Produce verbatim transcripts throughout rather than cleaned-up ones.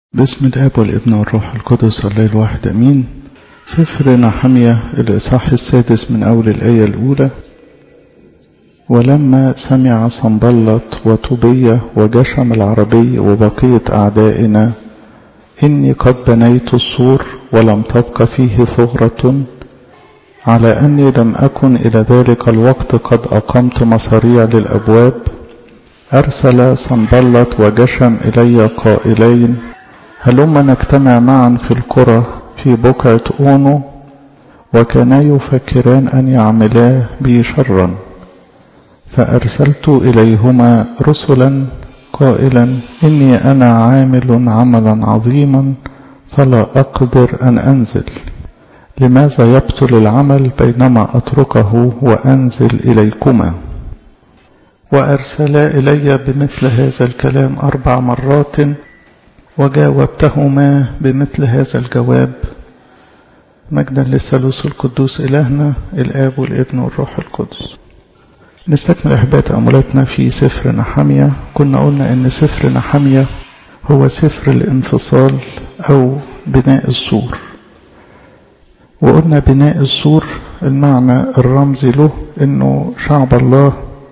باسم الآب والابن والروح القدس الله الواحد أمين. سفر نحمية الإصحاح السادس من أول الآية الأولى. ولما سمع صنبلط وطوبية وجشم العربي وبقية أعدائنا إني قد بنيت السور ولم تبق فيه ثغرة، على أني لم أكن إلى ذلك الوقت قد أقمت مصاريع للأبواب، أرسل صنبلط وجشم إلي قائلين: هلما نجتمع معا في القرى في بقعة أونو. وكانا يفكران أن يعملا بي شرا، فأرسلت إليهما رسلا قائلا: إني أنا عامل عملا عظيما فلا أقدر أن أنزل، لماذا يبطل العمل بينما أتركه وأنزل إليكما؟ وأرسلا إلي بمثل هذا الكلام أربع مرات، وجاوبتهما بمثل هذا الجواب. مجدا للثالوث القدوس إلهنا الآب والابن والروح القدس. نستكمل أحباء تأملاتنا في سفر نحمية. كنا قلنا إن سفر نحمية هو سفر الانفصال أو بناء السور، وقلنا بناء السور المعنى الرمزي له إنه شعب الله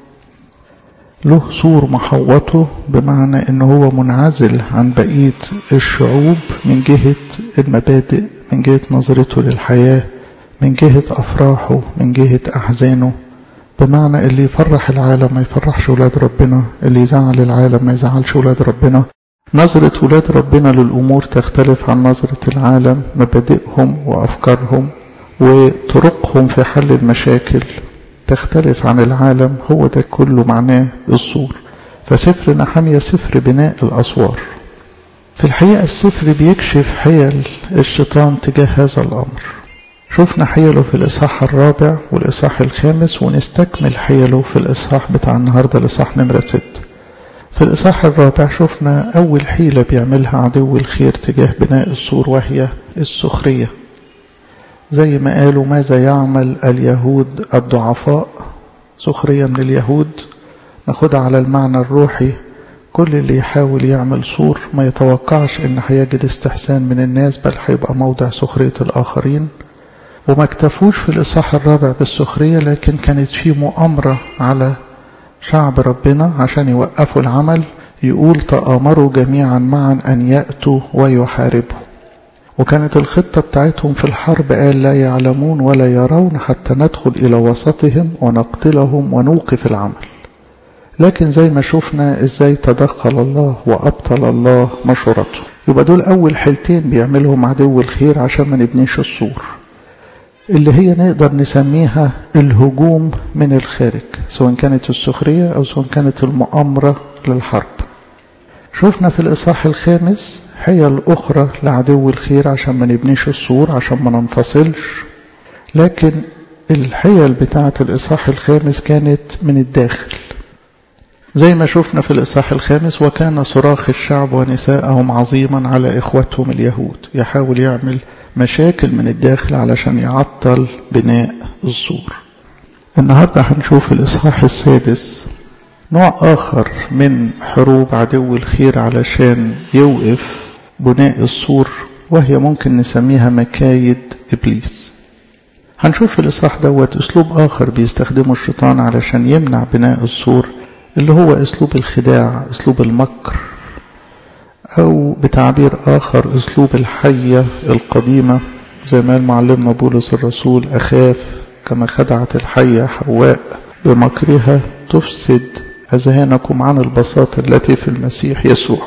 له سور محوطه، بمعنى إنه هو منعزل عن بقية الشعوب من جهة المبادئ، من جهة نظرته للحياة، من جهة أفراحه، من جهة أحزانه. بمعنى اللي يفرح العالم ما يفرحش ولاد ربنا، اللي يزعل العالم ما يزعلش ولاد ربنا. نظرة ولاد ربنا للأمور تختلف عن نظرة العالم، مبادئهم وأفكارهم وطرقهم في حل المشاكل تختلف عن العالم. هو ده كله معناه السور. فسفر نحمية سفر بناء الأسوار. في الحقيقة السفر بيكشف حيل الشيطان تجاه هذا الأمر. شفنا حيله في الإصحاح الرابع والإصحاح الخامس، ونستكمل حيله في الإصحاح بتاع النهاردة الإصحاح نمرة ست. في الإصحاح الرابع شفنا أول حيلة بيعملها عدو الخير تجاه بناء السور، وهي السخرية. زي ما قالوا: ماذا يعمل اليهود الضعفاء؟ سخرية من اليهود. ناخدها على المعنى الروحي: كل اللي يحاول يعمل سور ما يتوقعش ان هيجد استحسان من الناس، بل هيبقى موضع سخرية الآخرين. وما اكتفوش في الإصحاح الرابع بالسخرية، لكن كانت في مؤامرة على شعب ربنا عشان يوقفوا العمل. يقول: تآمروا جميعا معا أن يأتوا ويحاربوا. وكانت الخطة بتاعتهم في الحرب قال: لا يعلمون ولا يرون حتى ندخل إلى وسطهم ونقتلهم ونوقف العمل. لكن زي ما شفنا ازاي تدخل الله وأبطل الله مشورته. يبقى دول أول حيلتين بيعملهم عدو الخير عشان ما نبنيش السور، اللي هي نقدر نسميها الهجوم من الخارج، سواء كانت السخرية أو سواء كانت المؤامرة للحرب. شفنا في الإصحاح الخامس حيل أخرى لعدو الخير عشان ما نبنيش السور، عشان ما ننفصلش. لكن الحيل بتاعة الإصحاح الخامس كانت من الداخل. زي ما شفنا في الإصحاح الخامس: وكان صراخ الشعب ونساءهم عظيما على إخوتهم اليهود. يحاول يعمل مشاكل من الداخل علشان يعطل بناء السور. النهاردة هنشوف في الإصحاح السادس نوع آخر من حروب عدو الخير علشان يوقف بناء السور، وهي ممكن نسميها مكايد إبليس. هنشوف في الإصحاح دوت أسلوب آخر بيستخدمه الشيطان علشان يمنع بناء السور، اللي هو أسلوب الخداع، أسلوب المكر، أو بتعبير آخر أسلوب الحية القديمة. زي ما المعلم بولس الرسول: أخاف كما خدعت الحية حواء بمكرها تفسد أذهانكم عن البساطة التي في المسيح يسوع.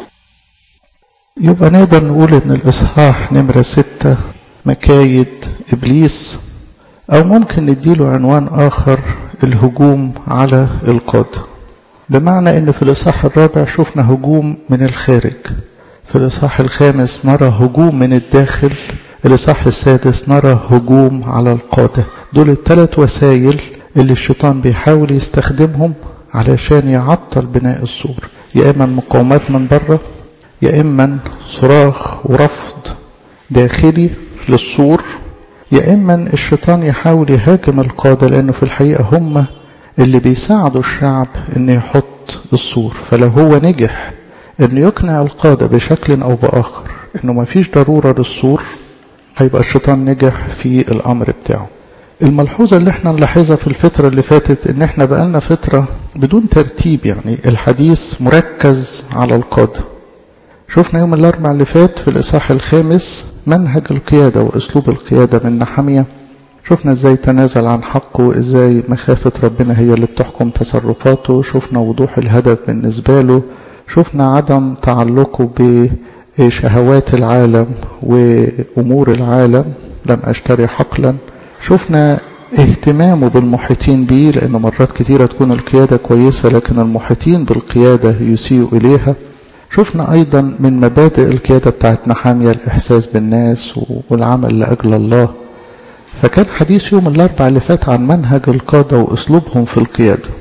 يبقى نقدر نقول إن الإصحاح نمرة ستة مكايد إبليس، أو ممكن نديله عنوان آخر: الهجوم على القادة. بمعنى إن في الإصحاح الرابع شفنا هجوم من الخارج، في الإصحاح الخامس نرى هجوم من الداخل، الإصحاح السادس نرى هجوم على القادة. دول الثلاث وسائل اللي الشيطان بيحاول يستخدمهم علشان يعطل بناء السور. يا إما مقاومات من بره، يا إما صراخ ورفض داخلي للسور، يا إما الشيطان يحاول يهاجم القادة، لأنه في الحقيقة هم اللي بيساعدوا الشعب إنه يحط السور. فلو هو نجح إنه يقنع القادة بشكل أو بآخر انه ما فيش ضرورة للسور، هيبقى الشيطان نجح في الامر بتاعه. الملحوظة اللي احنا نلاحظها في الفترة اللي فاتت ان احنا بقالنا فترة بدون ترتيب، يعني الحديث مركز على القادة. شفنا يوم الاربع اللي فات في الاصحاح الخامس منهج القيادة واسلوب القيادة من نحمية. شفنا ازاي تنازل عن حقه وازاي مخافة ربنا هي اللي بتحكم تصرفاته. شفنا وضوح الهدف بالنسبة له. شفنا عدم تعلقه بشهوات العالم وامور العالم، لم اشتري حقلا. شفنا اهتمامه بالمحيطين به، لأن مرات كتيرة تكون القيادة كويسة لكن المحيطين بالقيادة يسيئوا إليها. شفنا أيضا من مبادئ القيادة بتاعت نحمية الإحساس بالناس والعمل لأجل الله. فكان حديث يوم الأربع اللي فات عن منهج القادة وأسلوبهم في القيادة.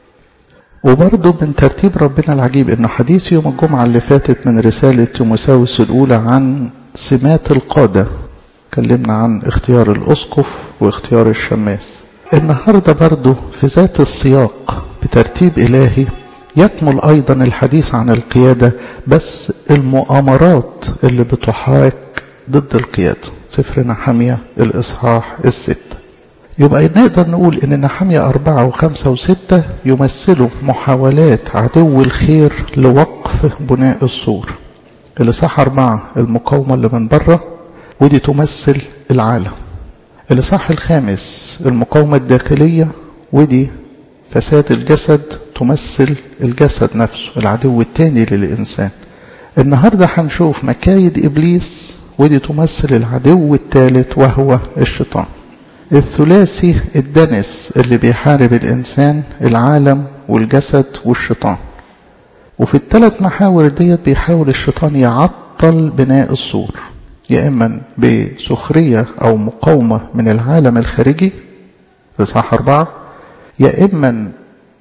وبرضه من ترتيب ربنا العجيب إنه حديث يوم الجمعة اللي فاتت من رسالة تيموثاوس الأولى عن سمات القادة، اتكلمنا عن اختيار الأسقف واختيار الشماس. النهاردة برضو في ذات السياق بترتيب إلهي يكمل أيضا الحديث عن القيادة، بس المؤامرات اللي بتحاك ضد القيادة. سفر نحمية الإصحاح الستة. يبقى نقدر نقول إن نحمية أربعة وخمسة وستة يمثلوا محاولات عدو الخير لوقف بناء السور. الإصحاح أربعة المقاومة اللي من بره، ودي تمثل العالم. الإصحاح الخامس المقاومة الداخلية، ودي فساد الجسد، تمثل الجسد نفسه العدو الثاني للإنسان. النهاردة هنشوف مكايد إبليس، ودي تمثل العدو الثالث وهو الشيطان. الثلاثي الدنس اللي بيحارب الإنسان، العالم والجسد والشيطان. وفي الثلاث محاور ديت بيحاول الشيطان يعطل بناء السور، يا إما بسخرية أو مقاومة من العالم الخارجي في إصحاح أربعة، يا إما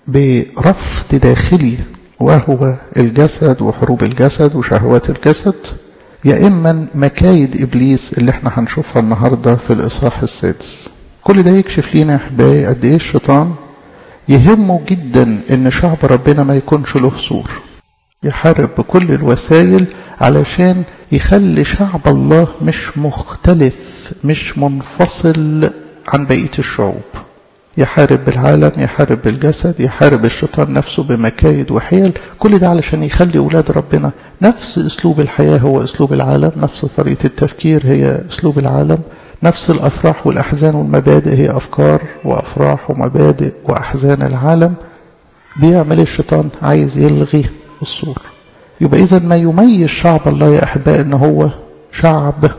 برفض داخلي وهو الجسد وحروب الجسد وشهوات الجسد، يا إما مكايد إبليس اللي احنا هنشوفها النهاردة في الإصحاح السادس. كل ده يكشف لنا أحبائي قد إيه الشيطان يهمه جدا إن شعب ربنا ما يكونش له سور، يحارب بكل الوسائل علشان يخلي شعب الله مش مختلف، مش منفصل عن بقية الشعوب. يحارب بالعالم، يحارب بالجسد، يحارب الشيطان نفسه بمكايد وحيل. كل ده علشان يخلي أولاد ربنا نفس أسلوب الحياة هو أسلوب العالم، نفس طريقة التفكير هي أسلوب العالم، نفس الأفراح والأحزان والمبادئ هي أفكار وأفراح ومبادئ وأحزان العالم. بيعمل الشيطان عايز يلغي السور. يبقى إذن ما يميز شعب الله يا أحباء إن هو شعب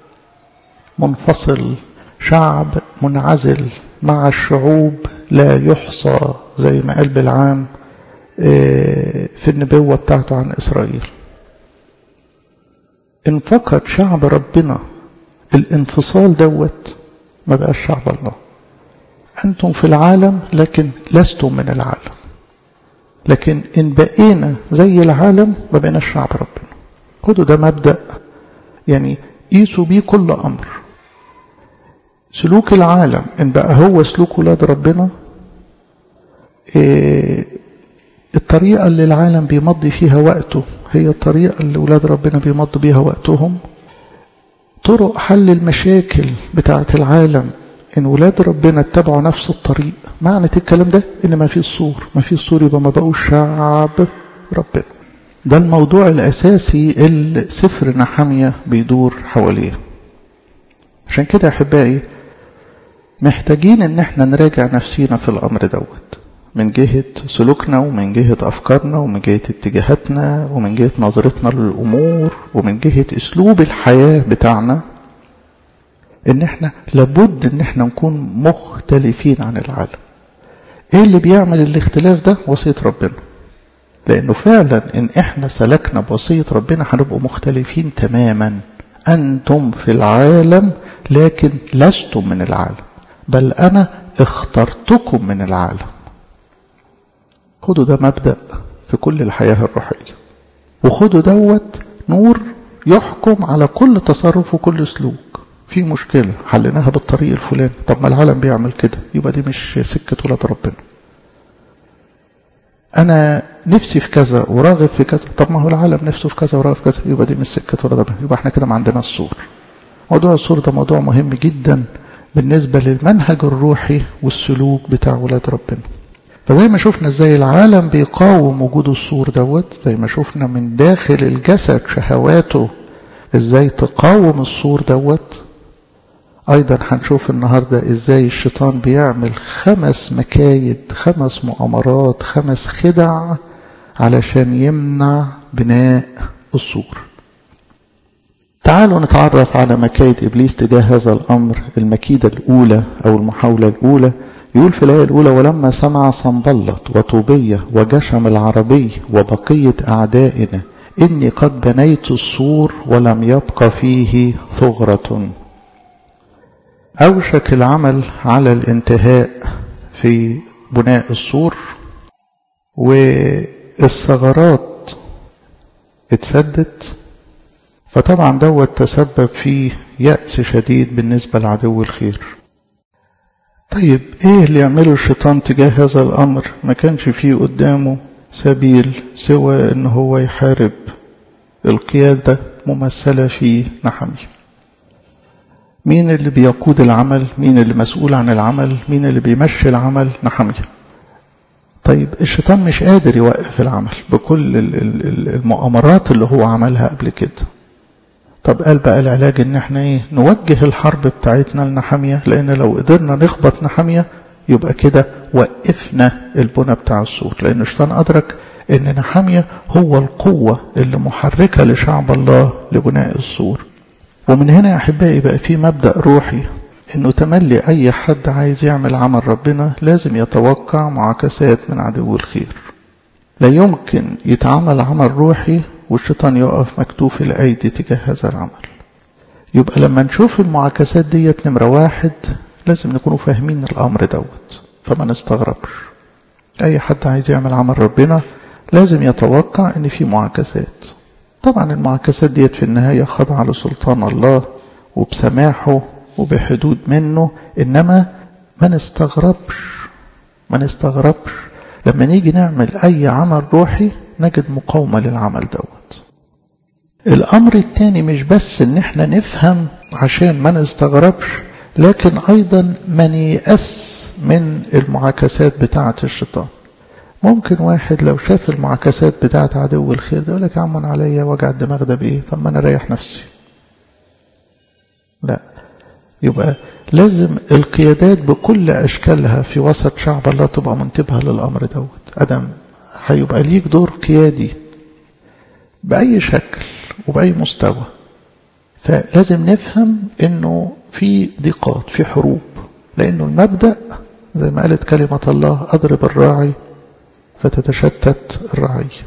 منفصل، شعب منعزل مع الشعوب لا يحصى، زي ما قال بالعام في النبوة بتاعته عن إسرائيل. إن فقد شعب ربنا الانفصال دوت ما بقاش شعب الله. أنتم في العالم لكن لستم من العالم، لكن إن بقينا زي العالم ما بقيناش شعب ربنا. خدوا ده مبدأ يعني قيسوا بيه كل أمر. سلوك العالم إن بقى هو سلوك ولاد ربنا، إيه الطريقة اللي العالم بيمضي فيها وقته هي الطريقة اللي ولاد ربنا بيمضوا بيها وقتهم. طرق حل المشاكل بتاعة العالم إن ولاد ربنا اتبعوا نفس الطريق. معنى الكلام ده إن ما فيش سور، ما فيش سور يبقى ما بقوش شعب ربنا. ده الموضوع الأساسي اللي سفر نحمية بيدور حواليه. عشان كده يا أحبائي محتاجين إن احنا نراجع نفسينا في الأمر دوت، من جهة سلوكنا ومن جهة أفكارنا ومن جهة اتجاهاتنا ومن جهة نظرتنا للأمور ومن جهة أسلوب الحياة بتاعنا، إن احنا لابد إن احنا نكون مختلفين عن العالم. إيه اللي بيعمل الاختلاف ده؟ وصية ربنا. لأنه فعلا إن احنا سلكنا بوصية ربنا هنبقوا مختلفين تماما. أنتم في العالم لكن لستم من العالم، بل أنا اخترتكم من العالم. خدوا ده مبدأ في كل الحياة الروحية، وخدوا دوت نور يحكم على كل تصرف وكل سلوك. في مشكلة حلناها بالطريق الفلاني، طب ما العالم بيعمل كده، يبقى دي مش سكة ولاد ربنا. أنا نفسي في كذا وراغب في كذا، طب ما هو العالم نفسه في كذا وراغب في كذا، يبقى دي مش سكة ولا ده، يبقى احنا كده ما عندنا السور. موضوع السور ده موضوع مهم جدا بالنسبة للمنهج الروحي والسلوك بتاع ولاد ربنا. فزي ما شفنا ازاي العالم بيقاوم وجود السور دوت، زي ما شفنا من داخل الجسد شهواته ازاي تقاوم السور دوت، ايضا هنشوف النهاردة ازاي الشيطان بيعمل خمس مكايد، خمس مؤامرات، خمس خدع علشان يمنع بناء السور. تعالوا نتعرف على مكايد إبليس تجاه هذا الأمر. المكيدة الأولى أو المحاولة الأولى، يقول في الآية الأولى: ولما سمع صنبلط وطوبية وجشم العربي وبقية أعدائنا إني قد بنيت السور ولم يبقى فيه ثغرة. أوشك العمل على الانتهاء في بناء السور، والثغرات اتسدت، فطبعا دوت تسبب في يأس شديد بالنسبة لعدو الخير. طيب ايه اللي يعمله الشيطان تجاه هذا الأمر؟ ما كانش فيه قدامه سبيل سوى ان هو يحارب القيادة ممثلة في نحمية. مين اللي بيقود العمل؟ مين اللي مسؤول عن العمل؟ مين اللي بيمشي العمل؟ نحمية. طيب الشيطان مش قادر يوقف العمل بكل المؤامرات اللي هو عملها قبل كده. طب قال بقى العلاج ان احنا ايه؟ نوجه الحرب بتاعتنا لنحمية، لان لو قدرنا نخبط نحمية يبقى كده وقفنا البنى بتاع السور، لان الشيطان ادرك ان نحمية هو القوة اللي محركة لشعب الله لبناء السور. ومن هنا يا احبائي بقى في مبدأ روحي انه تملي اي حد عايز يعمل عمل ربنا لازم يتوقع معاكسات من عدو الخير. لا يمكن يتعمل عمل روحي والشيطان يقف مكتوف الايدي تجاه هذا العمل. يبقى لما نشوف المعاكسات ديت نمرة واحد لازم نكونوا فاهمين الامر دوت، فما نستغربش. اي حد عايز يعمل عمل ربنا لازم يتوقع ان في معاكسات. طبعا المعاكسات ديت في النهاية خاضعة لسلطان الله وبسماحه وبحدود منه، انما ما نستغربش ما نستغربش لما نيجي نعمل اي عمل روحي نجد مقاومة للعمل دوت. الامر الثاني مش بس ان احنا نفهم عشان ما نستغربش، لكن ايضا ما نيأس من المعاكسات بتاعة الشيطان. ممكن واحد لو شاف المعاكسات بتاعة عدو الخير ده يقول لك يا عم انا عليا وجع الدماغ ده بايه؟ طب ما انا ريح نفسي. لا، يبقى لازم القيادات بكل اشكالها في وسط شعب الله تبقى منتبهة للامر دوت. ادم هيبقى ليك دور قيادي بأي شكل وبأي مستوى، فلازم نفهم انه في ضيقات، في حروب، لانه المبدأ زي ما قالت كلمة الله: اضرب الراعي فتتشتت الرعية.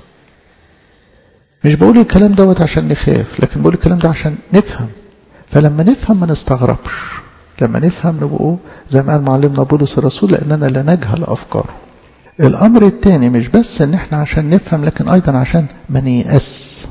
مش بقول الكلام دوت عشان نخاف، لكن بقول الكلام ده عشان نفهم. فلما نفهم ما نستغربش، لما نفهم نبقوا زي ما قال معلمنا بولس الرسول: لأننا لا نجهل أفكاره. الأمر الثاني مش بس ان احنا عشان نفهم، لكن أيضا عشان ما نيأس.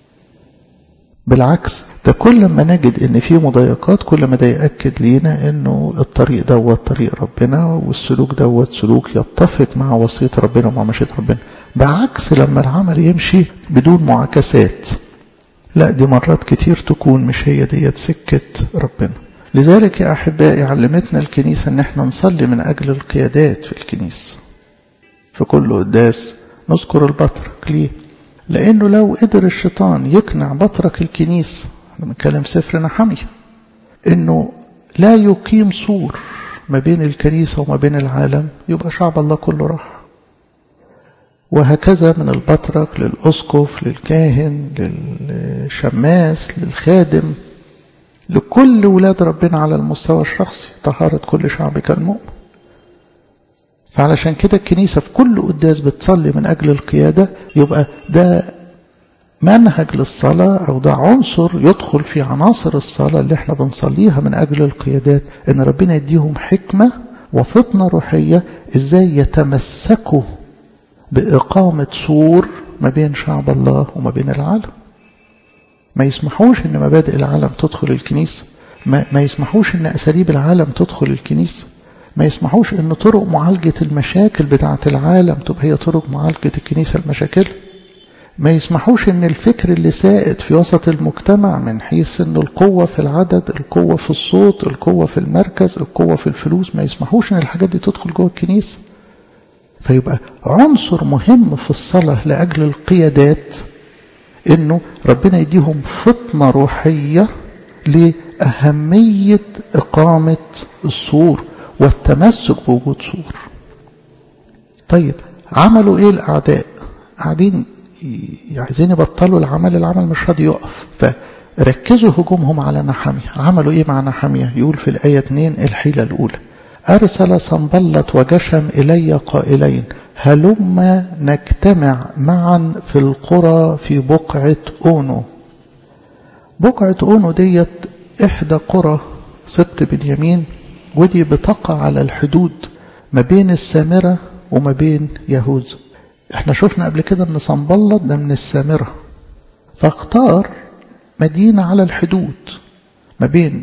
بالعكس، ده كل ما نجد ان في مضايقات كل ما ده يأكد لينا انه الطريق دوت طريق ربنا، والسلوك دوت سلوك يتفق مع وصية ربنا ومع مشيئة ربنا. بعكس لما العمل يمشي بدون معاكسات، لا، دي مرات كتير تكون مش هي ديت سكة ربنا. لذلك يا أحبائي علمتنا الكنيسة ان احنا نصلي من أجل القيادات في الكنيسة. في كل قداس نذكر البطرك. ليه؟ لأنه لو قدر الشيطان يقنع بطرك الكنيسة، بنتكلم سفر نحمية، انه لا يقيم سور ما بين الكنيسة وما بين العالم، يبقى شعب الله كله راح. وهكذا من البطرك للأسقف للكاهن للشماس للخادم، لكل ولاد ربنا على المستوى الشخصي، طهارة كل شعب كالمؤمن. فعلشان كده الكنيسة في كل قداس بتصلي من أجل القيادة. يبقى ده منهج للصلاة، أو ده عنصر يدخل في عناصر الصلاة اللي احنا بنصليها من أجل القيادات، إن ربنا يديهم حكمة وفطنة روحية إزاي يتمسكوا بإقامة سور ما بين شعب الله وما بين العالم. ما يسمحوش إن مبادئ العالم تدخل الكنيسة، ما, ما يسمحوش إن أساليب العالم تدخل الكنيسة، ما يسمحوش ان طرق معالجة المشاكل بتاعة العالم تبقى هي طرق معالجة الكنيسة المشاكل. ما يسمحوش ان الفكر اللي سائد في وسط المجتمع من حيث ان القوة في العدد، القوة في الصوت، القوة في المركز، القوة في الفلوس، ما يسمحوش ان الحاجات دي تدخل جوه الكنيسة. فيبقى عنصر مهم في الصلاة لأجل القيادات انه ربنا يديهم فطنة روحية لأهمية إقامة السور والتمسك بوجود سور. طيب عملوا ايه الأعداء؟ قاعدين عايزين يبطلوا العمل، العمل مش راضي يقف، فركزوا هجومهم على نحمية. عملوا ايه مع نحمية؟ يقول في الآية اتنين الحيلة الأولى: أرسل صنبلت وجشم إلي قائلين هلما نجتمع معا في القرى في بقعة أونو. بقعة أونو ديت إحدى قرى سبط بنيامين، ودي بتقع على الحدود ما بين السامرة وما بين يهوذا. احنا شفنا قبل كده ان صنبلت ده من السامرة، فاختار مدينة على الحدود ما بين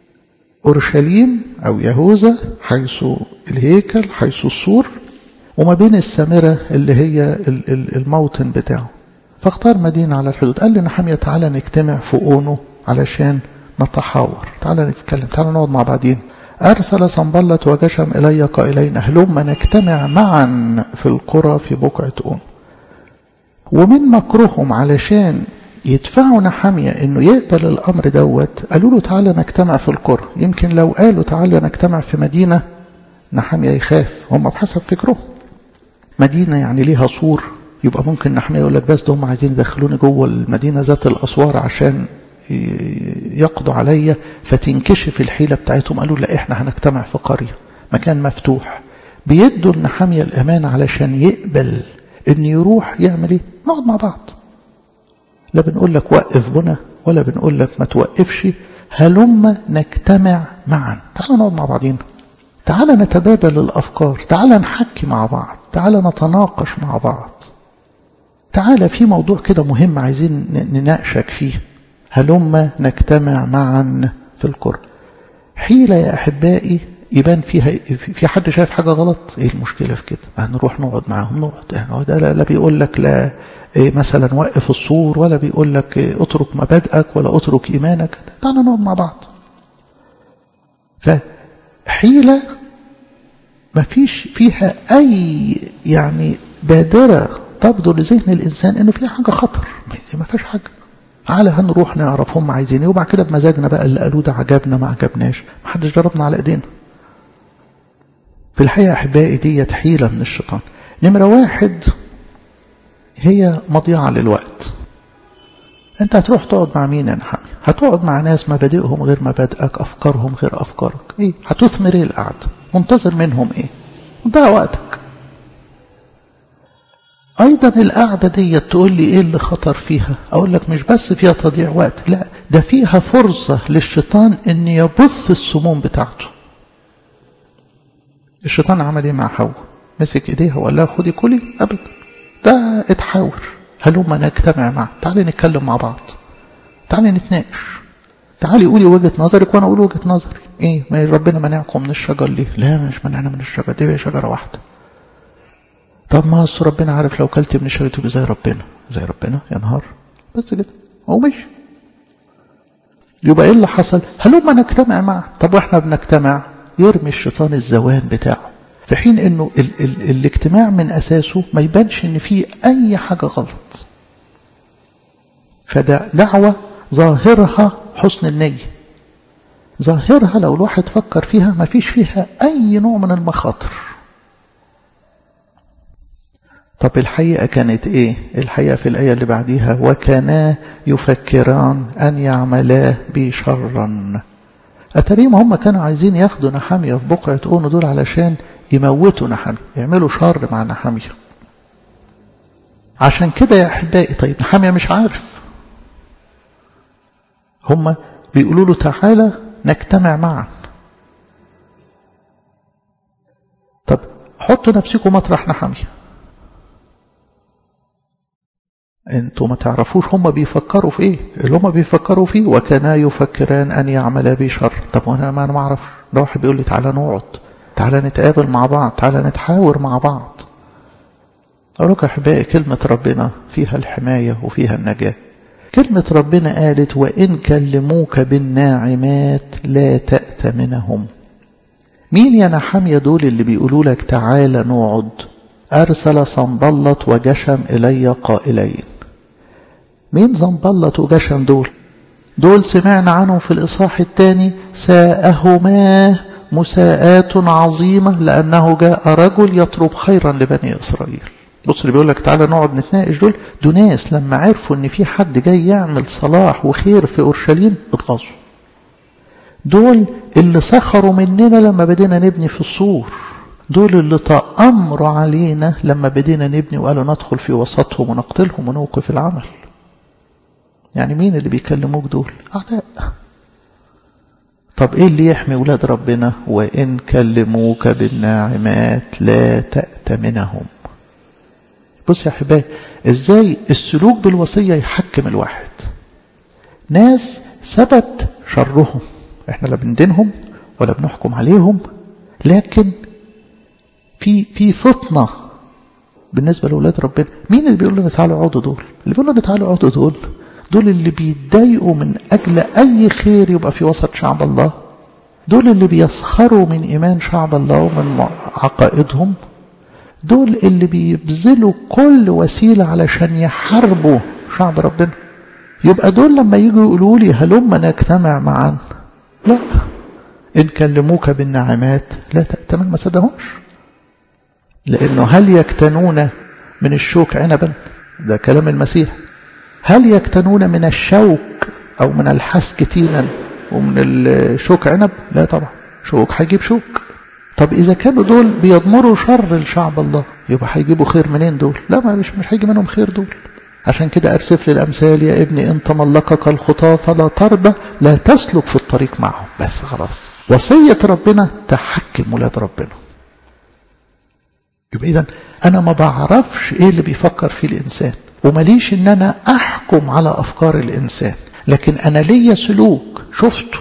أورشليم أو يهوذا حيث الهيكل حيث السور، وما بين السامرة اللي هي الموطن بتاعه، فاختار مدينة على الحدود. قال لي نحمية تعالى نجتمع في أونو علشان نتحاور، تعالى نتكلم، تعالى نقعد مع بعضين. أرسل صنبلت وجشم إلي قائلين هلما نجتمع معا في القرى في بقعة أونو. ومن مكرهم علشان يدفعوا نحمية انه يقبل الامر دوت، قالوا له تعالى نجتمع في القرى. يمكن لو قالوا تعالى نجتمع في مدينة نحمية يخاف، هم بحسب فكره مدينة يعني ليها سور، يبقى ممكن نحمية يقول لك بس ده هم عايزين يدخلوني جوه المدينة ذات الاسوار عشان يقضوا عليا، فتنكشف الحيلة بتاعتهم. قالوا لا احنا هنجتمع في قرية مكان مفتوح، بيدوا لنحمية الامان علشان يقبل ان يروح يعمل ايه؟ نقعد مع بعض. لا بنقول لك وقف بنا ولا بنقول لك ما توقفش، هلما نجتمع معا، تعالى نقعد مع بعضين، تعالى نتبادل الأفكار، تعالى نحكي مع بعض، تعالى نتناقش مع بعض، تعالى في موضوع كده مهم عايزين نناقشك فيه، هلما نجتمع معا في القرى. حيلة يا أحبائي يبان فيها في حد شايف حاجة غلط، ايه المشكلة في كده؟ هنروح نقعد معاهم، نقعد يعني ده لا, لا بيقول لك لا إيه مثلا وقف الصور، ولا بيقول لك إيه اترك مبادئك ولا اترك إيمانك، تعالى نقعد مع بعض. فحيلة ما فيش فيها أي يعني بادرة تبدو لذهن الإنسان إنه فيها حاجة خطر، ما فيش حاجة. تعالى هنروح نعرف هم عايزين ايه، وبعد كده بمزاجنا بقى اللي قالوه ده عجبنا ما عجبناش، ما حدش جربنا على ايدينا. في الحقيقة أحبائي ديت حيلة من الشيطان. نمرة واحد هي مضيعة للوقت. انت هتروح تقعد مع مين يا نحمي؟ هتقعد مع ناس مبادئهم غير مبادئك، افكارهم غير افكارك، ايه هتثمر ايه القعدة؟ منتظر منهم ايه؟ ضيع وقتك. ايضا القعدة دي تقول لي ايه اللي خطر فيها؟ اقول لك مش بس فيها تضييع وقت، لا ده فيها فرصة للشيطان ان يبث السموم بتاعته. الشيطان عمل ايه مع حواء؟ مسك ايديها وقال لها خدي كلي؟ ابدا، ده اتحاور، هلما نجتمع معه، تعالي نتكلم مع بعض، تعالي نتناقش، تعالي قولي وجهة نظرك وانا اقول وجهة نظري. ايه ما ربنا منعكم من الشجر ليه؟ لا مش منعنا من الشجر، دي هي شجرة واحدة. طب ما اصل ربنا عارف لو كلت من الشجرة تبقى زي ربنا. زي ربنا يا نهار، بس كده هو مش يبقى ايه اللي حصل؟ هلما نجتمع معه. طب واحنا بنجتمع يرمي الشيطان الزوان بتاعه، في حين انه ال ال الاجتماع من اساسه ما يبانش ان فيه اي حاجة غلط. فده دعوة ظاهرها حسن النية، ظاهرها لو الواحد فكر فيها ما فيش فيها اي نوع من المخاطر. طب الحقيقة كانت ايه؟ الحقيقة في الآية اللي بعديها وكانا يفكران ان يعملا بي شرا. أتريم هم كانوا عايزين ياخدوا نحمية في بقعة أونو دول علشان يموتوا نحمية، يعملوا شر مع نحمية. عشان كده يا أحبائي، طيب نحمية مش عارف، هم بيقولوا له تعالى نجتمع معا. طب حطوا نفسكم مطرح نحمية، انتوا ما تعرفوش هم بيفكروا في ايه. اللي هم بيفكروا فيه وكانا يفكران ان يعملا بي شر. طب وانا ما اعرفش، ده واحد بيقول لي تعالى نقعد، تعالى نتقابل مع بعض، تعالى نتحاور مع بعض. أقول لكم أحبائي كلمة ربنا فيها الحماية وفيها النجاة. كلمة ربنا قالت وإن كلموك بالناعمات لا تأتمنهم. مين يا نحمية دول اللي بيقولوا لك تعالى نقعد؟ أرسل صنبلط وجشم إلي قائلين. مين صنبلط وجشم دول؟ دول سمعنا عنهم في الإصحاح الثاني ساءهما مساءات عظيمة لأنه جاء رجل يطلب خيرا لبني إسرائيل. بص اللي بيقول لك تعالى نقعد نتناقش، دول دول ناس لما عرفوا ان في حد جاي يعمل صلاح وخير في اورشليم اتغاظوا. دول اللي سخروا مننا لما بدينا نبني في السور. دول اللي تأمروا علينا لما بدينا نبني وقالوا ندخل في وسطهم ونقتلهم ونوقف العمل. يعني مين اللي بيكلموك دول؟ أعداء. طب ايه اللي يحمي ولاد ربنا؟ وإن كلموك بالناعمات لا تأتمنهم. بص يا حبايبي ازاي السلوك بالوصية يحكم الواحد. ناس ثبت شرهم، احنا لا بندينهم ولا بنحكم عليهم، لكن في في فطنة بالنسبة لأولاد ربنا. مين اللي بيقول لنا تعالوا اقعدوا دول؟ اللي بيقول لنا تعالوا اقعدوا دول دول اللي بيتضايقوا من أجل أي خير يبقى في وسط شعب الله. دول اللي بيسخروا من إيمان شعب الله ومن عقائدهم. دول اللي بيبذلوا كل وسيلة علشان يحاربوا شعب ربنا. يبقى دول لما يجوا يقولوا لي هلما نجتمع معا، لا، إن كلموك بالنعمات لا تأتمن، ما صدقهمش. لأنه هل يكتنون من الشوك عنبا؟ ده كلام المسيح. هل يكتنون من الشوك أو من الحسك تينا ومن الشوك عنب؟ لا طبعا، شوك هيجيب شوك. طب إذا كانوا دول بيضمروا شر لشعب الله يبقى هيجيبوا خير منين دول؟ لا، مش مش هيجي منهم خير دول. عشان كده أرسف للأمثال يا ابني إن تملكك الخطاة فلا ترضى، لا تسلك في الطريق معهم. بس خلاص، وصية ربنا تحكم ولاد ربنا. يبقى إذن أنا ما بعرفش إيه اللي بيفكر فيه الإنسان، ومليش إن أنا أحكم على أفكار الإنسان، لكن أنا ليا سلوك شفته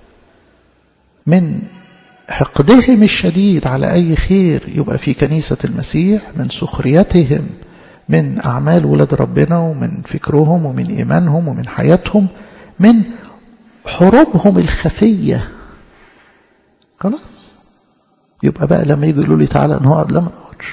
من حقدهم الشديد على أي خير يبقى في كنيسة المسيح، من سخريتهم من أعمال ولاد ربنا ومن فكرهم ومن إيمانهم ومن حياتهم، من حروبهم الخفية. خلاص، يبقى بقى لما يجي يقولوا لي تعالى نقعد، لا ما نقعدش.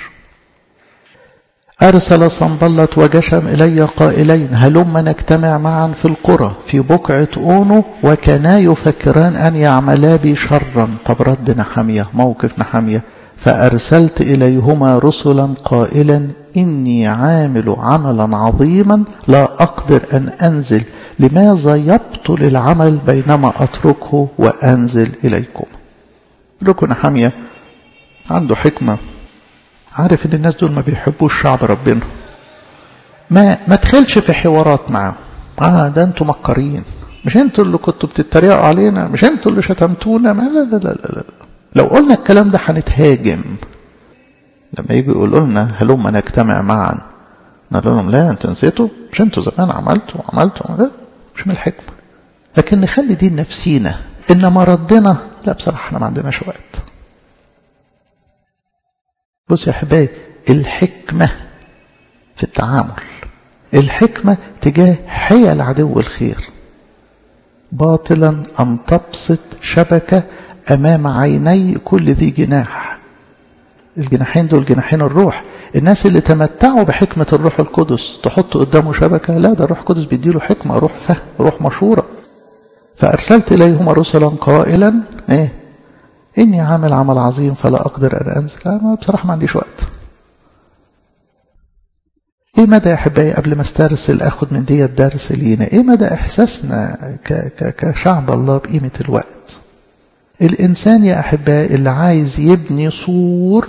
أرسل صنبلط وجشم إلي قائلين هلما نجتمع معا في القرى في بقعة أونو، وكانا يفكران أن يعملا بي شرا. طب رد نحمية، موقف نحمية، فأرسلت إليهما رسلا قائلا إني عامل عملا عظيما لا أقدر أن أنزل، لماذا يبطل العمل بينما أتركه وأنزل إليكم. لكم نحمية عنده حكمة، عارف ان الناس دول ما بيحبوش شعب ربنا، ما ما تخلش في حوارات معهم. اه ده انتوا مكرين، مش انتوا اللي كنتوا بتتريقوا علينا، مش انتوا اللي شتمتونا، ما لا لا لا لا, لا. لو قلنا الكلام ده هنتهاجم. لما يجوا يقولوا لنا هلما نجتمع معا، نقول لهم لا انتوا نسيتوا، مش انتوا زمان عملتوا عملتوا لا، مش من الحكمة. لكن نخلي دي نفسينا، انما ردنا لا بصراحة احنا ما عندناش وقت. بص يا حبايبي، الحكمة في التعامل، الحكمة تجاه حيل عدو الخير. باطلا أن تبسط شبكة أمام عيني كل ذي جناح. الجناحين دول جناحين الروح. الناس اللي تمتعوا بحكمة الروح القدس تحط قدامه شبكة، لا، ده الروح القدس بيديله حكمة، روح فهم، روح مشورة. فأرسلت إليهما رسلا قائلا إيه إني عامل عمل عظيم فلا أقدر أن أنزل. أنا بصراحة ما عنديش وقت. إيه مدى يا أحبائي قبل ما استرسل أخذ من دي الدرس لينا، إيه مدى إحساسنا ك ك كشعب الله بقيمة الوقت؟ الإنسان يا أحبائي اللي عايز يبني سور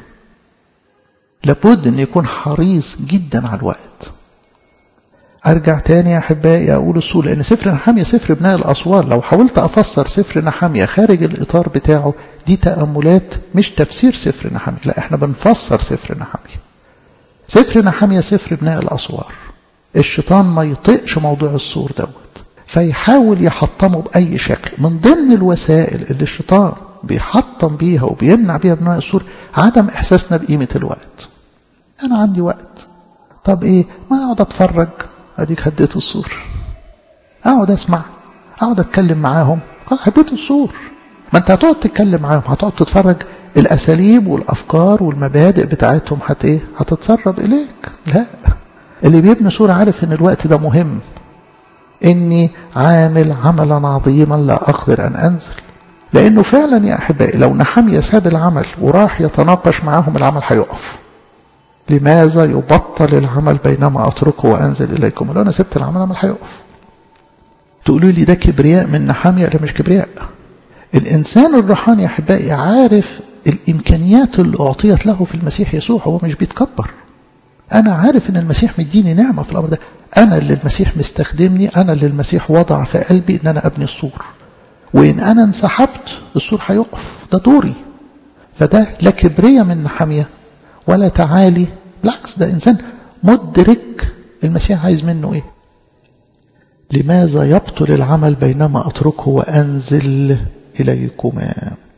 لابد أن يكون حريص جدا على الوقت. أرجع تاني يا أحبائي أقول السور، لأن سفر نحمية سفر بناء الأسوار. لو حاولت أفسر سفر نحمية خارج الإطار بتاعه دي تأملات مش تفسير سفر نحمية، لا احنا بنفسر سفر نحمية. سفر نحمية سفر بناء الأسوار. الشيطان ما يطيقش موضوع السور دوت، فيحاول يحطمه بأي شكل. من ضمن الوسائل اللي الشيطان بيحطم بيها وبيمنع بيها بناء السور عدم إحساسنا بقيمة الوقت. أنا عندي وقت، طب إيه؟ ما أقعد أتفرج، أديك هديت السور. أقعد أسمع، أقعد أتكلم معاهم، هديت السور. ما أنت هتقعد تتكلم معاهم، هتقعد تتفرج، الأساليب والأفكار والمبادئ بتاعتهم هت إيه؟ هتتسرب إليك. لا، اللي بيبني سور عارف إن الوقت ده مهم، إني عامل عملا عظيما لا أقدر أن أنزل. لأنه فعلا يا أحبائي لو نحمية ساب العمل وراح يتناقش معاهم العمل هيقف. لماذا يبطل العمل بينما أتركه وأنزل إليكم؟ لو أنا سبت العمل العمل هيقف. تقولوا لي ده كبرياء من نحمية؟ لا، مش كبرياء. الإنسان الروحاني يا أحبائي عارف الإمكانيات اللي أعطيت له في المسيح يسوع، هو مش بيتكبر. أنا عارف إن المسيح مديني نعمة في الأمر ده، أنا اللي المسيح مستخدمني، أنا اللي المسيح وضع في قلبي إن أنا أبني السور، وإن أنا انسحبت السور هيقف، ده دوري. فده لا كبرياء من نحمية ولا تعالي، بالعكس ده إنسان مدرك المسيح عايز منه إيه. لماذا يبطل العمل بينما أتركه وأنزل إليكما؟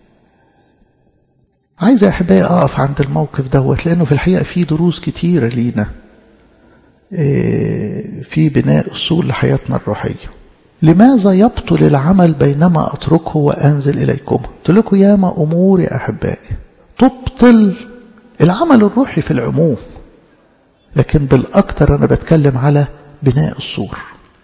عايز يا أحبائي أقف عند الموقف دوت، لأنه في الحقيقة في دروس كتيرة لينا في بناء السور لحياتنا الروحية. لماذا يبطل العمل بينما أتركه وأنزل إليكم؟ قلت لكم ياما أمور يا أحبائي تبطل العمل الروحي في العموم، لكن بالأكثر أنا بتكلم على بناء السور.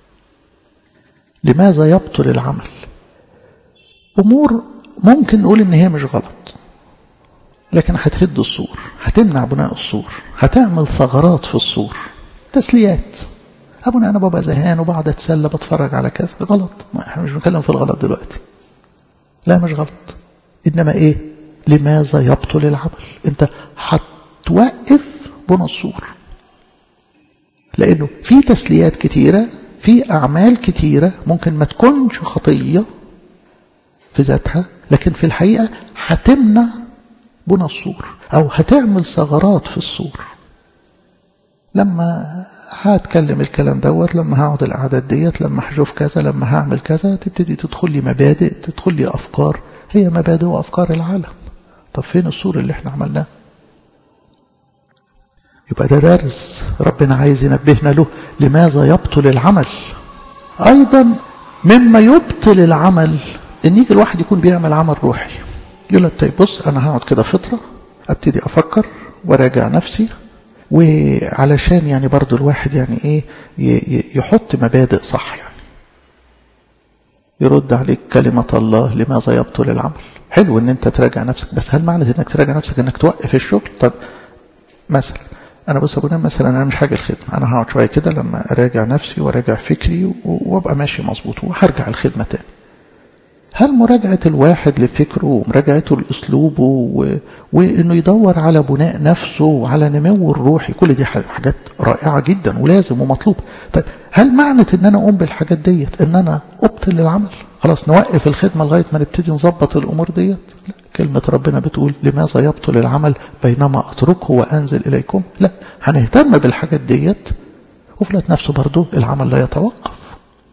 لماذا يبطل العمل؟ أمور ممكن نقول إن هي مش غلط، لكن هتهد السور، هتمنع بناء السور، هتعمل ثغرات في السور. تسليات، أبونا أنا بابا زهقان وبعد أتسلى بتفرج على كذا، غلط. ما إحنا مش بنتكلم في الغلط دلوقتي، لا مش غلط. إنما إيه؟ لماذا يبطل العمل؟ أنت هتوقف بناء السور، لأنه في تسليات كتيرة، في أعمال كتيرة ممكن ما تكونش خطية في ذاتها، لكن في الحقيقة هتمنع بناء السور أو هتعمل ثغرات في السور. لما هتكلم الكلام دوت، لما هقعد القعدات ديت، لما هشوف كذا، لما هعمل كذا، تبتدي تدخل لي مبادئ، تدخل لي أفكار، هي مبادئ وأفكار العالم. طب فين السور اللي احنا عملناه؟ يبقى ده درس ربنا عايز ينبهنا له. لماذا يبطل العمل؟ أيضا مما يبطل العمل إن يجي الواحد يكون بيعمل عمل روحي، يقول لك طيب بص أنا هقعد كده فترة أبتدي أفكر وراجع نفسي، وعلشان يعني برضو الواحد يعني إيه يحط مبادئ صح، يعني يرد عليك كلمة الله لماذا يبطل العمل. حلو إن أنت تراجع نفسك، بس هل معنى إنك تراجع نفسك إنك توقف الشغل؟ طب مثلا أنا بص أبونا مثلا أنا مش حاجة الخدمة، أنا هقعد شوية كده لما أراجع نفسي وراجع فكري وأبقى ماشي مظبوط وهرجع الخدمة تاني. هل مراجعة الواحد لفكره ومراجعته لأسلوبه و... وإنه يدور على بناء نفسه وعلى نمو الروحي، كل دي حاجات رائعة جدا ولازم ومطلوب. طيب هل معنى إن أنا أقوم بالحاجات ديت إن أنا أبطل العمل؟ خلاص نوقف الخدمة لغاية ما نبتدي نظبط الأمور ديت؟ لا، كلمة ربنا بتقول لماذا يبطل العمل بينما أتركه وأنزل إليكم؟ لا، هنهتم بالحاجات ديت وفي ذات نفسه برضو العمل لا يتوقف.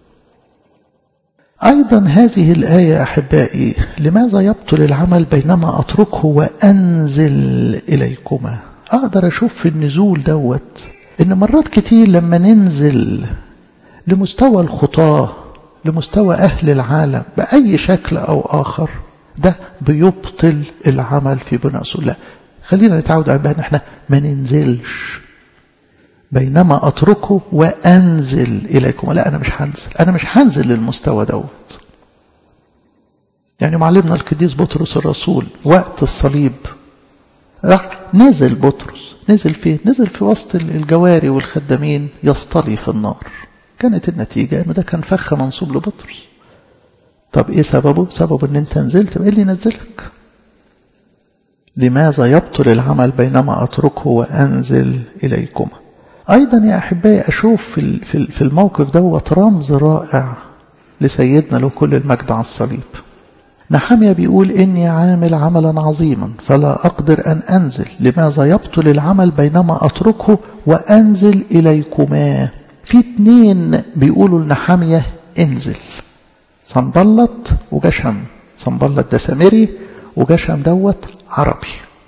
أيضا هذه الآية أحبائي لماذا يبطل العمل بينما أتركه وأنزل إليكما؟ أقدر أشوف في النزول دوت إن مرات كتير لما ننزل لمستوى الخطاة، لمستوى أهل العالم بأي شكل أو آخر، ده بيبطل العمل في بناء السور. لا، خلينا نتعود على أن احنا ما ننزلش بينما أتركه وأنزل إليكم. لا، أنا مش هنزل، أنا مش هنزل للمستوى دوت. يعني معلمنا القديس بطرس الرسول وقت الصليب راح نزل بطرس، نزل فين؟ نزل في وسط الجواري والخدامين يصطلي في النار. كانت النتيجة أنه ده كان فخ منصوب لبطرس. طب إيه سببه؟ سبب أن أنت نزلت. إيه اللي نزلك؟ لماذا يبطل العمل بينما أتركه وأنزل إليكم؟ أيضا يا أحبائي أشوف في الموقف دوت رمز رائع لسيدنا له كل المجد على الصليب. نحميا بيقول إني عامل عملا عظيما فلا أقدر أن أنزل، لماذا يبطل العمل بينما أتركه وأنزل إليكما؟ في اتنين بيقولوا لنحميا انزل، صنبلط وجشم. صنبلط ده سامري وجشم دوت عربي.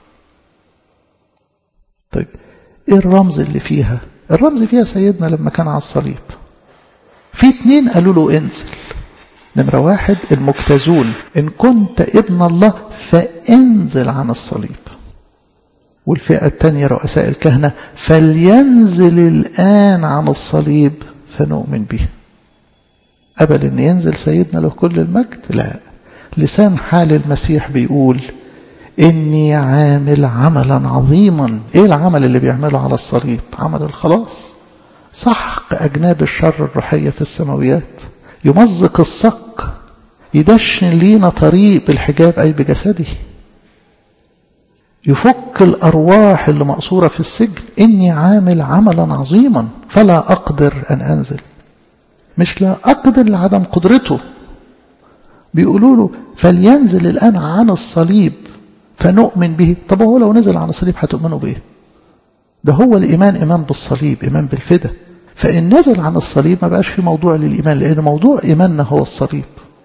طيب ايه الرمز اللي فيها؟ الرمز فيها سيدنا لما كان على الصليب في اتنين قالوا له انزل. نمرة واحد المجتازون، إن كنت ابن الله فانزل عن الصليب. والفئة الثانية رؤساء الكهنة، فلينزل الآن عن الصليب فنؤمن به. قبل أن ينزل سيدنا له كل المجد؟ لا، لسان حال المسيح بيقول إني عامل عملا عظيما. إيه العمل اللي بيعمله على الصليب؟ عمل الخلاص، سحق أجناد الشر الروحية في السماويات، يمزق الصق، يدشن لينا طريق بالحجاب أي بجسده، يفك الأرواح اللي مقصورة في السجن. إني عامل عملا عظيما فلا أقدر أن أنزل. مش لا أقدر لعدم قدرته، بيقولوا له فلينزل الآن عن الصليب فنؤمن به. طب هو لو نزل عن الصليب هتؤمنوا بإيه؟ ده هو الإيمان إيمان بالصليب، إيمان بالفدا. فإن نزل عن الصليب ما بقاش في موضوع للإيمان، لأن موضوع إيماننا هو الصليب.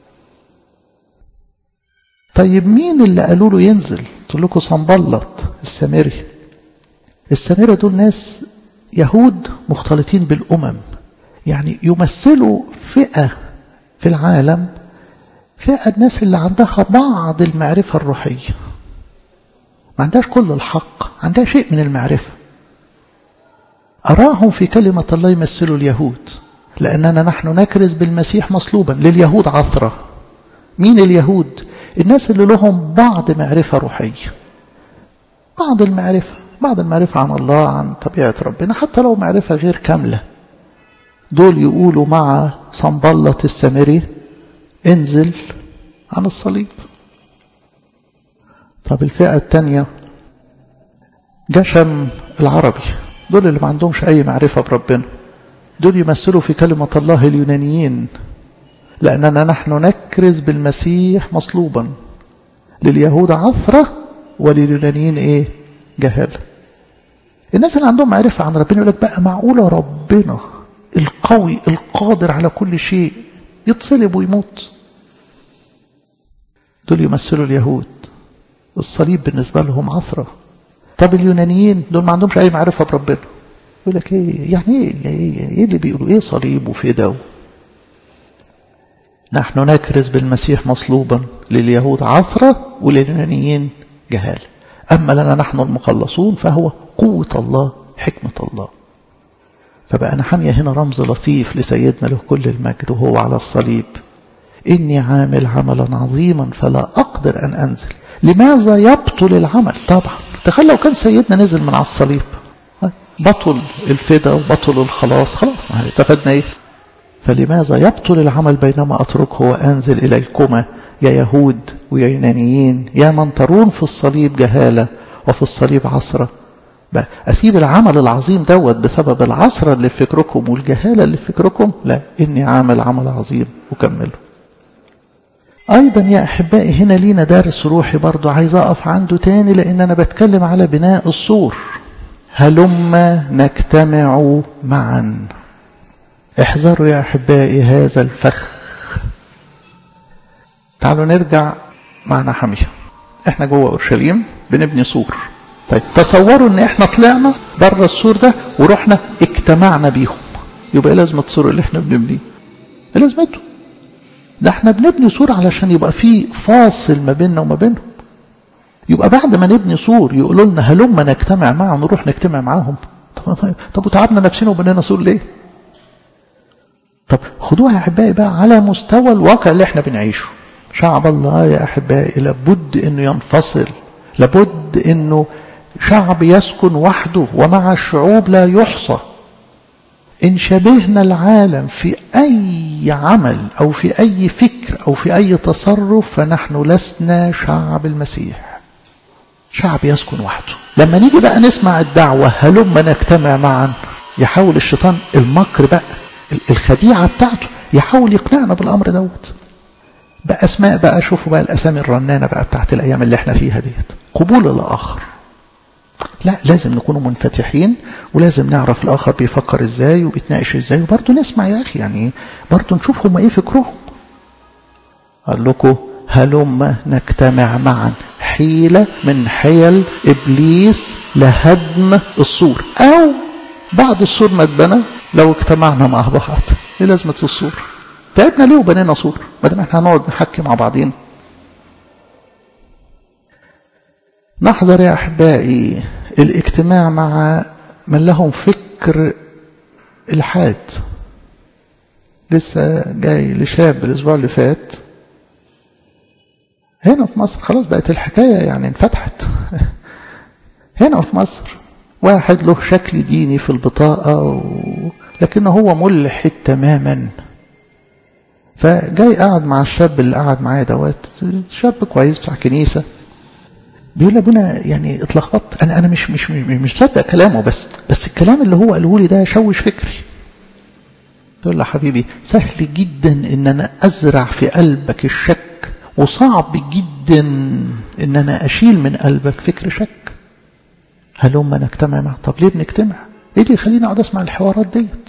طيب مين اللي قالوا له ينزل؟ قلت لكم صنبلط السامري. السامرة دول ناس يهود مختلطين بالأمم، يعني يمثلوا فئة في العالم، فئة الناس اللي عندها بعض المعرفة الروحية، ما عندهاش كل الحق، عندها شيء من المعرفة. أراهم في كلمة الله يمثلوا اليهود، لأننا نحن نكرز بالمسيح مصلوبا. لليهود عثرة. مين اليهود؟ الناس اللي لهم بعض معرفة روحية، بعض المعرفة بعض المعرفة عن الله، عن طبيعة ربنا، حتى لو معرفة غير كاملة. دول يقولوا مع صنبلط السامري انزل عن الصليب. طب الفئة الثانية جشم العربي، دول اللي ما عندهمش أي معرفة بربنا، دول يمثلوا في كلمة الله اليونانيين، لأننا نحن نكرز بالمسيح مصلوبا. لليهود عثرة ولليونانيين إيه؟ جهالة. الناس اللي عندهم معرفة عن ربنا يقول لك بقى معقولة ربنا القوي القادر على كل شيء يتصلب ويموت؟ دول يمثلوا اليهود، الصليب بالنسبة لهم عثرة. طب اليونانيين دول ما عندهمش أي معرفة بربنا، يقول لك إيه يعني إيه, إيه, إيه اللي بيقولوا إيه صليب وفدا؟ نحن نكرز بالمسيح مصلوبا، لليهود عثرة ولليونانيين جهالة. أما لنا نحن المخلصون فهو قوة الله حكمة الله. فبقى نحمية هنا رمز لطيف لسيدنا له كل المجد وهو على الصليب. إني عامل عملا عظيما فلا أقدر أن أنزل. لماذا يبطل العمل؟ طبعا تخيل لو كان سيدنا نزل من على الصليب، بطل الفدا وبطل الخلاص، خلاص ما استفدنا إيه؟ فلماذا يبطل العمل بينما أتركه وأنزل إليكما يا يهود ويا يونانيين، يا من ترون في الصليب جهالة وفي الصليب عصرة؟ بقى أسيب العمل العظيم دوت بسبب العصرة اللي في فكركم والجهالة اللي في فكركم؟ لا، إني عامل عمل عظيم وكمله. أيضا يا أحبائي هنا لينا دارس روحي برضو عايز أقف عنده تاني، لأن أنا بتكلم على بناء السور. هلما نجتمع معا. احذروا يا أحبائي هذا الفخ. تعالوا نرجع مع نحمية. احنا جوه أورشليم بنبني سور. طيب تصوروا ان احنا طلعنا بره السور ده ورحنا اجتمعنا بيهم، يبقى ايه لازمة السور اللي احنا بنبنيه؟ ايه لازمته؟ ده احنا بنبني سور علشان يبقى فيه فاصل ما بيننا وما بينهم. يبقى بعد ما نبني سور يقولوا لنا هلما نجتمع معهم، نروح نجتمع معاهم. طب, طب وتعبنا نفسنا وبنينا سور ليه؟ طب خدوها يا أحبائي بقى على مستوى الواقع اللي احنا بنعيشه. شعب الله يا أحبائي لابد أنه ينفصل، لابد أنه شعب يسكن وحده ومع الشعوب لا يحصى. إن شبهنا العالم في أي عمل أو في أي فكر أو في أي تصرف فنحن لسنا شعب المسيح، شعب يسكن وحده. لما نيجي بقى نسمع الدعوة هلما نجتمع معا، يحاول الشيطان المكر بقى الخديعة بتاعته يحاول يقنعنا بالأمر دوت بأسماء بقى. شوفوا بقى الأسامي الرنانة بقى بتاعت الأيام اللي احنا فيها ديت، قبول الآخر. لا، لازم نكونوا منفتحين ولازم نعرف الآخر بيفكر ازاي وبيتناقش ازاي، وبرضه نسمع يا أخي، يعني برضه نشوف هم ايه فكرهم. قال لكم هلما نجتمع معا، حيلة من حيل إبليس لهدم السور، أو بعد السور ما اتبنى لو اجتمعنا مع بعض. ايه لازمة السور؟ تعبنا ليه وبنينا سور ما دام احنا هنقعد نحكي مع بعضين؟ نحذر يا أحبائي الاجتماع مع من لهم فكر الحاد. لسه جاي لشاب الأسبوع اللي فات هنا في مصر، خلاص بقت الحكاية يعني انفتحت. هنا في مصر واحد له شكل ديني في البطاقة و... لكنه هو ملحد تماما. فجاي قاعد مع الشاب اللي قاعد معايا دوت، شاب كويس بتاع كنيسة، بيقول لابونا يعني اتلخبطت، انا انا مش مش مش مش صدق كلامه، بس بس الكلام اللي هو قاله لي ده شوش فكري. تقول له حبيبي سهل جدا ان انا ازرع في قلبك الشك، وصعب جدا ان انا اشيل من قلبك فكر شك. هلما نجتمع معه. طب ليه بنجتمع؟ ايه اللي يخليني اقعد اسمع الحوارات ديت؟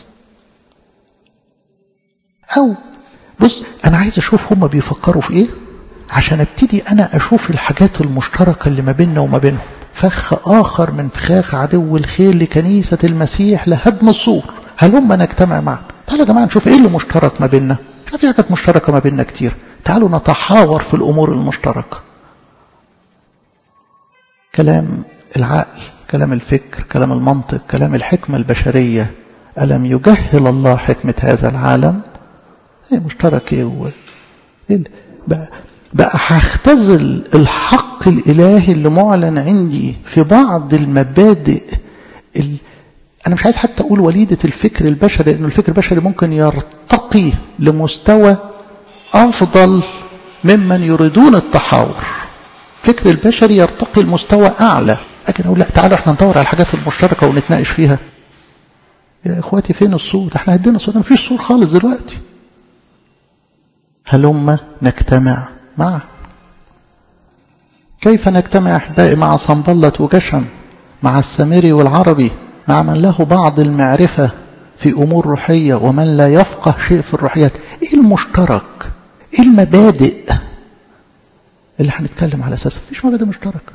او بص انا عايز اشوف هم بيفكروا في ايه، عشان ابتدي انا اشوف الحاجات المشتركة اللي ما بيننا وما بينهم. فخ اخر من فخاخ عدو الخير لكنيسة المسيح لهدم السور، هلما نجتمع معا. تعالوا يا جماعة نشوف ايه اللي مشترك ما بيننا. احنا في حاجات مشتركة ما بيننا كتير، تعالوا نتحاور في الامور المشتركة. كلام العقل، كلام الفكر، كلام المنطق، كلام الحكمة البشرية. ألم يجهل الله حكمة هذا العالم؟ ايه مشترك ايه هو؟ إيه بقى, بقى هختزل الحق الإلهي اللي معلن عندي في بعض المبادئ ال... أنا مش عايز حتى أقول وليدة الفكر البشري، لأنه الفكر البشري ممكن يرتقي لمستوى أفضل ممن يريدون التحاور. الفكر البشري يرتقي لمستوى أعلى، لكن أقول لا تعالوا احنا ندور على الحاجات المشتركة ونتناقش فيها. يا إخواتي فين الصوت؟ احنا هدينا الصوت، مفيش صوت خالص دلوقتي. هلما نجتمع معه. كيف نجتمع أحبائي مع صنبلت وجشم، مع السامري والعربي، مع من له بعض المعرفة في أمور روحية ومن لا يفقه شيء في الروحيات؟ إيه المشترك؟ إيه المبادئ اللي هنتكلم على أساسه؟ مفيش مبادئ مشتركة.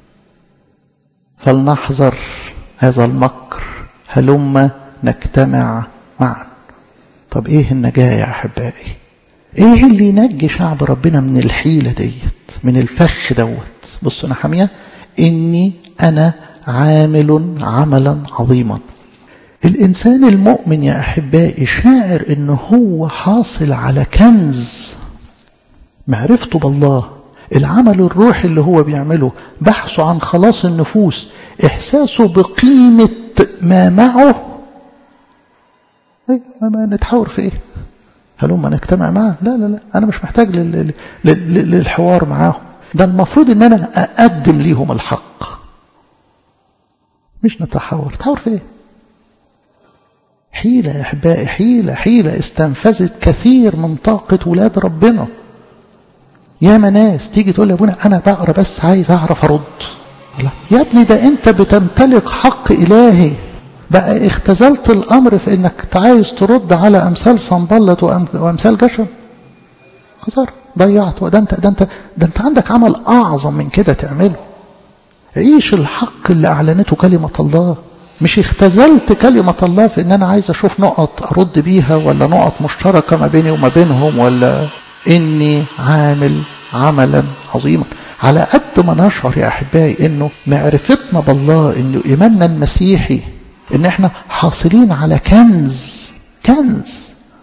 فلنحذر هذا المكر، هلما نجتمع معا. طب إيه النجاة يا أحبائي؟ إيه اللي ينجي شعب ربنا من الحيلة ديت، من الفخ دوت؟ بصوا أنا حامية إني أنا عامل عملا عظيما. الإنسان المؤمن يا أحبائي شاعر إنه هو حاصل على كنز، معرفته بالله، العمل الروحي اللي هو بيعمله، بحثه عن خلاص النفوس، إحساسه بقيمة ما معه. إيه ما نتحاور في إيه؟ هلما نجتمع معه؟ لا لا لا، أنا مش محتاج لل... لل... للحوار معاهم. ده المفروض إن أنا أقدم ليهم الحق، مش نتحاور. تحاور في إيه؟ حيلة يا أحبائي، حيلة حيلة استنفذت كثير من طاقة ولاد ربنا. يا ناس تيجي تقول لي ابونا انا بقرا بس عايز اعرف ارد. لا يا ابني، ده انت بتمتلك حق الهي، بقى اختزلت الامر في انك عايز ترد على امثال صنبلت وامثال جشم. خسر ضيعت. ده انت ده انت ده انت عندك عمل اعظم من كده تعمله. عيش الحق اللي اعلنته كلمه الله، مش اختزلت كلمه الله في ان انا عايز اشوف نقط ارد بيها، ولا نقط مشتركه ما بيني وما بينهم، ولا إني عامل عملا عظيما. على قد ما نشعر يا أحبائي إنه معرفتنا بالله، إنه إيماننا المسيحي، إن إحنا حاصلين على كنز كنز،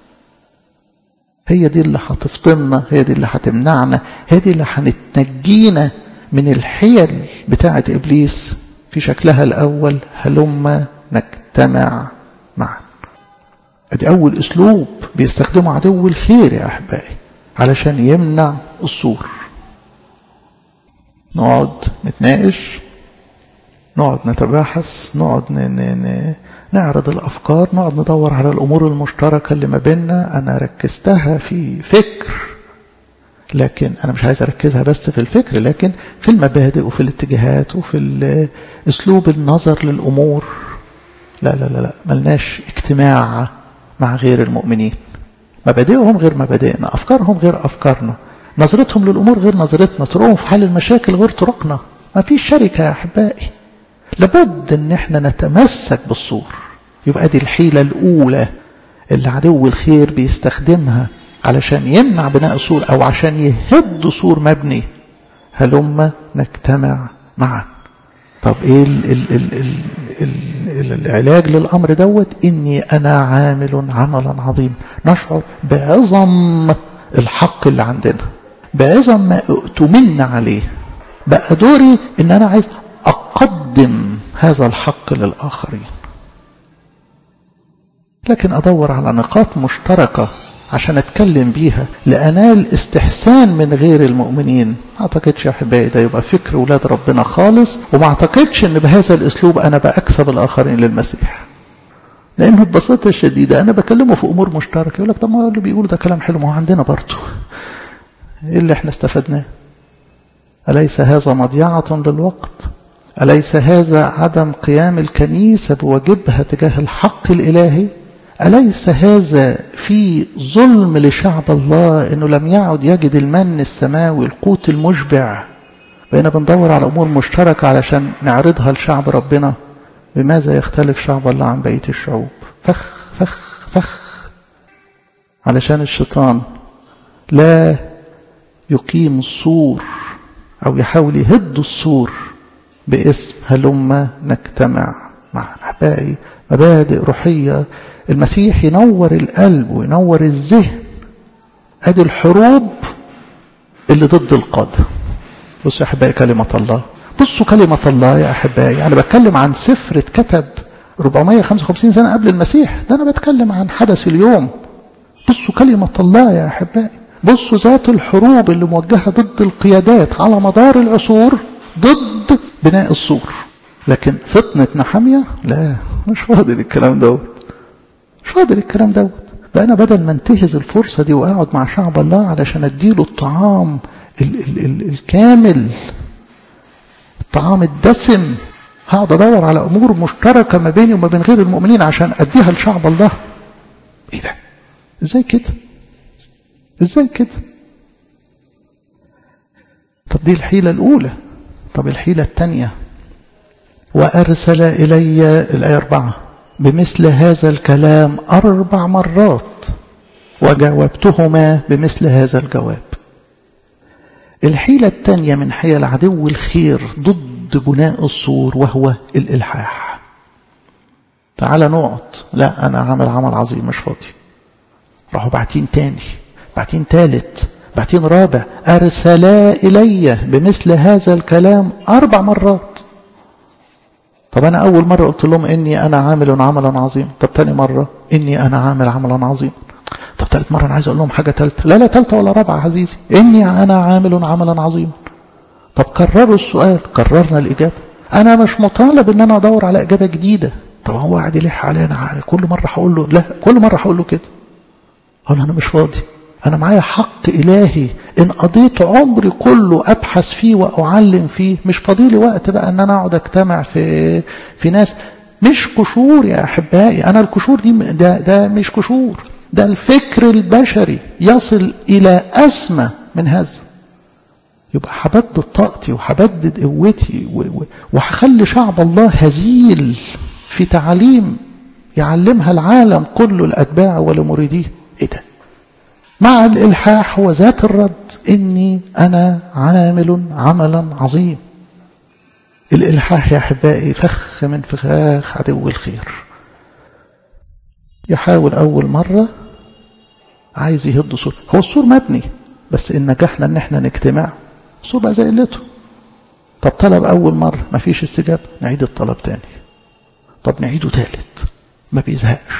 هي دي اللي هتفطمنا، هي دي اللي هتمنعنا، هي دي اللي هنتنجينا من الحيل بتاعة إبليس في شكلها الأول. هلما نجتمع معا. ادي أول أسلوب بيستخدمه عدو الخير يا أحبائي علشان يمنع الصور. نقعد نتناقش، نقعد نتباحث، نقعد ن... ن... نعرض الأفكار، نقعد ندور على الأمور المشتركة اللي ما بيننا. أنا ركزتها في فكر، لكن أنا مش عايز أركزها بس في الفكر، لكن في المبادئ وفي الاتجاهات وفي أسلوب النظر للأمور. لا لا لا لا، ملناش اجتماع مع غير المؤمنين. مبادئهم غير مبادئنا، أفكارهم غير أفكارنا. نظرتهم للأمور غير نظرتنا، طرقهم في حل المشاكل غير طرقنا. ما فيش شركة يا أحبائي. لابد ان احنا نتمسك بالسور. يبقى دي الحيلة الأولى اللي عدو الخير بيستخدمها علشان يمنع بناء سور أو عشان يهد سور مبني. هلما نجتمع معا. طب ايه ال ال ال ال ال ال العلاج للأمر دوت؟ إني أنا عامل عملا عظيم. نشعر بعظم الحق اللي عندنا، بعظم ما اؤتمن عليه. بقى دوري إن أنا عايز أقدم هذا الحق للآخرين، لكن أدور على نقاط مشتركة عشان أتكلم بيها لأنال استحسان من غير المؤمنين. ما أعتقدش يا أحبائي ده يبقى فكر ولاد ربنا خالص، وما أعتقدش أن بهذا الأسلوب أنا بأكسب الآخرين للمسيح. لأنه ببساطة الشديدة أنا بكلمه في أمور مشتركة، يقول لك طب ما اللي بيقول ده كلام حلو، ما هو عندنا برضه. إيه اللي احنا استفدناه؟ أليس هذا مضيعة للوقت؟ أليس هذا عدم قيام الكنيسة بواجبها تجاه الحق الإلهي؟ أليس هذا في ظلم لشعب الله أنه لم يعد يجد المن السماوي القوت المشبع؟ بقينا بندور على أمور مشتركة علشان نعرضها لشعب ربنا. بماذا يختلف شعب الله عن بقية الشعوب؟ فخ فخ فخ. علشان الشيطان لا يقيم السور أو يحاول يهد السور باسم هلما نجتمع مع. أحبائي مبادئ روحية المسيح ينور القلب وينور الذهن. ادي الحروب اللي ضد القادة. بصوا يا أحبائي كلمة الله، بصوا كلمة الله يا أحبائي. أنا بتكلم عن سفر اتكتب أربعمائة وخمسة وخمسين سنة قبل المسيح، ده أنا بتكلم عن حدث اليوم. بصوا كلمة الله يا أحبائي. بصوا ذات الحروب اللي موجهة ضد القيادات على مدار العصور ضد بناء السور. لكن فطنة نحمية لا، مش فاضل الكلام دوت، مش فاضل الكلام دوت. بقى أنا بدل ما انتهز الفرصة دي وأقعد مع شعب الله علشان أديله الطعام ال ال ال الكامل، الطعام الدسم، هقعد أدور على أمور مشتركة ما بيني وما بين غير المؤمنين عشان أديها لشعب الله. إيه ده؟ إزاي كده؟ إزاي كده؟ طب دي الحيلة الأولى. طب الحيلة الثانية، وأرسل إلي الآية أربعة بمثل هذا الكلام أربع مرات وجاوبتهما بمثل هذا الجواب. الحيلة الثانية من حيل عدو الخير ضد بناء السور وهو الإلحاح. تعال نقعد، لا أنا عامل عمل عظيم مش فاضي. راحوا بعتين تاني، بعتين ثالث، بعتين رابع. أرسلا إلي بمثل هذا الكلام أربع مرات. طب أنا أول مرة قلت لهم إني أنا عامل عملا عظيم. طب تاني مرة إني أنا عامل عملا عظيم. طب ثالث مرة أنا عايز أقول لهم حاجة ثالثة. لا لا ثالثة ولا رابعة عزيزي، إني أنا عامل عملا عظيم. طب كرروا السؤال، كررنا الإجابة. أنا مش مطالب إن أنا أدور على إجابة جديدة. طب هو قاعد يلح علينا كل مرة هقول له لا، كل مرة هقول له كده. أنا أنا مش فاضي، أنا معايا حق إلهي إن قضيت عمري كله أبحث فيه وأعلم فيه. مش فاضيلي وقت بقى أن أنا أقعد أجتمع في في ناس مش كشور يا أحبائي. أنا الكشور دي ده, ده مش كشور، ده الفكر البشري يصل إلى أسمى من هذا. يبقى هبدد طاقتي وهبدد قوتي وهخلي شعب الله هزيل في تعليم يعلمها العالم كله الأتباع والمريدين. إيه ده؟ مع الإلحاح هو ذات الرد، إني أنا عامل عملا عظيم. الإلحاح يا أحبائي فخ من فخاخ عدو الخير. يحاول أول مرة عايز يهد سور، هو السور مبني بس إن نجحنا إن احنا نجتمع السور بقى زي قلته. طب طلب أول مرة ما فيش استجابة، نعيد الطلب تاني. طب نعيده ثالث، ما بيزهقش.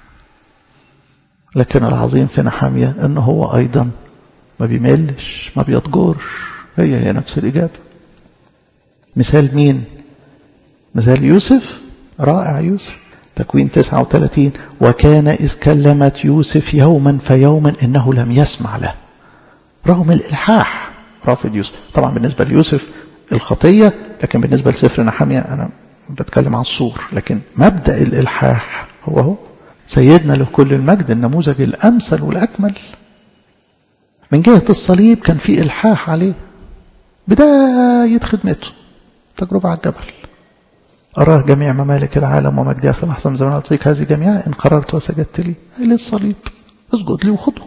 لكن العظيم في نحمية أنه هو أيضا ما بيملش ما بيضجرش، هي هي نفس الإجابة. مثال مين؟ مثال يوسف. رائع يوسف. تكوين تسعة وثلاثين، وكان إذ كلمت يوسف يوما فيوما إنه لم يسمع له. رغم الإلحاح رافض يوسف. طبعا بالنسبة ليوسف الخطية، لكن بالنسبة لسفر نحمية أنا بتكلم عن الصور. لكن مبدأ الإلحاح هو هو سيدنا له كل المجد النموذج الأمثل والأكمل. من جهة الصليب كان في إلحاح عليه، بداية خدمته تجربة على الجبل. أراه جميع ممالك العالم ومجدها في لحظة من زمان أعطيك هذه جميعا إن قررت وسجدت لي. إلى الصليب اسجد لي وخده.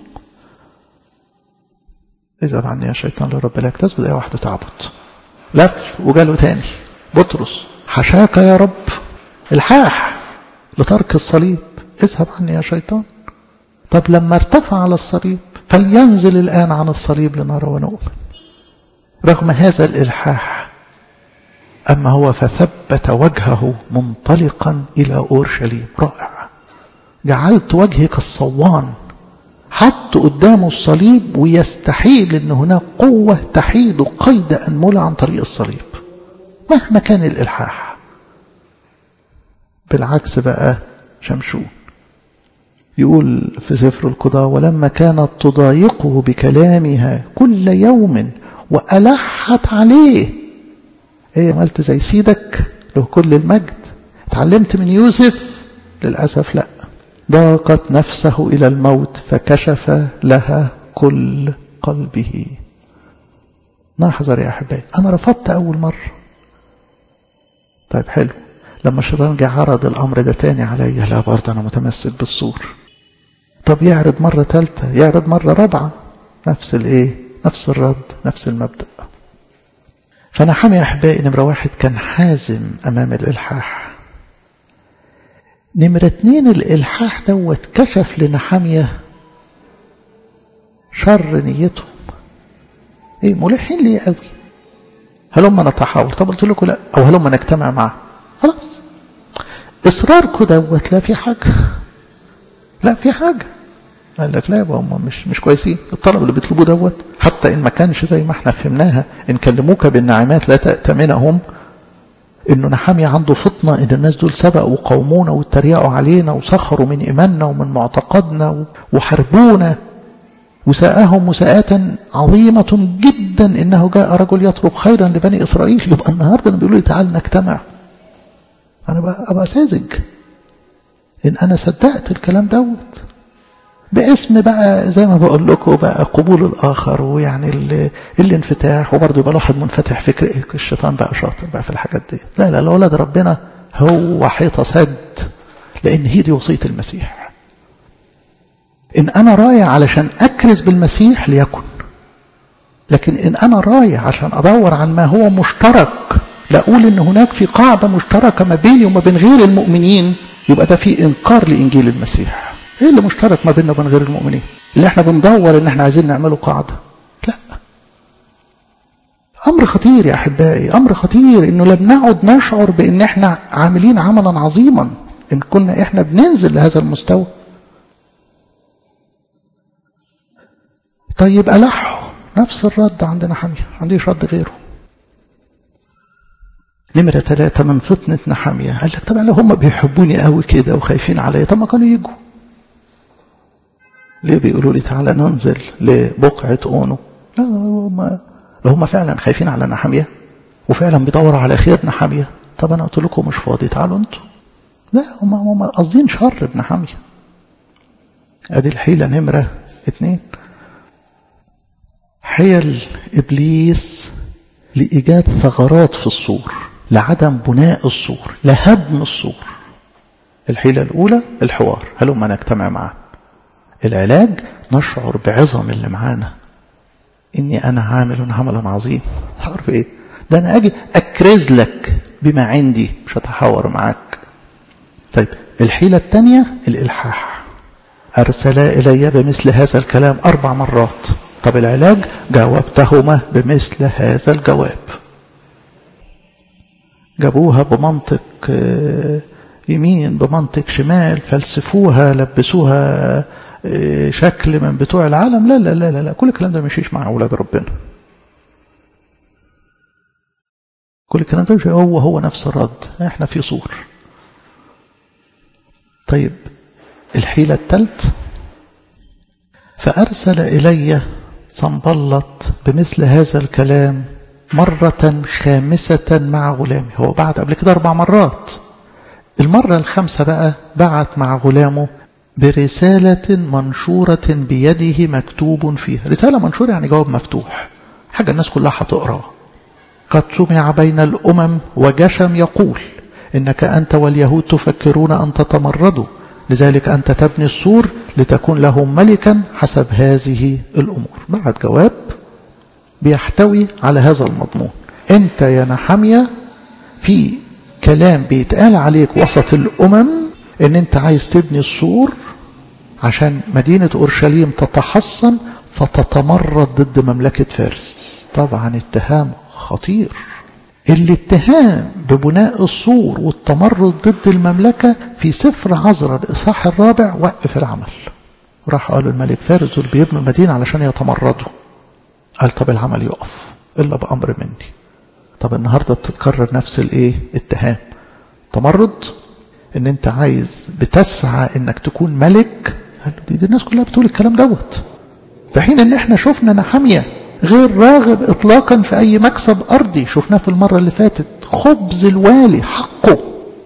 اذهب عني يا شيطان لرب لا تسجد. أي واحدة تعبد. لف وجاله تاني بطرس حشاك يا رب، الحاح لترك الصليب. اذهب عني يا شيطان. طب لما ارتفع على الصليب فلينزل الآن عن الصليب لنرى ونؤمن. رغم هذا الإلحاح أما هو فثبت وجهه منطلقا إلى أورشليم. رائع. جعلت وجهي كالصوان. حط قدامه الصليب ويستحيل أن هناك قوة تحيد قيد أنملة عن طريق الصليب مهما كان الإلحاح. بالعكس بقى شمشون يقول في سفر القضاء ولما كانت تضايقه بكلامها كل يوم وألحت عليه. ايه عملت زي سيدك له كل المجد؟ اتعلمت من يوسف؟ للأسف لا. ضاقت نفسه إلى الموت فكشف لها كل قلبه. نحذر يا أحبائي. أنا رفضت أول مرة. طيب حلو. لما الشيطان جه عرض الأمر ده تاني عليا، لا برضه أنا متمسك بالسور. طب يعرض مرة ثالثة، يعرض مرة رابعة، نفس الإيه؟ نفس الرد، نفس المبدأ. فنحميا يا أحبائي نمرة واحد كان حازم أمام الإلحاح. نمرة اتنين الإلحاح دوت كشف لنحميا شر نيتهم. إيه ملحين ليه قوي؟ هلما نتحاور. طب قلت لكم لا، أو هلما نجتمع معه. خلاص إصراركم دوت لا في حاجة، لا في حاجة. قال لك لا يبقى هم مش مش كويسين. الطلب اللي بيطلبوه دوت حتى إن ما كانش زي ما احنا فهمناها إن كلموك بالنعمات لا تأتمنهم، إنه نحميا عنده فطنة إن الناس دول سبقوا وقومونا واتريقوا علينا وسخروا من إيماننا ومن معتقدنا وحربونا وساءهم مساءة عظيمة جدا إنه جاء رجل يطلب خيرا لبني إسرائيل. يبقى النهاردة بيقولوا لي تعال نجتمع. أنا بقى أبقى ساذج إن أنا صدقت الكلام دوت باسم بقى زي ما بقول لكم بقى قبول الآخر ويعني الانفتاح، وبرضه يبقى الواحد منفتح فكر. الشيطان بقى شاطر بقى في الحاجات دي. لا لا لا، ولد ربنا هو حيطة سد، لأن هي دي وصية المسيح. إن أنا رايح علشان أكرز بالمسيح ليكن، لكن إن أنا رايح عشان أدور عن ما هو مشترك، لا أقول إن هناك في قاعدة مشتركة ما بيني وما بين غير المؤمنين، يبقى ده في إنكار لإنجيل المسيح. ايه اللي مشترك ما بيننا وبين غير المؤمنين اللي احنا بندور ان احنا عايزين نعمله قاعدة؟ لا. امر خطير يا احبائي، امر خطير انه لم نعد نشعر بان احنا عاملين عملا عظيما ان كنا احنا بننزل لهذا المستوى. طيب ألحوا نفس الرد عندنا حمية، عنديش رد غيره. نمرة ثلاثة من فطنة نحمية قال لك طبعا لو هم بيحبوني قوي كده وخايفين عليا، طب ما كانوا يجوا. ليه بيقولوا لي تعالى ننزل لبقعة أونو؟ لا هم لو هم فعلا خايفين على نحمية وفعلا بيدوروا على خير نحمية، طب أنا قلت لكم مش فاضي تعالوا أنتوا. لا هم هم قاصدين شر بنحمية. أدي الحيلة نمرة اتنين. حيل إبليس لإيجاد ثغرات في السور، لعدم بناء السور، لهدم السور. الحيلة الأولى الحوار، هلما نجتمع معا. العلاج نشعر بعظم اللي معانا، إني أنا عامل عملا عظيم. تعرف إيه؟ ده أنا أجي أكرز لك بما عندي، مش هتحاور معاك. طيب الحيلة الثانية الإلحاح. أرسل إلي بمثل هذا الكلام أربع مرات. طب العلاج جاوبتهما بمثل هذا الجواب. جابوها بمنطق يمين بمنطق شمال، فلسفوها، لبسوها شكل من بتوع العالم. لا لا لا لا، كل الكلام ده مشيش مع أولاد ربنا. كل الكلام ده مش هو هو نفس الرد. احنا في صور. طيب الحيلة الثالث. فأرسل إلي صنبلط بمثل هذا الكلام مرة خامسة مع غلامي. هو بعت قبل كده أربع مرات. المرة الخامسة بقى بعت مع غلامه برسالة منشورة بيده مكتوب فيها. رسالة منشورة يعني جواب مفتوح، حاجة الناس كلها هتقرأ. قد سمع بين الأمم وجشم يقول إنك أنت واليهود تفكرون أن تتمردوا، لذلك أنت تبني السور لتكون لهم ملكا حسب هذه الأمور. بعد جواب بيحتوي على هذا المضمون. أنت يا نحمية في كلام بيتقال عليك وسط الأمم إن أنت عايز تبني السور عشان مدينة أورشليم تتحصن فتتمرد ضد مملكة فارس. طبعا اتهام خطير. الاتهام ببناء السور والتمرد ضد المملكة في سفر عزرا الإصحاح الرابع وقف العمل. راح قالوا الملك فارس دول بيبنوا المدينة علشان يتمردوا. قال طب العمل يقف إلا بأمر مني. طب النهاردة بتتكرر نفس الايه اتهام، تمرد، ان انت عايز بتسعى انك تكون ملك. دي, دي الناس كلها بتقول الكلام دوت، في حين ان احنا شفنا نحمية غير راغب اطلاقا في اي مكسب ارضي. شفناه في المرة اللي فاتت، خبز الوالي حقه،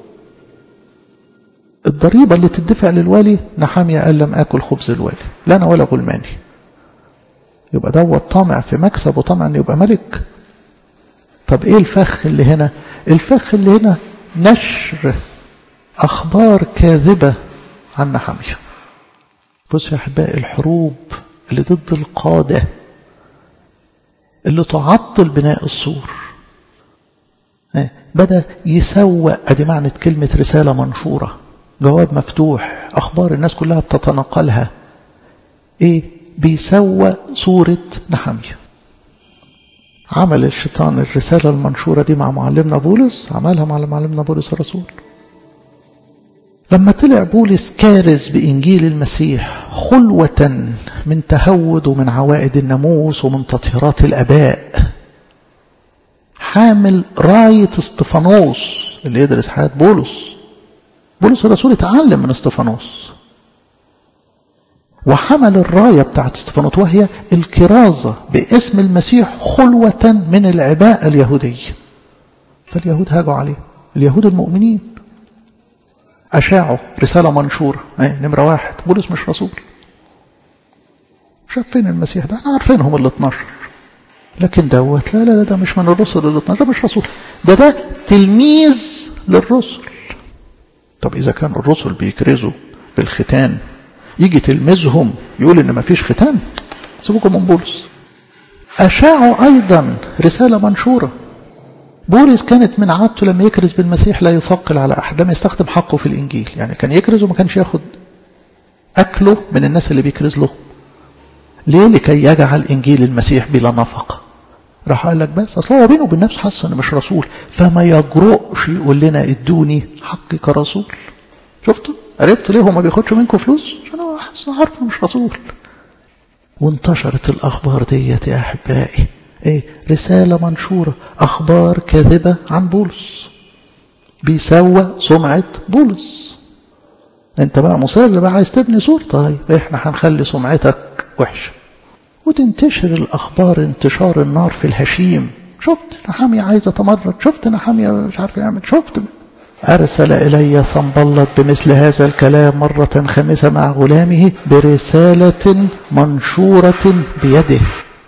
الضريبة اللي تدفع للوالي. نحمية قال لم اكل خبز الوالي لا انا ولا غلماني. يبقى دوت طامع في مكسب وطمع ان يبقى ملك. طب ايه الفخ اللي هنا؟ الفخ اللي هنا نشر اخبار كاذبة عن نحمية. بص يا احبائي، الحروب اللي ضد القادة اللي تعطل بناء السور بدأ يسوق. ادي معنى كلمة رسالة منشورة، جواب مفتوح، اخبار الناس كلها بتتناقلها. ايه بيسوق صورة نحمية. عمل الشيطان الرسالة المنشورة دي مع معلمنا بولس، عملها مع معلمنا بولس الرسول. لما طلع بولس كارز بإنجيل المسيح خلوة من تهود ومن عوائد الناموس ومن تطهيرات الآباء، حامل راية استفانوس اللي يدرس حياة بولس. بولس الرسول اتعلم من استفانوس وحمل الراية بتاعت استفانوس وهي الكرازة باسم المسيح خلوة من العباءة اليهودية. فاليهود هاجوا عليه، اليهود المؤمنين أشاعوا رسالة منشورة. نمرة واحد، بولس مش رسول. شايفين المسيح ده، احنا عارفينهم ال اثناشر، لكن دوت لا لا لا ده مش من الرسل ال اثناشر، ده مش رسول، ده ده تلميذ للرسل. طب إذا كان الرسل بيكرزوا بالختان، يجي تلميذهم يقول إن ما فيش ختان؟ سيبوكم من بولس. أشاعوا أيضا رسالة منشورة. بولس كانت من عادته لما يكرز بالمسيح لا يثقل على أحد، لم يستخدم حقه في الإنجيل. يعني كان يكرز وما كانش ياخد أكله من الناس اللي بيكرز له. ليه؟ لكي يجعل إنجيل المسيح بلا نفقة. راح قال لك بس أصلا هو بينه وبين نفسه حاسس إنه مش رسول، فما يجرؤش يقول لنا ادوني حقي كرسول. شفتوا؟ عرفتوا ليه هو ما بياخدش منكم فلوس؟ عشان هو حاسس عارفه مش رسول. وانتشرت الأخبار ديت يا أحبائي. ايه؟ رسالة منشورة، أخبار كاذبة عن بولس، بيسوى سمعة بولس. انت بقى مصر بقى عايز تبني سور، طيب احنا هنخلي سمعتك وحشة وتنتشر الأخبار انتشار النار في الهشيم. شفت نحمية عايزة تمرد، شفت نحمية مش عارف يعمل، شفت. أرسل إلي صنبلط بمثل هذا الكلام مرة خامسة مع غلامه برسالة منشورة بيده.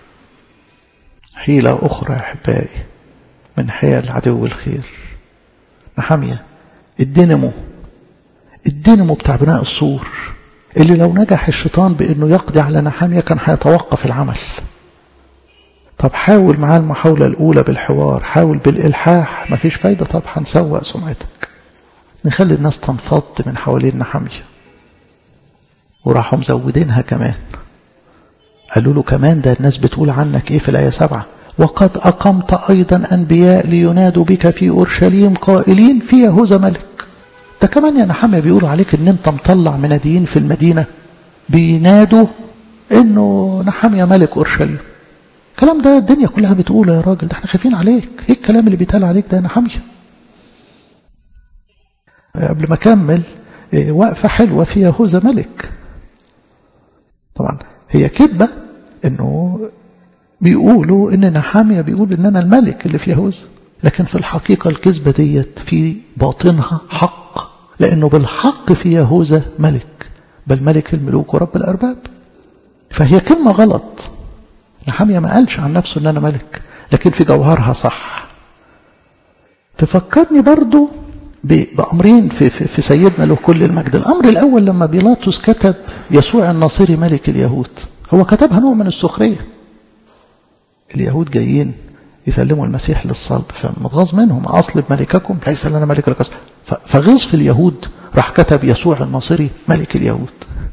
حيلة أخرى يا أحبائي من حيل عدو الخير. نحمية الدينامو، الدينامو بتاع بناء السور، اللي لو نجح الشيطان بأنه يقضي على نحمية كان هيتوقف العمل. طب حاول معاه المحاولة الأولى بالحوار، حاول بالإلحاح، مفيش فايدة. طب هنسوق سمعتك، نخلي الناس تنفض من حوالين نحمية. وراحوا مزودينها كمان، قالوا له كمان ده الناس بتقول عنك ايه في الآية سبعة، وقد أقمت أيضا أنبياء لينادوا بك في أورشليم قائلين في يهوذا ملك. ده كمان يا نحمية بيقولوا عليك ان انت مطلع مناديين في المدينة بينادوا انه نحمية ملك أورشليم. الكلام ده الدنيا كلها بتقوله يا راجل، ده احنا خايفين عليك. ايه الكلام اللي بيتقال عليك ده يا نحمية؟ قبل ما اكمل، وقفة حلوة في يهوذا ملك. طبعا هي كذبة انه بيقولوا ان نحمية بيقول ان انا الملك اللي في يهوذا، لكن في الحقيقة الكذبة ديت في باطنها حق، لانه بالحق في يهوذا ملك. بل ملك الملوك ورب الأرباب. فهي كلمة غلط. نحمية ما قالش عن نفسه ان انا ملك، لكن في جوهرها صح. تفكرني برضو بأمرين في, في, في سيدنا له كل المجد. الأمر الأول لما بيلاطس كتب يسوع الناصري ملك اليهود، هو كتبها نوع من السخرية. اليهود جايين يسلموا المسيح للصلب، فمتغاظ منهم، أصلب ملككم ليس لنا ملك لك. فغيظ في اليهود راح كتب يسوع الناصري ملك اليهود.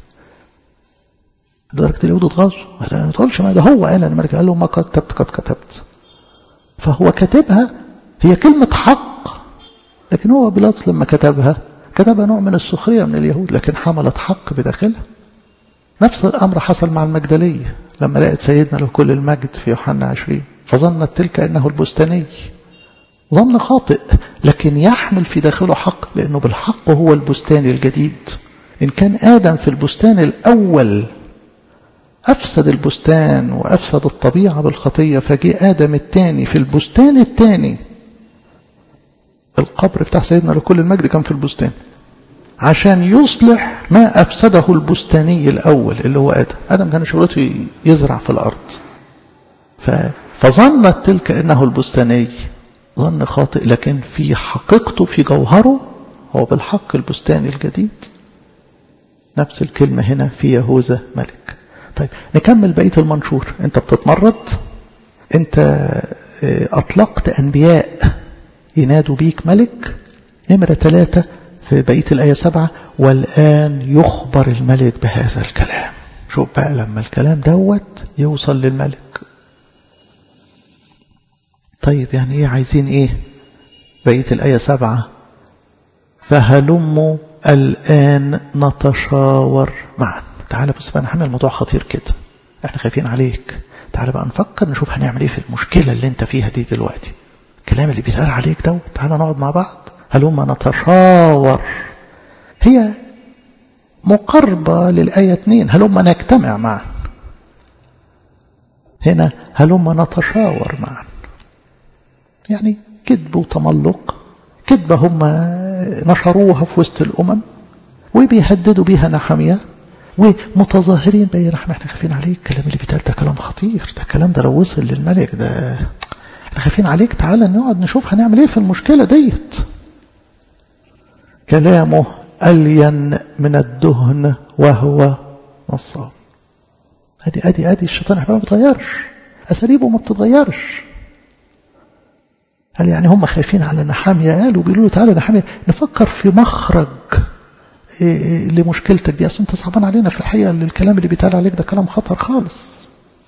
لدرجة اليهود اتغاظوا، ما تقولش ما ده هو قال أنا ملك، قال له ما كتبت قد كتبت. فهو كتبها هي كلمة حق، لكن هو بيلاطس لما كتبها كتبها نوع من السخرية من اليهود، لكن حملت حق بداخلها. نفس الأمر حصل مع المجدلية لما لقت سيدنا له كل المجد في يوحنا عشرين، فظنت تلك أنه البستاني. ظن خاطئ، لكن يحمل في داخله حق، لأنه بالحق هو البستاني الجديد. إن كان آدم في البستان الأول أفسد البستان وأفسد الطبيعة بالخطية، فجاء آدم الثاني في البستان الثاني. القبر بتاع سيدنا لكل المجد كان في البستان عشان يصلح ما أفسده البستاني الأول اللي هو آدم. آدم كان شغلته يزرع في الأرض، فظنت تلك أنه البستاني. ظن خاطئ، لكن في حقيقته في جوهره هو بالحق البستاني الجديد. نفس الكلمة هنا في يهوذا ملك. طيب نكمل بقية المنشور. انت بتتمرد، انت اطلقت انبياء ينادوا بيك ملك. نمرة ثلاثة في بقية الآية سبعة، والآن يخبر الملك بهذا الكلام. شوف بقى لما الكلام دوت يوصل للملك. طيب يعني ايه عايزين ايه؟ بقية الآية سبعة، فهلموا الآن نتشاور معا. تعال بص بقى، نحمل الموضوع خطير كده، احنا خايفين عليك. تعال بقى نفكر نشوف هنعمل ايه في المشكلة اللي انت فيها دي دلوقتي. الكلام اللي بيتقال عليك دوت، تعال نقعد مع بعض. هلما نتشاور هي مقاربة للآية اتنين، هلما نجتمع معا. هنا هلما نتشاور معا، يعني كذب وتملق. كذبة هم نشروها في وسط الأمم وبيهددوا بيها نحمية، ومتظاهرين بين احنا احنا خايفين عليك. الكلام اللي بيتقال ده كلام خطير، ده الكلام ده لو وصل للملك ده احنا خايفين عليك. تعالى نقعد نشوف هنعمل ايه في المشكلة ديت. كلامه ألين من الدهن وهو نصاب. ادي ادي ادي الشيطان احنا ما بيتغيرش، اساليبه ما بتتغيرش. قال يعني هم خايفين على نحمية، قالوا بيقولوا له تعالى نحمية نفكر في مخرج إيه لمشكلتك دي. اصل انت صعبان علينا في الحقيقة، الكلام اللي بيتقال عليك ده كلام خطر خالص.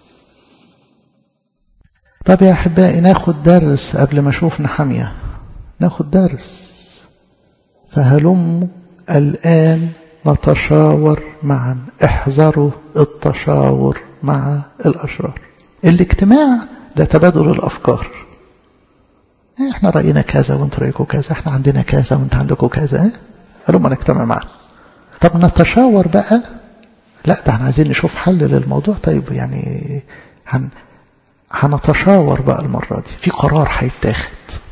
طب يا أحبائي ناخد درس قبل ما أشوف نحمية، ناخد درس. فهلم الآن نتشاور معا. احذروا التشاور مع الأشرار. الاجتماع ده تبادل الأفكار. احنا رأينا كذا وانت رأيكوا كذا، احنا عندنا كذا وانت عندكوا كذا، هلما نجتمع معا. طب نتشاور بقى، لا ده احنا عايزين نشوف حل للموضوع. طيب يعني هن هنتشاور بقى المرة دي، في قرار هيتاخد.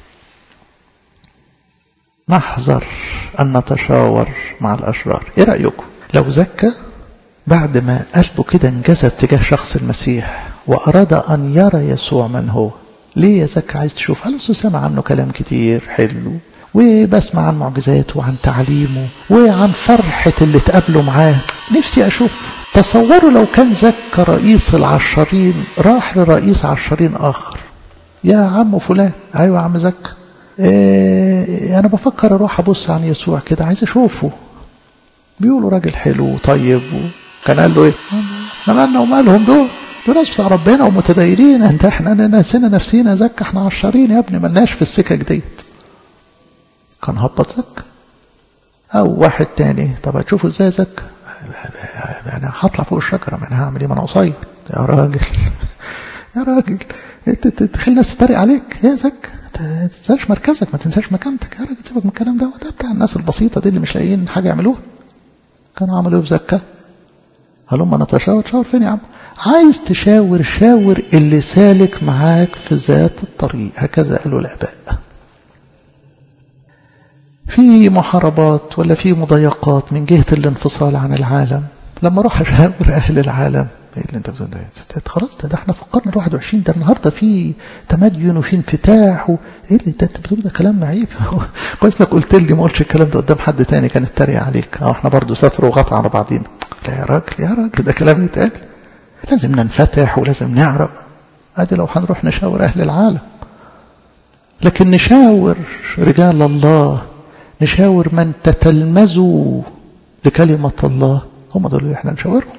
نحذر أن نتشاور مع الأشرار. ايه رأيكم لو زكى بعد ما قلبه كده انجذب تجاه شخص المسيح وأراد أن يرى يسوع من هو؟ ليه يا زكى عايز تشوف؟ قال له سمع عنه كلام كتير حلو، وبسمع عن معجزاته وعن تعليمه وعن فرحة اللي تقابله معاه، نفسي أشوف. تصوروا لو كان زكى رئيس العشرين راح لرئيس عشرين آخر، يا عم فلان، أيوة يا عم زكى، إيه أنا بفكر أروح أبص عن يسوع كده، عايز أشوفه، بيقولوا راجل حلو طيب. كان قال له إيه؟ احنا مالنا ومالهم دول دول ناس بتاع ربنا ومتديرين، انت احنا ناسينا نفسينا زكى، احنا عشرين يا ابني ملناش في السكة ديت. كان هبط زكى. أو واحد تاني، طب هتشوفوا ازاي زكى؟ انا هطلع فوق الشجره، ما انا هعمل ايه، ما انا قصير يا راجل. يا راجل انت تخلي الناس تتريق عليك يا زكى، ما تنساش مركزك، ما تنساش مكانتك يا راجل، سيبك من الكلام ده، ده بتاع الناس البسيطه دي اللي مش لاقيين حاجه يعملوها. كانوا عملوا ايه في زكى؟ هلما نتشاور. تشاور فين يا عم؟ عايز تشاور شاور اللي سالك معاك في ذات الطريق، هكذا قالوا الاباء. في محاربات ولا في مضايقات من جهة الانفصال عن العالم، لما اروح اشاور اهل العالم ايه اللي انت بتقول ده؟ خلاص ده, ده احنا في القرن الواحد وعشرين، ده النهارده في تمدن وفي انفتاح و... ايه اللي انت بتقول ده؟ كلام معيب. كويس انك قلت لي ما قلتش الكلام ده قدام حد تاني كان اتريق عليك. اه احنا برضو ستر وغطى على بعضينا. لا يا راجل يا راجل ده كلام يتقال، لازم ننفتح ولازم نعرف. ادي لو هنروح نشاور اهل العالم، لكن نشاور رجال الله، نشاور من تتلمذوا لكلمة الله، هم دول اللي احنا نشاورهم.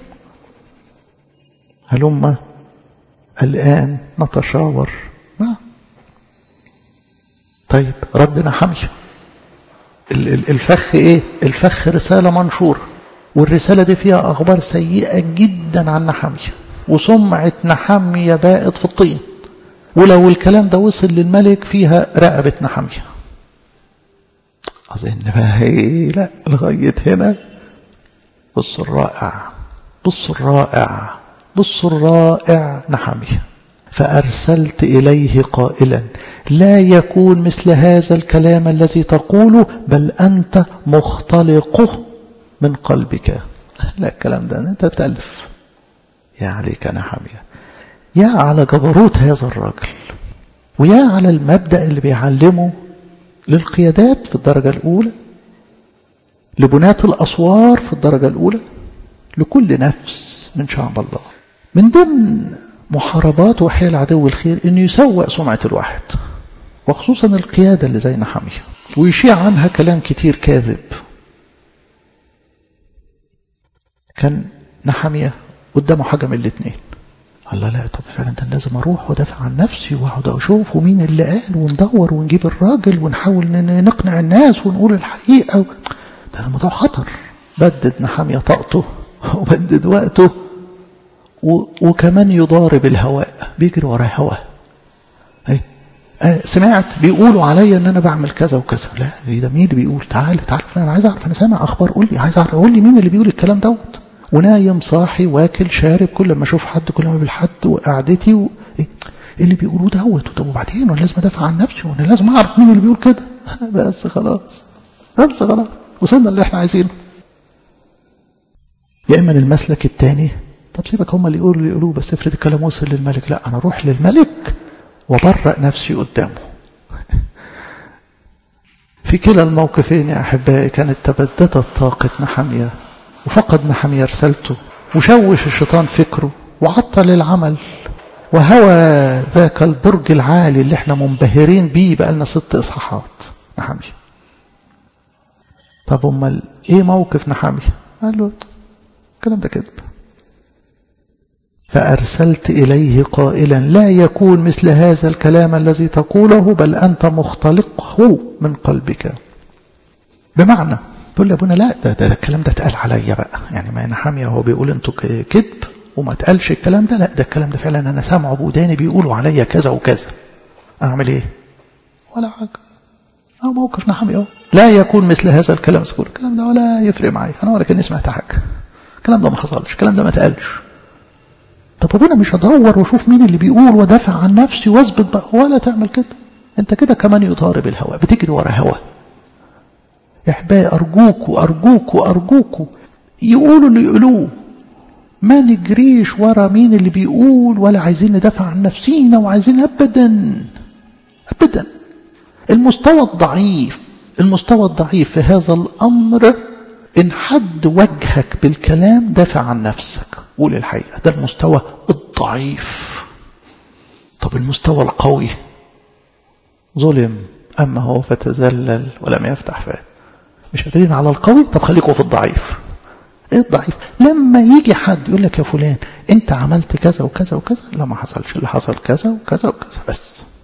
هلما الآن نتشاور. ما. طيب رد نحمية، الفخ ايه؟ الفخ رسالة منشورة، والرسالة دي فيها أخبار سيئة جدا عن نحمية، وسمعة نحمية بائت في الطين، ولو الكلام ده وصل للملك فيها رقبة نحمية. أظن بقى ايه؟ لا لغاية هنا. بص الرائع، بص الرائع، بص الرائع نحمية. فأرسلت إليه قائلا لا يكون مثل هذا الكلام الذي تقوله، بل أنت مختلقه من قلبك. لا الكلام ده أنت بتألف. يا عليك نحمية، يا على جبروت هذا الرجل، ويا على المبدأ اللي بيعلمه للقيادات في الدرجة الأولى، لبناة الأسوار في الدرجة الأولى، لكل نفس من شعب الله. من ضمن محاربات وحيل عدو الخير انه يسوء سمعة الواحد، وخصوصا القيادة اللي زي نحمية، ويشيع عنها كلام كتير كاذب. كان نحمية قدامه حاجة من الاثنين. الله لا طب فعلا ده لازم اروح ودافع عن نفسي واقعد اشوف ومين اللي قال وندور ونجيب الراجل ونحاول نقنع الناس ونقول الحقيقة. ده الموضوع خطر. بدد نحمية طاقته وبدد وقته، وكمان يضارب الهواء، بيجري ورا هواء. ايه آه سمعت بيقولوا عليا ان انا بعمل كذا وكذا. لا ده مين اللي بيقول؟ تعال تعال انا عايز اعرف، انا سامع اخبار، قول لي، عايز اعرف، قول لي مين اللي بيقول الكلام دوت. ونايم صاحي واكل شارب، كل ما اشوف حد كل ما اقابل حد وقعدتي و... ايه اللي بيقولوه دوت. طب وبعدين وانا لازم ادافع عن نفسي وانا لازم اعرف مين اللي بيقول كده. بس خلاص بس خلاص وصلنا اللي احنا عايزينه. يا اما المسلك الثاني، طب سيبك هم اللي يقولوا اللي يقولوه، بس افرض الكلام وصل للملك. لا انا اروح للملك وبرأ نفسي قدامه. في كلا الموقفين يا احبائي كانت تبددت طاقة نحمية، وفقد نحمية رسالته، وشوش الشيطان فكره، وعطل العمل، وهوى ذاك البرج العالي اللي احنا منبهرين بيه بقالنا ست اصحاحات نحمية. طب امال ايه موقف نحمية؟ قال له الكلام ده كذب. فأرسلت إليه قائلا لا يكون مثل هذا الكلام الذي تقوله، بل أنت مختلقه من قلبك. بمعنى تقول لي أبونا لا ده, ده, ده الكلام ده اتقال عليا بقى، يعني ما نحمية هو بيقول انتوا كذب وما اتقالش الكلام ده. لا ده الكلام ده فعلا أنا سامعه بوداني بيقولوا عليا كذا وكذا. أعمل إيه؟ ولا حاجة. أو موقف نحمية لا يكون مثل هذا الكلام. سكول الكلام ده ولا يفرق معي أنا، ولا كني سمعت حاجة. الكلام ده ما حصلش، الكلام ده ما اتقالش. طب أبونا مش هدور واشوف مين اللي بيقول ودافع عن نفسي واثبت بقى، ولا تعمل كده. انت كده كمان يطارب الهواء، بتجري ورا هواء. يا احبائي ارجوكوا ارجوكوا ارجوكوا يقولوا اللي يقولوه، ما نجريش ورا مين اللي بيقول، ولا عايزين ندافع عن نفسينا وعايزين ابدا ابدا. المستوى الضعيف المستوى الضعيف في هذا الامر، إن حد وجهك بالكلام دافع عن نفسك قول الحقيقة، ده المستوى الضعيف. طب المستوى القوي ظلم أما هو فتزلل ولم يفتح فاه. مش قادرين على القوي، طب خليكوا في الضعيف. ايه الضعيف؟ لما يجي حد يقول لك يا فلان انت عملت كذا وكذا وكذا، لا ما حصلش، اللي حصل كذا وكذا وكذا بس.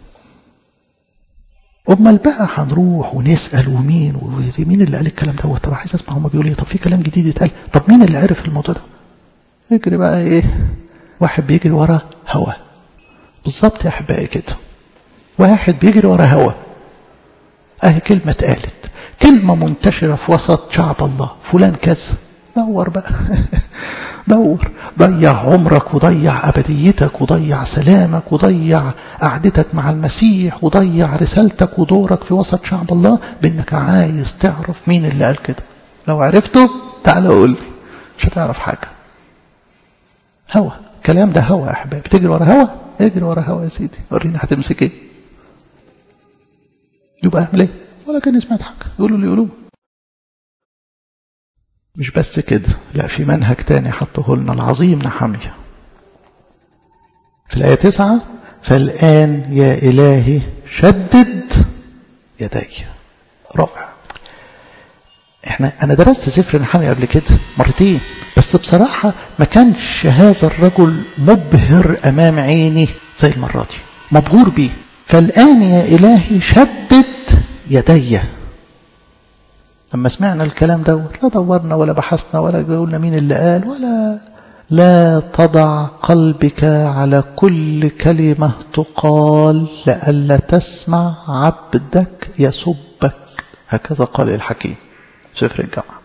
امال بقى هنروح ونسال ومين ومين اللي قال الكلام ده؟ طب عايز اسمع هما بيقولوا ايه، طب في كلام جديد اتقال، طب مين اللي عرف الموضوع ده؟ يجري بقى ايه؟ واحد بيجري ورا هوا. بالظبط يا احبائي كده، واحد بيجري ورا هوا. اهي كلمه اتقالت، كلمه منتشره في وسط شعب الله، فلان كذا. دور بقى دور، ضيع عمرك وضيع أبديتك وضيع سلامك وضيع قعدتك مع المسيح وضيع رسالتك ودورك في وسط شعب الله بأنك عايز تعرف مين اللي قال كده. لو عرفته تعال قول لي، مش هتعرف حاجة. هوا، الكلام ده هوا يا أحباب. بتجري ورا هوا، اجري ورا هوا يا سيدي، وريني هتمسك ايه. يبقى اعمل ايه؟ ولا كان سمعت حاجة، يقولوا اللي يقولوه. مش بس كده، لا، في منهج تاني حطه لنا العظيم نحمية في الآية تسعة: فالآن يا إلهي شدد يدي. رائع. احنا انا درست سفر نحمية قبل كده مرتين، بس بصراحة ما كانش هذا الرجل مبهر امام عيني زي المرة دي، مبهور بيه. فالآن يا إلهي شدد يدي. لما سمعنا الكلام دوت لا دورنا ولا بحثنا ولا قلنا مين اللي قال، ولا لا تضع قلبك على كل كلمة تقال لئلا تسمع عبدك يسبك، هكذا قال الحكيم سفر الجامعة.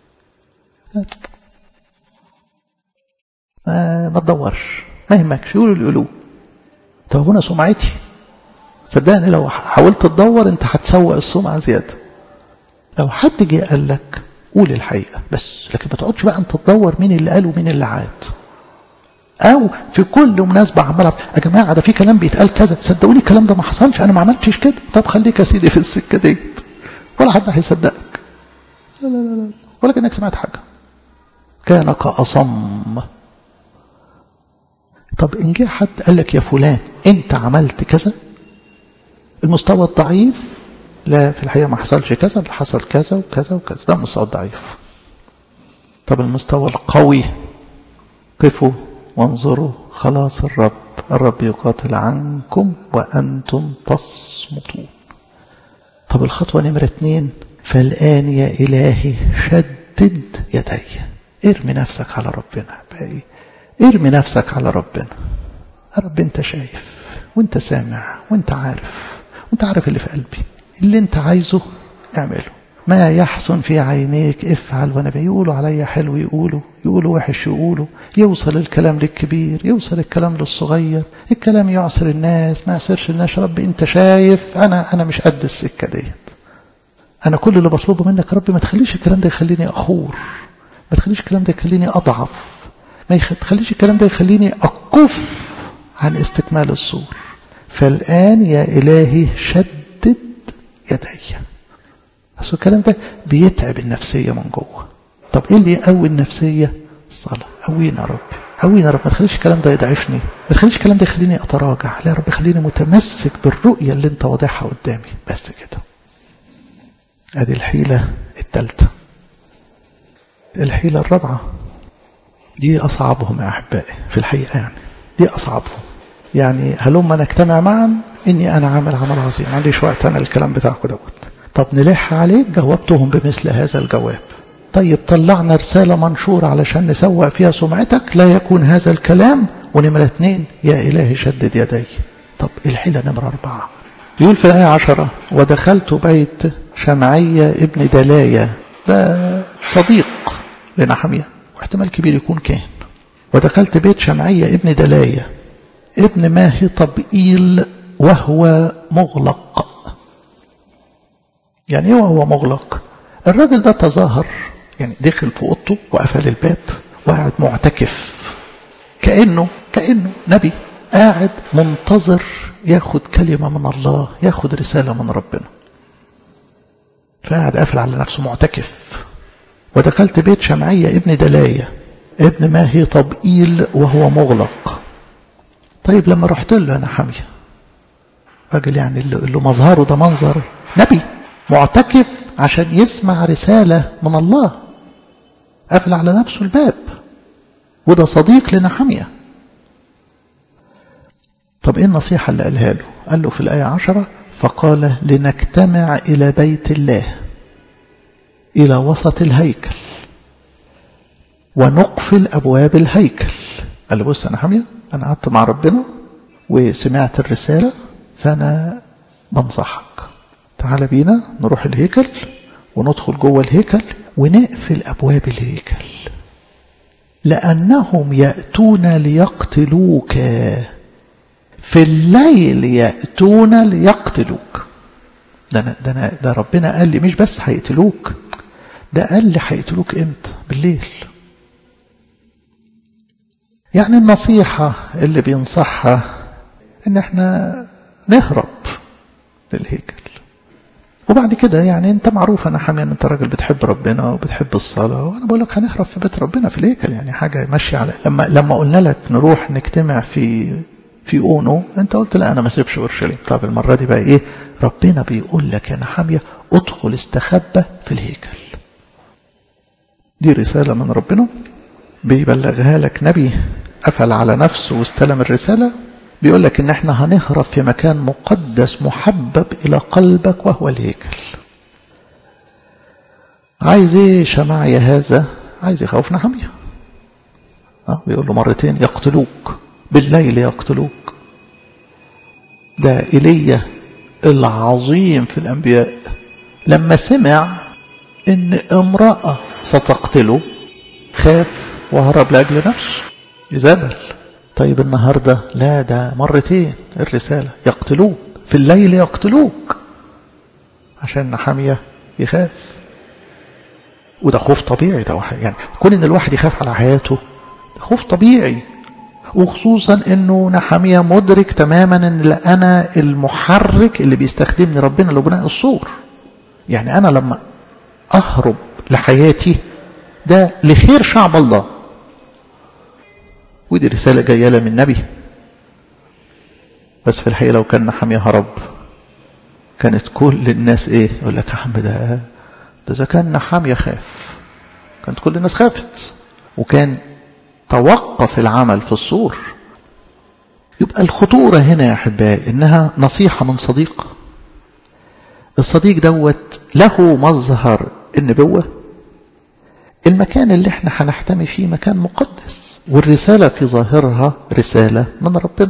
ما, ما تدورش، ما يهمكش، يقولوا اللي يقولوه. طب هنا سمعتي، صدقني لو حاولت تدور انت هتسوق السمعة زيادة. لو حد جه قال لك قول الحقيقة بس، لكن ما تقعدش بقى انت تدور مين اللي قال ومين اللي عاد. او في كل مناسبة عمالة يا جماعة ده في كلام بيتقال كذا، صدقوني الكلام ده ما حصلش، انا ما عملتش كده. طب خليك يا سيدي في السكة ديت، ولا حد هيصدقك. لا لا لا لا، ولا كأنك سمعت حاجة، كانك أصم. طب إن جه حد قال لك يا فلان أنت عملت كذا، المستوى الضعيف لا في الحقيقة ما حصلش كذا، اللي حصل كذا وكذا وكذا، ده المستوى الضعيف. طب المستوى القوي: قفوا وانظروا خلاص الرب، الرب يقاتل عنكم وأنتم تصمتون. طب الخطوة نمرة اتنين: فالآن يا إلهي شدد يدي. ارمي نفسك على ربنا بقى، ارمي نفسك على ربنا. يا رب انت شايف وانت سامع وانت عارف، وانت عارف اللي في قلبي، اللي انت عايزه اعمله. ما يحسن في عينيك افعل. وانا بيقولوا عليا حلو يقولوا، يقولوا وحش يقولوا، يوصل الكلام للكبير، يوصل الكلام للصغير، الكلام يعصر الناس ما يعصرش الناس. يا رب انت شايف انا انا مش قد السكه ديت. أنا كل اللي بطلبه منك يا رب ما تخليش الكلام ده يخليني أخور، ما تخليش الكلام ده يخليني أضعف، ما تخليش الكلام ده يخليني أكف عن استكمال الصور. فالآن يا إلهي شدد يدي. بس الكلام ده بيتعب النفسية من جوه. طب إيه اللي يقوي النفسية؟ الصلاة. قوينا يا رب، قوينا يا رب، ما تخليش الكلام ده يضعفني، ما تخليش الكلام ده يخليني أتراجع. لا يا رب خليني متمسك بالرؤية اللي انت واضحها قدامي. بس كده. ادي الحيلة الثالثة. الحيلة الرابعة دي أصعبهم يا أحبائي في الحقيقة، يعني دي أصعبهم. يعني هلما نجتمع معا إني أنا عامل عمل عظيم، عنديش وقت أنا الكلام بتاعكم دوت. طب نلح عليك، جاوبتهم بمثل هذا الجواب. طيب طلعنا رسالة منشورة علشان نسوق فيها سمعتك، لا يكون هذا الكلام. ونمرة اثنين يا إلهي شدد يدي. طب الحيلة نمرة أربعة يقول في الآية عشرة: ودخلت بيت شمعية ابن دلاية، ده صديق لنحمية واحتمال كبير يكون كان. ودخلت بيت شمعية ابن دلاية ابن ماهي طبئيل وهو مغلق. يعني ايه وهو مغلق؟ الراجل ده تظاهر، يعني دخل في اوضته وقفل الباب وقاعد معتكف، كأنه كأنه نبي قاعد منتظر ياخد كلمة من الله، ياخد رسالة من ربنا، فقاعد قافل على نفسه معتكف. ودخلت بيت شمعية ابن دلاية ابن ماهي طبئيل وهو مغلق. طيب لما رحت له أنا حمية، راجل يعني اللي مظهره ده منظر نبي معتكف عشان يسمع رسالة من الله، قافل على نفسه الباب، وده صديق لنحمية. طب ايه النصيحة اللي قالها له؟ قال له في الآية عشرة: فقال لنجتمع إلى بيت الله إلى وسط الهيكل ونقفل أبواب الهيكل. قال له بص أنا حمية، أنا قعدت مع ربنا وسمعت الرسالة، فأنا بنصحك تعال بينا نروح الهيكل وندخل جوه الهيكل ونقفل أبواب الهيكل. لأنهم يأتون ليقتلوك، في الليل يأتون ليقتلوك. ده, أنا ده, أنا ده ربنا قال لي مش بس هيقتلوك، ده قال لي هيقتلوك امتى؟ بالليل. يعني النصيحة اللي بينصحها ان احنا نهرب للهيكل. وبعد كده يعني انت معروف انا حامي ان انت راجل بتحب ربنا وبتحب الصلاة، وانا بقول لك هنهرب في بيت ربنا في الهيكل، يعني حاجة ماشية على. لما لما قلنا لك نروح نجتمع في في اونو، انت قلت لا انا ما اسيبش اورشليم. طب المرة دي بقى ايه؟ ربنا بيقول لك يا نحامية ادخل استخبى في الهيكل. دي رسالة من ربنا بيبلغها لك نبي قفل على نفسه واستلم الرسالة، بيقول لك ان احنا هنهرب في مكان مقدس محبب الى قلبك وهو الهيكل. عايز ايه شمعي هذا؟ عايز يخوف نحمية. اه بيقول له مرتين يقتلوك، بالليل يقتلوك. ده إيليا العظيم في الأنبياء لما سمع ان امرأة ستقتله خاف وهرب لأجل نفسه إيزابل. طيب النهاردة لا، ده مرتين الرسالة يقتلوك، في الليل يقتلوك، عشان نحمية يخاف. وده خوف طبيعي، ده واحد يعني كون ان الواحد يخاف على حياته ده خوف طبيعي، وخصوصا انه نحمية مدرك تماما ان انا المحرك اللي بيستخدمني ربنا لبناء السور. يعني انا لما اهرب لحياتي ده لخير شعب الله. ودي رسالة جاية من النبي. بس في الحقيقة لو كان نحمية هرب كانت كل الناس ايه يقول لك يا عم ده ده اذا كان نحمية خاف كانت كل الناس خافت، وكان توقف العمل في السور. يبقى الخطورة هنا يا أحبائي إنها نصيحة من صديق. الصديق دوت له مظهر النبوة. المكان اللي احنا هنحتمي فيه مكان مقدس، والرسالة في ظاهرها رسالة من ربنا.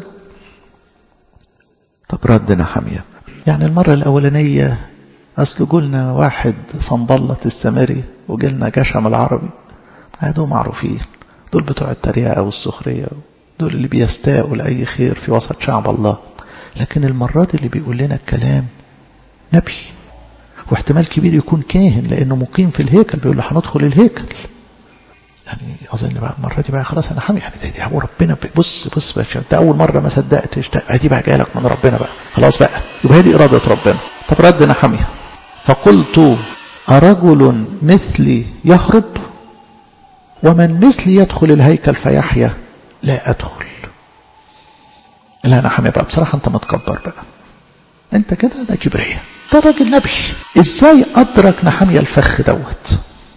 طب رد نحمية يعني المرة الأولانية أصل قلنا واحد صنبلط السامري وقلنا جشم العربي، هادو معروفين، دول بتوع التريقة والسخرية، دول اللي بيستاءوا لأي خير في وسط شعب الله. لكن المرات اللي بيقول لنا الكلام نبي، واحتمال كبير يكون كاهن لأنه مقيم في الهيكل، بيقول له هندخل الهيكل. يعني أظن بقى المرة دي بقى خلاص أنا حامي، يعني ده, ده هو ربنا. بص بص بقى ده أول مرة ما صدقتش، ده دي بقى جايلك من ربنا بقى خلاص بقى، يبقى هذه إرادة ربنا. طب ردنا حامية فقلت أرجل مثلي يهرب ومن مثلي يدخل الهيكل فيحيا؟ لا أدخل. لا أنا حامي بقى بصراحة أنت متكبر بقى، أنت كده ده كبرية، ده راجل نبي. إزاي أدرك نحمية الفخ دوت؟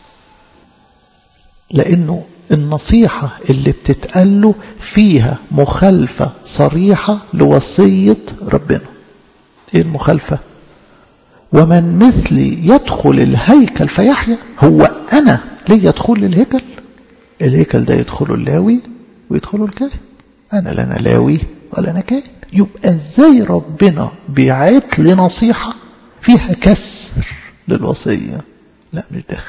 لأنه النصيحة اللي بتتقاله فيها مخالفة صريحة لوصية ربنا. إيه المخالفة؟ ومن مثلي يدخل الهيكل فيحيا. هو أنا ليه يدخل الهيكل؟ الهيكل ده يدخله اللاوي ويدخله الكاهن، أنا لا أنا لاوي ولا أنا كاهن. يبقى إزاي ربنا بيعت لي نصيحة فيها كسر للوصية؟ لا مش داخل.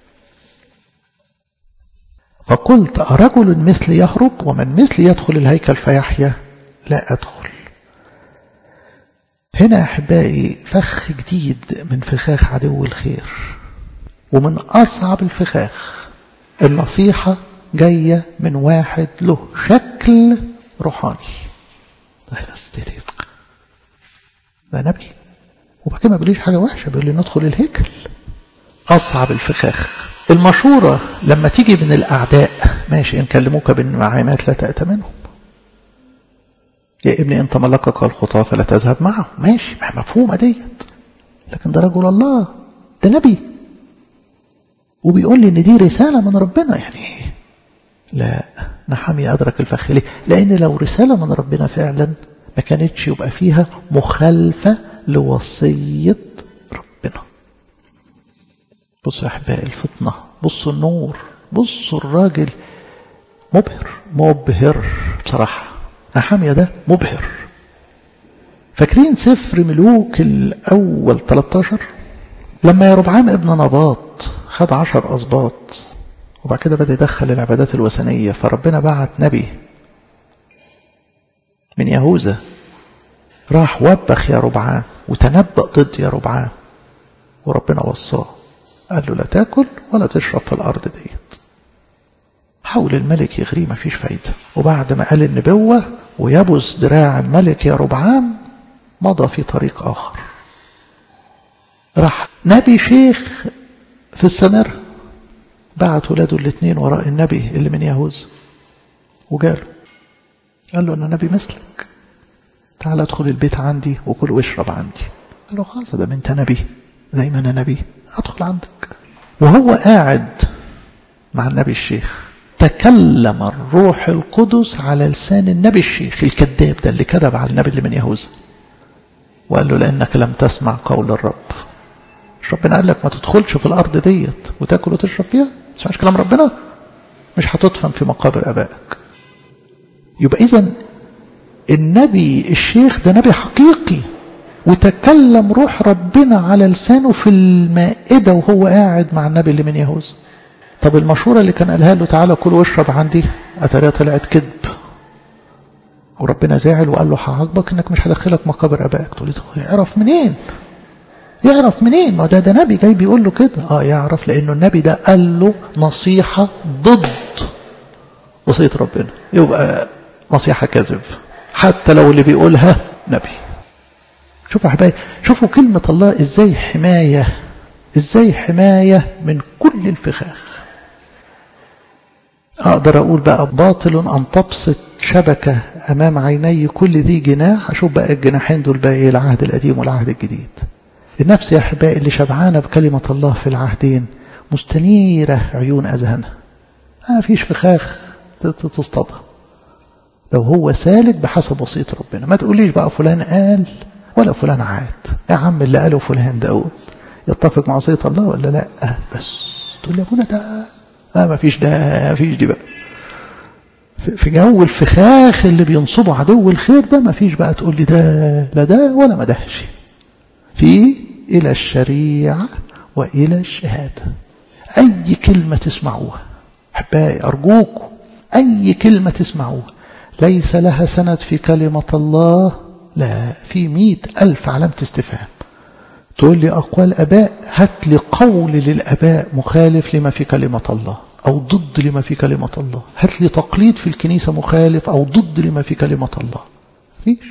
فقلت أرجل مثلي يهرب ومن مثلي يدخل الهيكل فيحيا؟ لا أدخل. هنا يا أحبائي فخ جديد من فخاخ عدو الخير، ومن أصعب الفخاخ. النصيحة جاية من واحد له شكل روحاني، ده نبي، وبعد كده ما بيقوليش حاجة وحشة، بيقول لي ندخل الهيكل. أصعب الفخاخ. المشورة لما تيجي من الأعداء ماشي، إن كلموك بالنعمات لا تأتمنهم، يا ابني أنت ملكك الخطاة فلا تذهب معه، ماشي مفهومة ديت. لكن ده رجل الله، ده نبي، وبيقول لي إن دي رسالة من ربنا. يعني لا، نحمية أدرك الفخ. ليه؟ لأن لو رسالة من ربنا فعلا ما كانتش يبقى فيها مخالفة لوصية ربنا. بصوا يا أحبائي الفطنة، بصوا النور، بصوا الراجل مبهر مبهر بصراحة. نحمية ده مبهر. فاكرين سفر ملوك الأول ثلاثة عشر لما يربعام ابن نباط خد عشر أسباط وبعد كده بدأ يدخل العبادات الوثنية. فربنا بعت نبي من يهوذا راح وبخ يا ربعام وتنبأ ضد يا ربعام، وربنا وصاه قال له لا تاكل ولا تشرب في الأرض ديت. حاول الملك يغريه ما فيش فايدة، وبعد ما قال النبوة ويبس دراع الملك يا ربعام مضى في طريق آخر. راح نبي شيخ في السامرة بعت ولاده الاثنين وراء النبي اللي من يهوذا وقالوا قال له أنا نبي مثلك، تعال ادخل البيت عندي وكل واشرب عندي. قال له خلاص ده انت نبي زي ما انا نبي، ادخل عندك. وهو قاعد مع النبي الشيخ تكلم الروح القدس على لسان النبي الشيخ الكذاب ده اللي كذب على النبي اللي من يهوذا، وقال له لأنك لم تسمع قول الرب. مش ربنا قال لك ما تدخلش في الأرض ديت وتاكل وتشرب فيها؟ ما تسمعش كلام ربنا؟ مش هتدفن في مقابر أبائك. يبقى إذن النبي الشيخ ده نبي حقيقي، وتكلم روح ربنا على لسانه في المائدة وهو قاعد مع النبي اللي من يهوذا. طب المشورة اللي كان قالها له تعالى كل واشرب عندي أتاريها طلعت كذب، وربنا زعل وقال له هعاقبك انك مش هدخلك مقابر ابائك. تقول لي يعرف منين؟ يعرف منين؟ ما ده ده نبي جاي بيقول له كده. اه يعرف لانه النبي ده قال له نصيحة ضد وصية ربنا، يبقى نصيحة كذب حتى لو اللي بيقولها نبي. شوفوا احبائي، شوفوا كلمة الله ازاي حماية، ازاي حماية من كل الفخاخ. اقدر اقول بقى باطل ان تبسط شبكة امام عيني كل ذي جناح. اشوف بقى الجناحين دول بقى ايه؟ العهد القديم والعهد الجديد. النفس يا احبائي اللي شبعانة بكلمة الله في العهدين مستنيرة عيون اذهانها، ما فيش فخاخ تصطادها لو هو سالك بحسب وصية ربنا. ما تقوليش بقى فلان قال ولا فلان عاد. يا عم اللي قاله فلان داود يتفق مع وصية الله ولا لا؟ آه بس تقول لي ابونا ده آه ما فيش، ده ما فيش دي بقى في جو الفخاخ اللي بينصبوا عدو الخير ده. ما فيش بقى تقول لي ده لا ده ولا ما دهش. في إلى الشريعة وإلى الشهادة. أي كلمة تسمعوها أحبائي أرجوكم، أي كلمة تسمعوها ليس لها سند في كلمة الله، لا، في مئة ألف علامة استفهام. تقول لي أقوال أباء، هات لي قول للأباء مخالف لما في كلمة الله أو ضد لما في كلمة الله. هات لي تقليد في الكنيسة مخالف أو ضد لما في كلمة الله. فيش.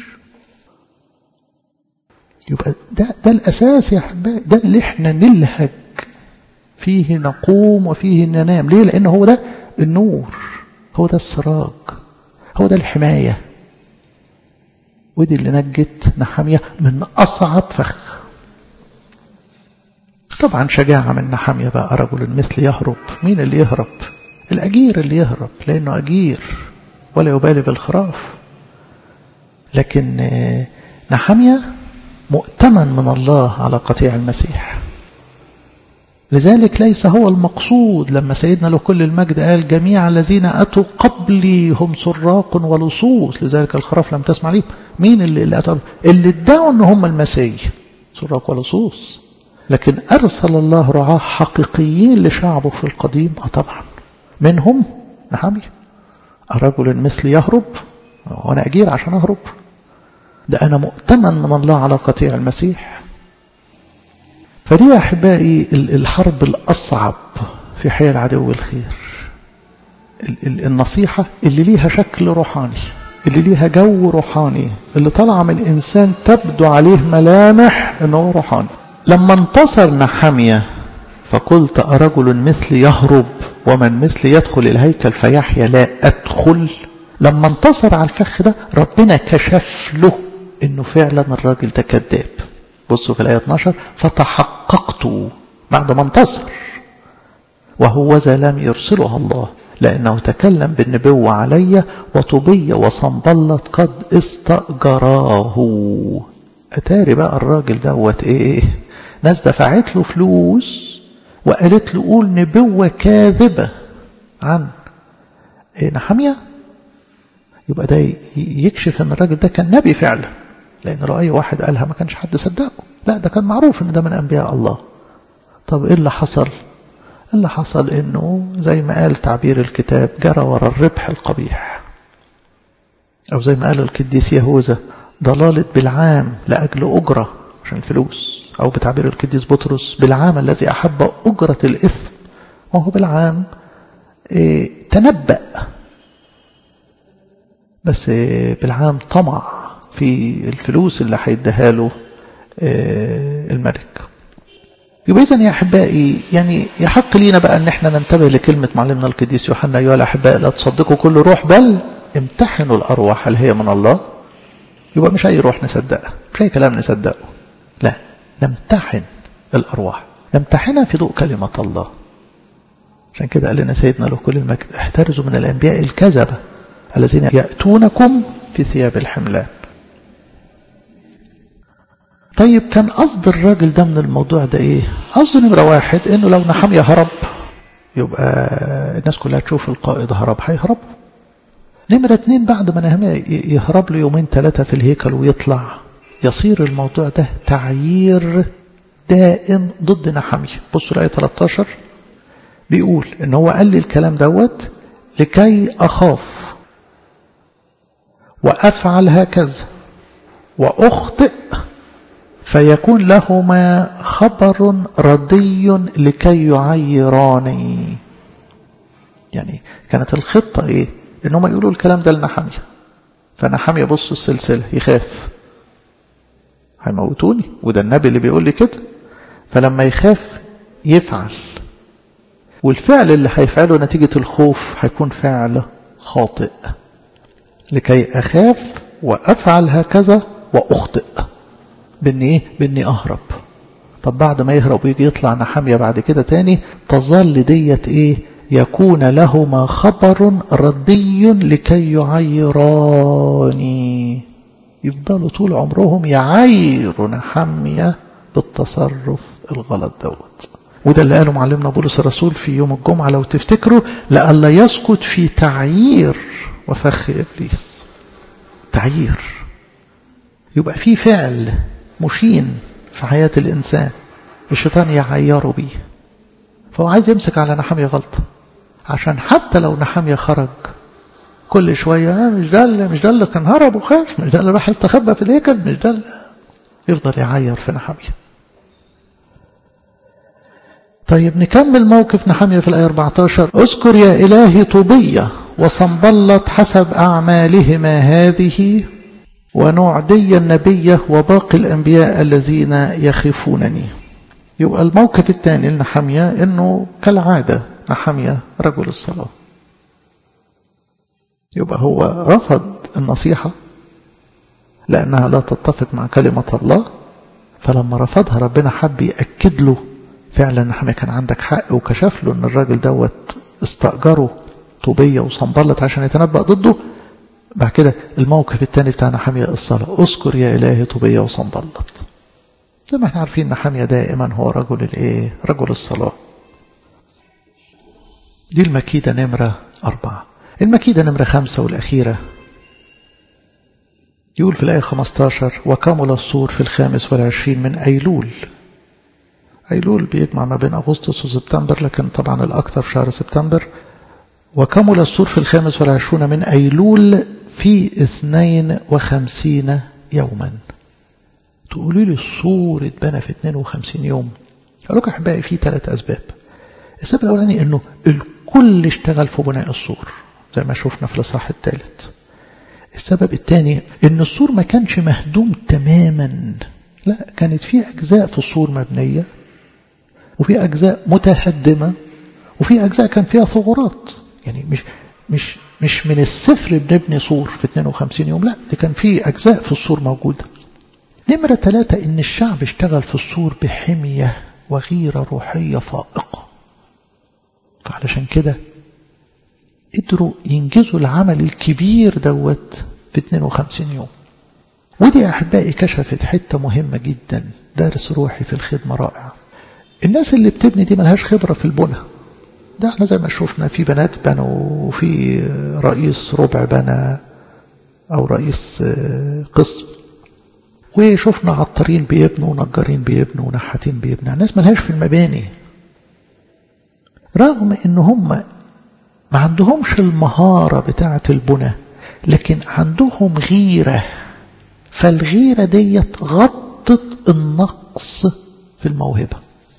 يبقى ده, ده الأساس يا حبايبي، ده اللي احنا نلهج فيه نقوم وفيه ننام. ليه؟ لأنه هو ده النور، هو ده السراج، هو ده الحماية. ودي اللي نجت نحمية من أصعب فخ. طبعا شجاعة من نحمية بقى، رجل مثل يهرب. مين اللي يهرب؟ الأجير اللي يهرب، لأنه أجير ولا يبالي بالخراف. لكن نحمية مؤتمن من الله على قطيع المسيح. لذلك ليس هو المقصود لما سيدنا له كل المجد قال جميع الذين أتوا قبلي هم سراق ولصوص لذلك الخراف لم تسمع لي. مين اللي اللي أتوا؟ اللي ادعوا أن هم المسيح، سراق ولصوص. لكن أرسل الله رعاة حقيقيين لشعبه في القديم. آه طبعا منهم نحمية. رجل مثل يهرب، وأنا أجير عشان أهرب؟ ده أنا مؤتمن من الله على قطيع المسيح. فدي يا أحبائي الحرب الأصعب في حياة عدو الخير. النصيحة اللي ليها شكل روحاني، اللي ليها جو روحاني، اللي طلع من الإنسان تبدو عليه ملامح أنه روحاني. لما انتصر نحمية فقلت أرجل مثل يهرب ومن مثل يدخل الهيكل فيحيى لا أدخل. لما انتصر على الفخ ده ربنا كشف له أنه فعلا الراجل ده كذاب. بصوا في الآية اثناشر، فتحققت بعد ما انتصر وهوذا لم يرسلها الله لأنه تكلم بالنبوة علي وطوبية وصنبلت قد استأجراه. أتاري بقى الراجل دوت إيه؟ ناس دفعت له فلوس وقالت له قول نبوة كاذبة عن إيه نحمية. يبقى ده يكشف أن الراجل ده كان نبي فعلا، لأن لو أي واحد قالها ما كانش حد صدقه. لا، ده كان معروف أن ده من أنبياء الله. طب إيه اللي حصل؟ اللي حصل انه زي ما قال تعبير الكتاب جرى ورا الربح القبيح، او زي ما قال القديس يهوذا ضلالة بالعام لأجل أجرة عشان الفلوس، او بتعبير القديس بطرس بالعام الذي أحب أجرة الإثم. ما هو بالعام إيه تنبأ، بس إيه بالعام طمع في الفلوس اللي هيديها له إيه الملك. يبقى إذن يا أحبائي يعني يحق لينا بقى أن احنا ننتبه لكلمة معلمنا القديس يوحنا: أيها الأحباء لا تصدقوا كل روح بل امتحنوا الأرواح هل هي من الله. يبقى مش أي روح نصدقها، مش أي كلام نصدقه، لا، نمتحن الأرواح، نمتحنها في ضوء كلمة الله. عشان كده قال لنا سيدنا له كل المجد: احترزوا من الأنبياء الكذبة الذين يأتونكم في ثياب الحملان. طيب كان قصد الراجل ده من الموضوع ده ايه؟ قصده نمرة واحد انه لو نحمية هرب يبقى الناس كلها تشوف القائد هرب هيهرب. نمرة اتنين بعد ما نحمية يهرب له يومين ثلاثة في الهيكل ويطلع، يصير الموضوع ده تعيير دائم ضد نحمية. بصوا الآية ثلاثة عشر بيقول ان هو قال لي الكلام دوت لكي أخاف وأفعل هكذا وأخطئ فيكون لهما خبر ردي لكي يعيراني. يعني كانت الخطة ايه؟ انهم يقولوا الكلام ده لنحمية، فنحمية بصوا السلسلة يخاف هيموتوني، وده النبي اللي بيقول لي كده. فلما يخاف يفعل، والفعل اللي هيفعله نتيجة الخوف هيكون فعل خاطئ. لكي أخاف وأفعل هكذا وأخطئ، بإني إيه؟ بإني أهرب. طب بعد ما يهرب ويجي يطلع نحمية بعد كده تاني، تظل ديت إيه؟ يكون لهما خبر ردي لكي يعيراني. يفضلوا طول عمرهم يعيروا نحمية بالتصرف الغلط دوت. وده اللي قاله معلمنا بولس الرسول في يوم الجمعة لو تفتكروا: لألا يسقط في تعيير وفخ إبليس. تعيير يبقى في فعل مشين في حياة الإنسان الشيطان يعيره بيه، فهو عايز يمسك على نحمية غلطة، عشان حتى لو نحمية خرج كل شوية مش ده اللي مش ده اللي كان هرب وخاف، مش ده اللي راح يستخبى في الهيكل، مش ده اللي يفضل يعير في نحمية. طيب نكمل موقف نحمية في الآية أربعة عشر: اذكر يا إلهي طوبية وصنبلت حسب أعمالهما هذه، ونعدي النبي وباقي الأنبياء الذين يخافونني. يبقى الموقف الثاني لنحمية إنه كالعادة نحمية رجل الصلاة، يبقى هو رفض النصيحة لأنها لا تتفق مع كلمة الله. فلما رفضها ربنا حب يأكد له فعلا نحمية كان عندك حق، وكشف له ان الراجل دوت استأجره طوبية وصنبلت عشان يتنبأ ضده. بعد كده الموقف الثاني بتاع نحمية الصلاة: اذكر يا إلهي طوبية وصنبلت. زي ما احنا عارفين نحمية دائما هو رجل الايه؟ رجل الصلاة. دي المكيدة نمرة أربعة. المكيدة نمرة خمسة والأخيرة يقول في الآية خمسة عشر: وكمل السور في الخامس والعشرين من أيلول. أيلول بيجمع ما بين أغسطس وسبتمبر، لكن طبعا الأكثر شهر سبتمبر. وكمل السور في الخامس والعشرون من أيلول في اثنين وخمسين يوما. تقولوا لي السور اتبنى في اثنين وخمسين يوم؟ أقول لكم أحبائي في ثلاث أسباب. السبب الأولاني أنه الكل اشتغل في بناء السور زي ما شفنا في الإصحاح الثالث. السبب الثاني أن السور ما كانش مهدوم تماما، لا، كانت في أجزاء في السور مبنية، وفي أجزاء متهدمة، وفي أجزاء كان فيها ثغرات. يعني مش مش مش من الصفر بنبني سور في اثنين وخمسين يوم، لا، دي كان في أجزاء في السور موجودة. نمرة ثلاثة إن الشعب اشتغل في السور بحمية وغيرة روحية فائقة، فعلشان كده قدروا ينجزوا العمل الكبير دوت في اثنين وخمسين يوم. ودي أحبائي كشفت حتة مهمة جدا، دارس روحي في الخدمة رائع. الناس اللي بتبني دي ملهاش خبرة في البنى. ده احنا زي ما شفنا في بنات بنوا، وفي رئيس ربع بنى أو رئيس قسم، وشفنا عطارين بيبنوا ونجارين بيبنوا ونحاتين بيبنوا. الناس ملهاش في المباني. رغم ان هم ما عندهمش المهارة بتاعة البنى، لكن عندهم غيرة، فالغيرة ديت غطت النقص في الموهبة.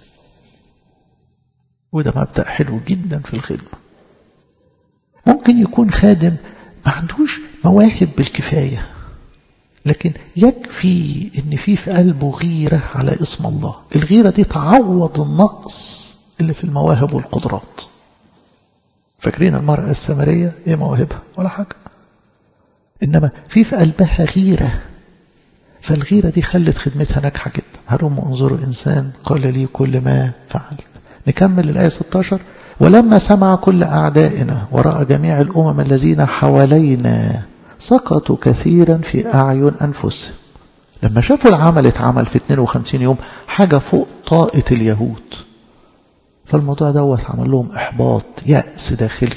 وده مبدأ حلو جدا في الخدمة. ممكن يكون خادم ما عندوش مواهب بالكفاية، لكن يكفي ان في في قلبه غيرة على اسم الله. الغيرة دي تعوض النقص اللي في المواهب والقدرات. فاكرين المرأة السامرية ايه موهبة ولا حاجة، انما في في قلبها غيرة، فالغيرة دي خلت خدمتها ناجحة جدا. هلم انظروا إنسان قال لي كل ما فعلت. نكمل الآية ستة عشر. ولما سمع كل أعدائنا ورأى جميع الأمم الذين حوالينا سقطوا كثيرا في أعين أنفسهم. لما شافوا العمل اتعمل في اثنين وخمسين يوم، حاجة فوق طاقة اليهود، فالموضوع دوت عمل لهم إحباط، يأس داخلي.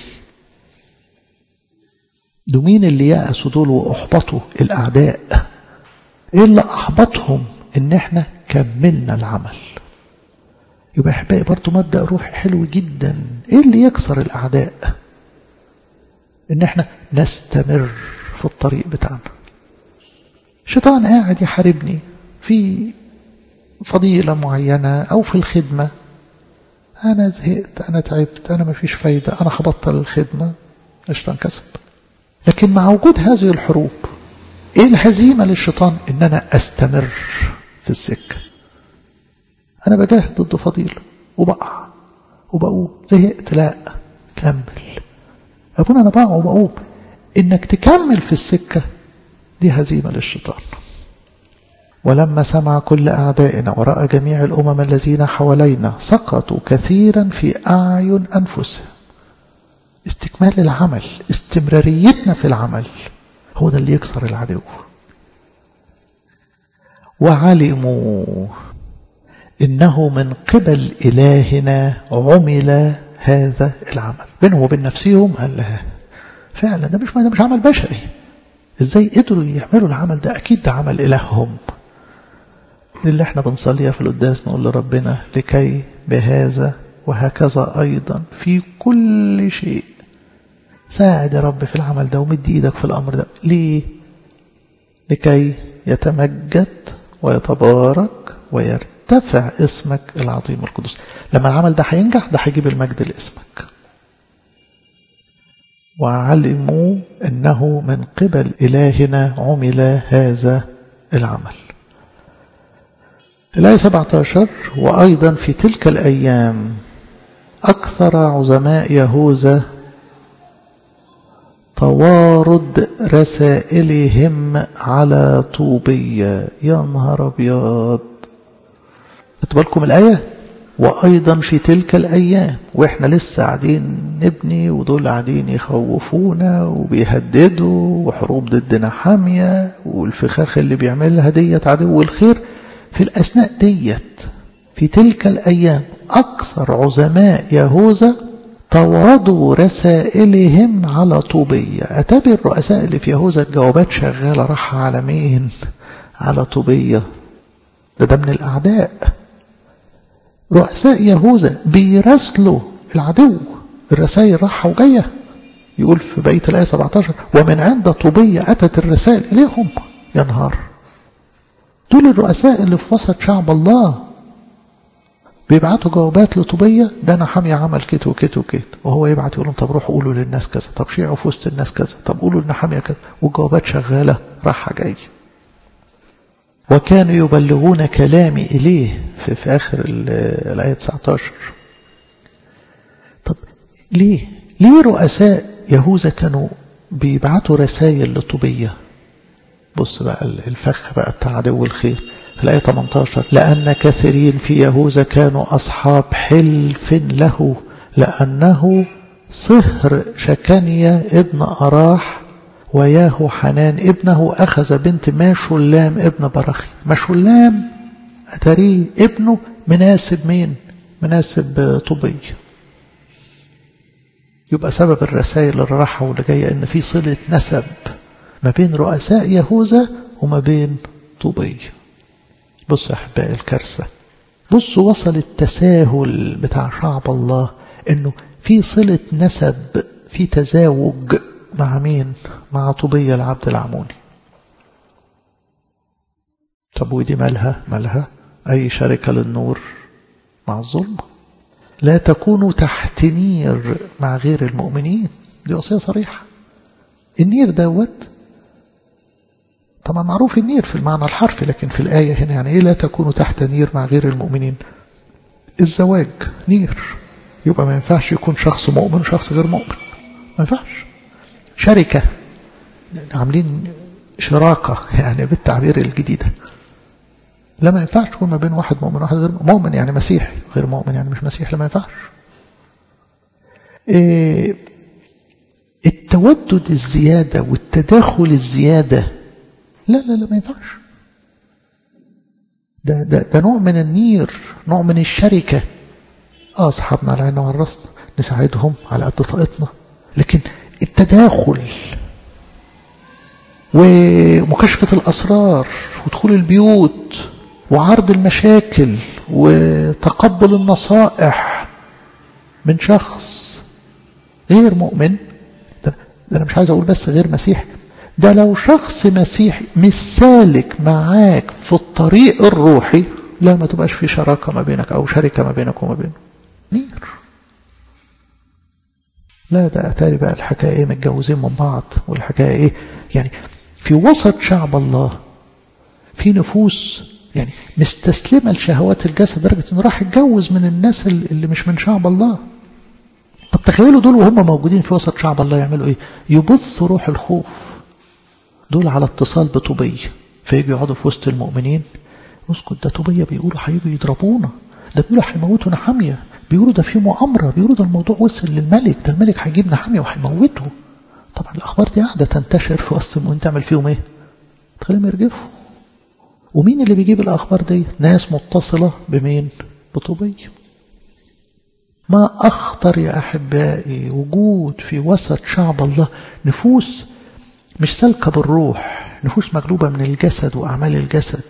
دول مين اللي يأسوا دول وأحبطوا؟ الأعداء. إيه اللي أحبطهم؟ إن إحنا كملنا العمل. يبقى أحبائي برضو مبدأ روحي حلو جدا. إيه اللي يكسر الأعداء؟ إن إحنا نستمر في الطريق بتاعنا. شيطان قاعد يحاربني في فضيلة معينة أو في الخدمة، أنا زهقت، أنا تعبت، أنا ما فيش فايدة، أنا هبطل الخدمة، الشيطان كسب. لكن مع وجود هذه الحروب، إيه الهزيمة للشيطان؟ إن أنا أستمر في السكة. أنا بجاهد ضد فضيلة وبقع وبقوم، زهقت، لا كمل. أبونا أنا بقع وبقوم، إنك تكمل في السكة دي هزيمة للشيطان. ولما سمع كل أعدائنا ورأى جميع الأمم الذين حوالينا سقطوا كثيرا في أعين أنفسهم. استكمال العمل، استمراريتنا في العمل، هو ده اللي يكسر العدو. وعلموا إنه من قبل إلهنا عمل هذا العمل. بينهم وبين نفسهم قال لها فعلا ده مش ده مش عمل بشري، ازاي قدروا يعملوا العمل ده؟ اكيد ده عمل إلههم. دي اللي احنا بنصليها في القداس، نقول لربنا لكي بهذا وهكذا ايضا في كل شيء ساعد يا رب في العمل ده ومد ايدك في الامر ده. ليه؟ لكي يتمجد ويتبارك ويرتفع اسمك العظيم القدوس. لما العمل ده هينجح، ده هيجيب المجد لاسمك. وعلموا أنه من قبل إلهنا عمل هذا العمل. الآية سبعة عشر. وأيضا في تلك الأيام أكثر عظماء يهوذا توارد رسائلهم على طوبية. يا نهار أبيض، اتبالكم الآية؟ وأيضا في تلك الأيام، وإحنا لسه قاعدين نبني ودول قاعدين يخوفونا وبيهددوا وحروب ضدنا حامية والفخاخ اللي بيعملها ديت عدو الخير. في الأثناء ديت في تلك الأيام أكثر عظماء يهوذا توردوا رسائلهم على طوبية. أتابع الرؤساء اللي في يهوذا الجوابات شغالة راح على مين؟ على طوبية. ده ده من الأعداء. رؤساء يهوذا بيرسلوا العدو الرسائل راحة وجاية. يقول في بقية الآية سبعة عشر ومن عند طوبية أتت الرسائل إليهم. يا نهار، دول الرؤساء اللي في وسط شعب الله بيبعتوا جوابات لطوبية، ده أنا حامي عمل كت وكت وكت، وهو يبعت يقول لهم طب روحوا قولوا للناس كذا، طب شيعوا في وسط الناس كذا، طب قولوا لنا حامية كذا، والجوابات شغالة راحة جاية. وكانوا يبلغون كلامي إليه في, في آخر الآية تسعة عشر. طب ليه ليه رؤساء يهوذا كانوا بيبعتوا رسائل لطوبية؟ بص بقى الفخ بقى بتاع عدو الخير في الآية ثمانية عشر. لأن كثيرين في يهوذا كانوا أصحاب حلف له، لأنه صهر شكنيا ابن أراح وياهو حنان ابنه أخذ بنت ماشولام ابن برخي. ماشولام أتاريه ابنه مناسب مين؟ مناسب طوبية. يبقى سبب الرسائل اللي راحة واللي جاية إن في صلة نسب ما بين رؤساء يهوذا وما بين طوبية. بصوا يا أحبائي الكارثة، بصوا وصل التساهل بتاع شعب الله انه في صلة نسب، في تزاوج مع مين؟ مع طوبية العبد العموني. طب ودي مالها؟ مالها أي شركة للنور مع الظلم. لا تكونوا تحت نير مع غير المؤمنين، دي وصية صريحة. النير دوت طبعا معروف النير في المعنى الحرفي، لكن في الآية هنا يعني إيه لا تكونوا تحت نير مع غير المؤمنين؟ الزواج نير، يبقى ما ينفعش يكون شخص مؤمن وشخص غير مؤمن، ما ينفعش. شركة، عاملين شراكة يعني بالتعبير الجديدة، لا ما ينفعش تكون ما بين واحد مؤمن وواحد غير مؤمن، يعني مسيحي غير مؤمن يعني مش مسيحي، لا ما ينفعش. إيه التودد الزيادة والتداخل الزيادة، لا لا لا ما ينفعش. ده, ده, ده نوع من النير، نوع من الشركة. اه أصحابنا على عيننا وعلى راسنا، نساعدهم على قد طاقتنا، لكن التداخل ومكاشفة الأسرار ودخول البيوت وعرض المشاكل وتقبل النصائح من شخص غير مؤمن، ده, ده أنا مش عايز أقول بس غير مسيحي، ده لو شخص مسيحي مش سالك معاك في الطريق الروحي، لا ما تبقاش في شراكة ما بينك أو شركة ما بينك وما بينه، نير. لا ده أتاري بقى الحكاية إيه متجوزين من بعض، والحكاية إيه يعني في وسط شعب الله في نفوس يعني مستسلمة لشهوات الجسد درجة إنه راح يتجوز من الناس اللي مش من شعب الله. طب تخيلوا دول وهم موجودين في وسط شعب الله يعملوا إيه؟ يبثوا روح الخوف. دول على اتصال بطوبية، فيجوا يقعدوا في وسط المؤمنين، اسكت ده طوبية بيقولوا هيجوا يضربونا، ده بيقولوا هيموتوا نحامية، بيقولوا ده في مؤامرة، بيقولوا ده الموضوع وصل للملك، ده الملك هيجيب نحامية وهيموته. طبعا الأخبار دي قاعدة تنتشر في وسط المؤمنين، تعمل فيهم إيه؟ تخليهم يرجفوا. ومين اللي بيجيب الأخبار دي؟ ناس متصلة بمين؟ بطوبية. ما أخطر يا أحبائي وجود في وسط شعب الله نفوس مش سالكة بالروح، نفوس مغلوبة من الجسد وأعمال الجسد.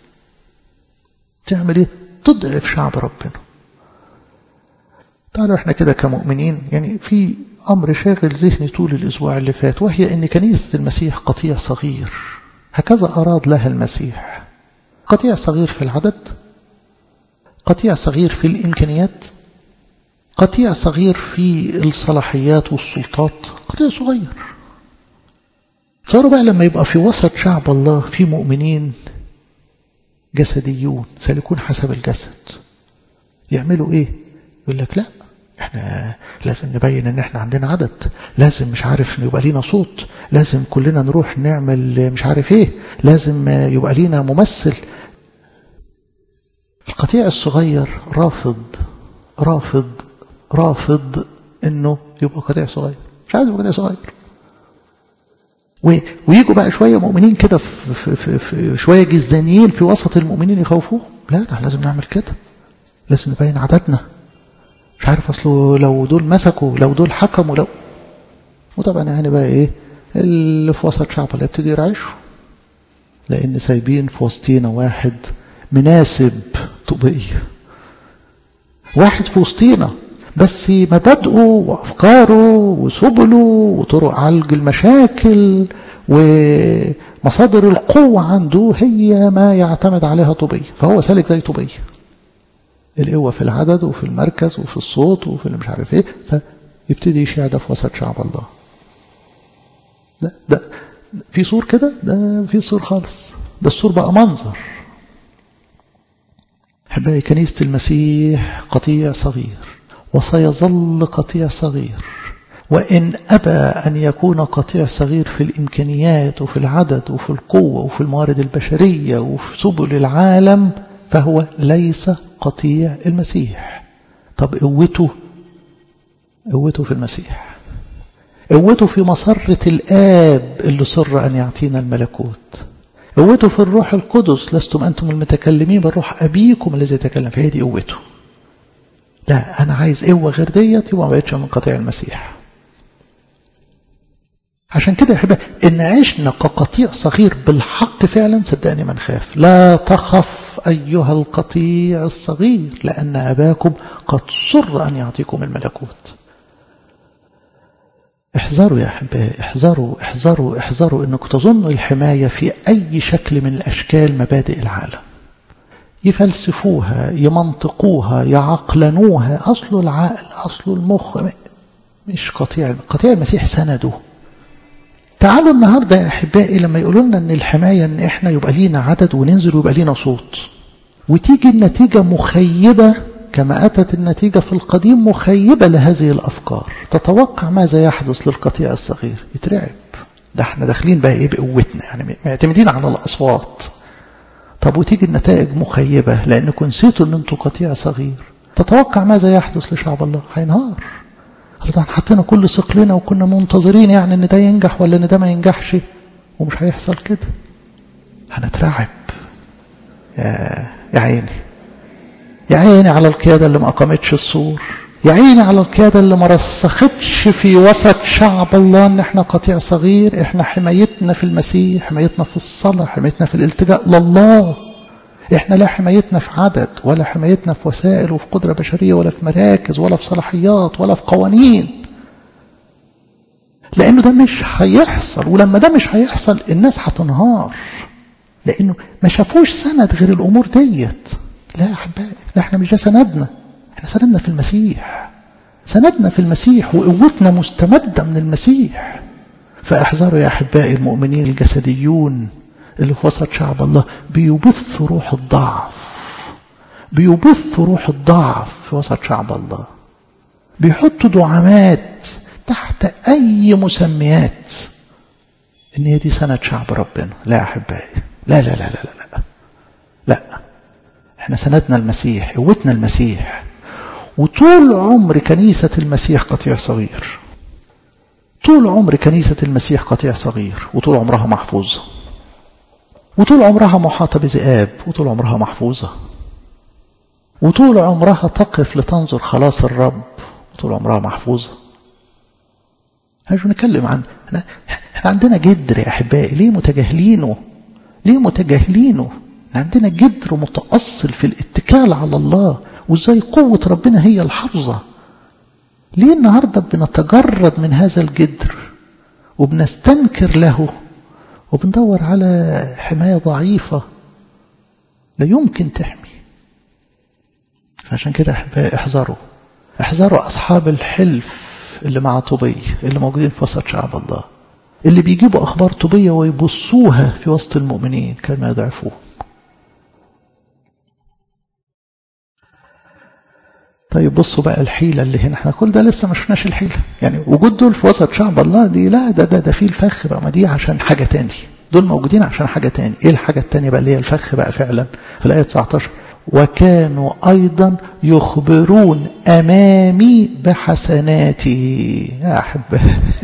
تعمل إيه؟ تضعف شعب ربنا. تعالوا إحنا كده كمؤمنين يعني في أمر شاغل ذهني طول الأسبوع اللي فات، وهي أن كنيسة المسيح قطيع صغير، هكذا أراد لها المسيح. قطيع صغير في العدد، قطيع صغير في الإمكانيات، قطيع صغير في الصلاحيات والسلطات، قطيع صغير. صاروا بقى لما يبقى في وسط شعب الله في مؤمنين جسديون سالكون حسب الجسد، يعملوا ايه؟ يقول لك لا احنا لازم نبين ان احنا عندنا عدد، لازم مش عارف يبقى لينا صوت، لازم كلنا نروح نعمل مش عارف ايه، لازم يبقى لينا ممثل. القطيع الصغير رافض رافض رافض انه يبقى قطيع صغير، مش عايز يبقى قطيع صغير. ويجوا بقى شوية مؤمنين كده في, في, في, في شوية جزدانيين في وسط المؤمنين يخوفوه، لا ده لازم نعمل كده، لازم نبين عددنا، مش عارف أصله لو دول مسكوا لو دول حكموا لو. وطبعا يعني بقى إيه اللي في وسط شعب اللي يبتدي يرعيشوا، لأن سايبين في وسطينا واحد مناسب طبيعي، واحد في وسطينا بس مبادئه وأفكاره وسبله وطرق عالج المشاكل ومصادر القوة عنده هي ما يعتمد عليها طبيعي، فهو سالك زي طبيعي، القوة في العدد وفي المركز وفي الصوت وفي اللي مش عارف ايه، فيبتدي يشيع ده في وسط شعب الله. ده, ده في صور كده، ده في صور خالص، ده الصور بقى منظر. أحبائي كنيسة المسيح قطيع صغير وسيظل قطيع صغير، وإن أبى أن يكون قطيع صغير في الإمكانيات وفي العدد وفي القوة وفي الموارد البشرية وفي سبل العالم فهو ليس قطيع المسيح. طب قوته قوته في المسيح، قوته في مسرة الآب اللي صر أن يعطينا الملكوت، قوته في الروح القدس، لستم أنتم المتكلمين بالروح أبيكم الذي يتكلم، فهي دي قوته. لا أنا عايز قوة غير ديت يبقى ما بقتش من قطيع المسيح. عشان كده يا أحبائي إن عشنا كقطيع صغير بالحق فعلا صدقني ما نخاف، لا تخف أيها القطيع الصغير لأن أباكم قد سر أن يعطيكم الملكوت. احذروا يا أحبائي، احذروا احذروا احذروا أنك تظنوا الحماية في أي شكل من الأشكال مبادئ العالم. يفلسفوها، يمنطقوها، يعقلنوها. أصل العقل، أصل المخ مش قطيع. قطيع المسيح سنده. تعالوا النهاردة يا أحبائي لما يقولوا لنا أن الحماية أن إحنا يبقى لينا عدد وننزل ويبقى لينا صوت، وتيجي النتيجة مخيبة كما أتت النتيجة في القديم مخيبة لهذه الأفكار. تتوقع ماذا يحدث للقطيع الصغير؟ يترعب. ده احنا داخلين بقى إيه بقوتنا، يعني معتمدين على الأصوات. طب وتيجي النتائج مخيبة لأنكم نسيتوا أن أنتوا قطيع صغير. تتوقع ماذا يحدث لشعب الله؟ هينهار. طبعا حطينا كل ثقلنا وكنا منتظرين يعني ان ده ينجح ولا ان ده ما ينجحش، ومش هيحصل كده. هنترعب. يا يا عيني يا عيني على القيادة اللي ما أقامتش السور، يا عيني على القيادة اللي ما رسختش في وسط شعب الله ان احنا قطيع صغير. احنا حمايتنا في المسيح، حمايتنا في الصلاة، حمايتنا في الالتجاء لله. احنا لا حمايتنا في عدد ولا حمايتنا في وسائل وفي قدرة بشرية ولا في مراكز ولا في صلاحيات ولا في قوانين، لأنه ده مش هيحصل. ولما ده مش هيحصل الناس هتنهار، لأنه ما شافوش سند غير الأمور ديت. لا يا أحبائي، لا، احنا مش ده سندنا. احنا سندنا في المسيح، سندنا في المسيح وقوتنا مستمدة من المسيح. فاحذروا يا أحبائي المؤمنين الجسديون اللي في وسط شعب الله بيبثوا روح الضعف، بيبثوا روح الضعف في وسط شعب الله، بيحطوا دعامات تحت أي مسميات إن هي دي سنة شعب ربنا. لا يا أحبائي، لا لا لا لا لا لا, لا. احنا سندنا المسيح، قوتنا المسيح. وطول عمر كنيسة المسيح قطيع صغير، طول عمر كنيسة المسيح قطيع صغير، وطول عمرها محفوظة، وطول عمرها محاطة بذئاب، وطول عمرها محفوظة، وطول عمرها تقف لتنظر خلاص الرب، وطول عمرها محفوظة. هنجو نتكلم عن احنا عندنا جدر يا أحبائي. ليه متجاهلينه؟ ليه متجاهلينه؟ عندنا جدر متأصل في الاتكال على الله، وازاي قوة ربنا هي الحافظة. ليه النهاردة بنتجرد من هذا الجدر وبنستنكر له وبندور على حماية ضعيفة لا يمكن تحمي؟ فعشان كده أحبائي احذروا، احذروا أصحاب الحلف اللي مع طوبية، اللي موجودين في وسط شعب الله، اللي بيجيبوا أخبار طوبية ويبصوها في وسط المؤمنين كما يضعفوه. طيب بصوا بقى الحيلة اللي هنا. احنا كل ده لسه ما شفناش الحيلة، يعني وجود دول في وسط شعب الله دي لا، ده ده ده فيه الفخ بقى، ما دي عشان حاجة تاني. دول موجودين عشان حاجة تاني. ايه الحاجة التانية بقى اللي هي الفخ بقى فعلا؟ في الآية تسعة عشر وكانوا أيضا يخبرون أمامي بحسناتي. يا أحبة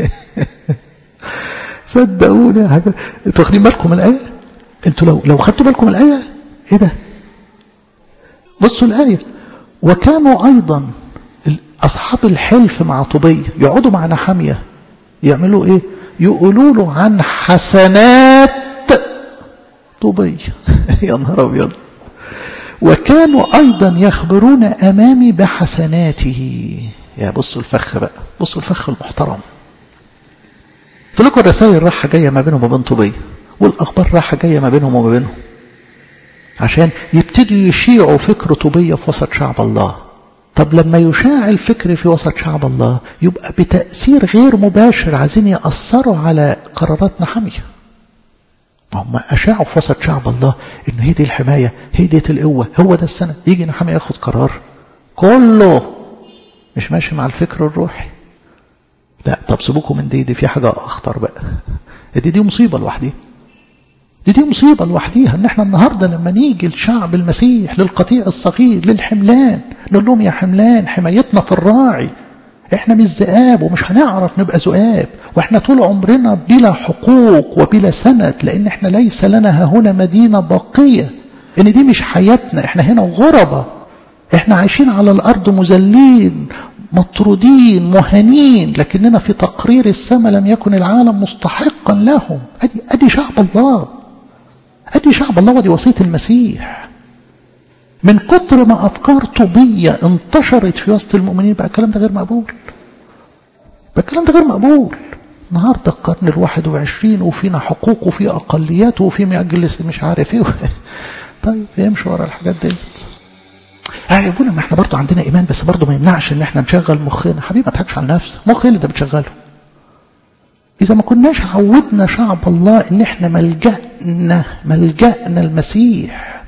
صدقوني يا أحبة، انتوا واخدين بالكم من الآية؟ انتوا لو لو خدتوا بالكم من الآية ايه ده؟ بصوا الآية. وكانوا أيضا أصحاب الحلف مع طوبية يقعدوا مع نحمية يعملوا إيه؟ يقولوا له عن حسنات طوبية. يا نهار أبيض. وكانوا أيضا يخبرون أمامي بحسناته. يا بصوا الفخ بقى، بصوا الفخ المحترم. قلت لكم الرسائل راحة جاية ما بينهم وبين طوبية، والأخبار راحة جاية ما بينهم وما بينهم، عشان يبتدوا يشيعوا فكر طوبية في وسط شعب الله. طب لما يشاع الفكر في وسط شعب الله يبقى بتأثير غير مباشر عايزين يأثروا على قرارات نحمية. هم أشاعوا في وسط شعب الله إنه هي دي الحماية، هي دي القوة، هو ده السنة. يجي نحمية ياخد قرار كله مش ماشي مع الفكر الروحي. لا طب سيبوكم من دي، دي في حاجة أخطر بقى. دي دي مصيبة لوحديها، دي دي مصيبة لوحديها. ان احنا النهاردة لما نيجي لشعب المسيح، للقطيع الصغير، للحملان، نقول لهم يا حملان حمايتنا في الراعي، احنا مش ذئاب ومش هنعرف نبقى ذئاب، واحنا طول عمرنا بلا حقوق وبلا سند، لان احنا ليس لنا هنا مدينة باقية، ان دي مش حياتنا، احنا هنا غربة، احنا عايشين على الارض مذلين مطرودين مهانين، لكننا في تقرير السماء لم يكن العالم مستحقا لهم. ادي ادي شعب الله، ادي شعب الله، ودي وصية المسيح. من كتر ما أفكار طوبية انتشرت في وسط المؤمنين بقى الكلام ده غير مقبول. بقى الكلام ده غير مقبول. النهارده القرن الواحد وعشرين وفينا حقوق وفي أقليات وفي مجلس مش عارف ايه طيب يمشي ورا الحاجات ديت. يعني يقولون ما احنا برضو عندنا إيمان بس برضو ما يمنعش ان احنا نشغل مخنا. حبيبي ما تضحكش على نفسك. مخ اللي انت بتشغله. إذا ما كناش عودنا شعب الله ان احنا ملجأنا ملجأنا المسيح.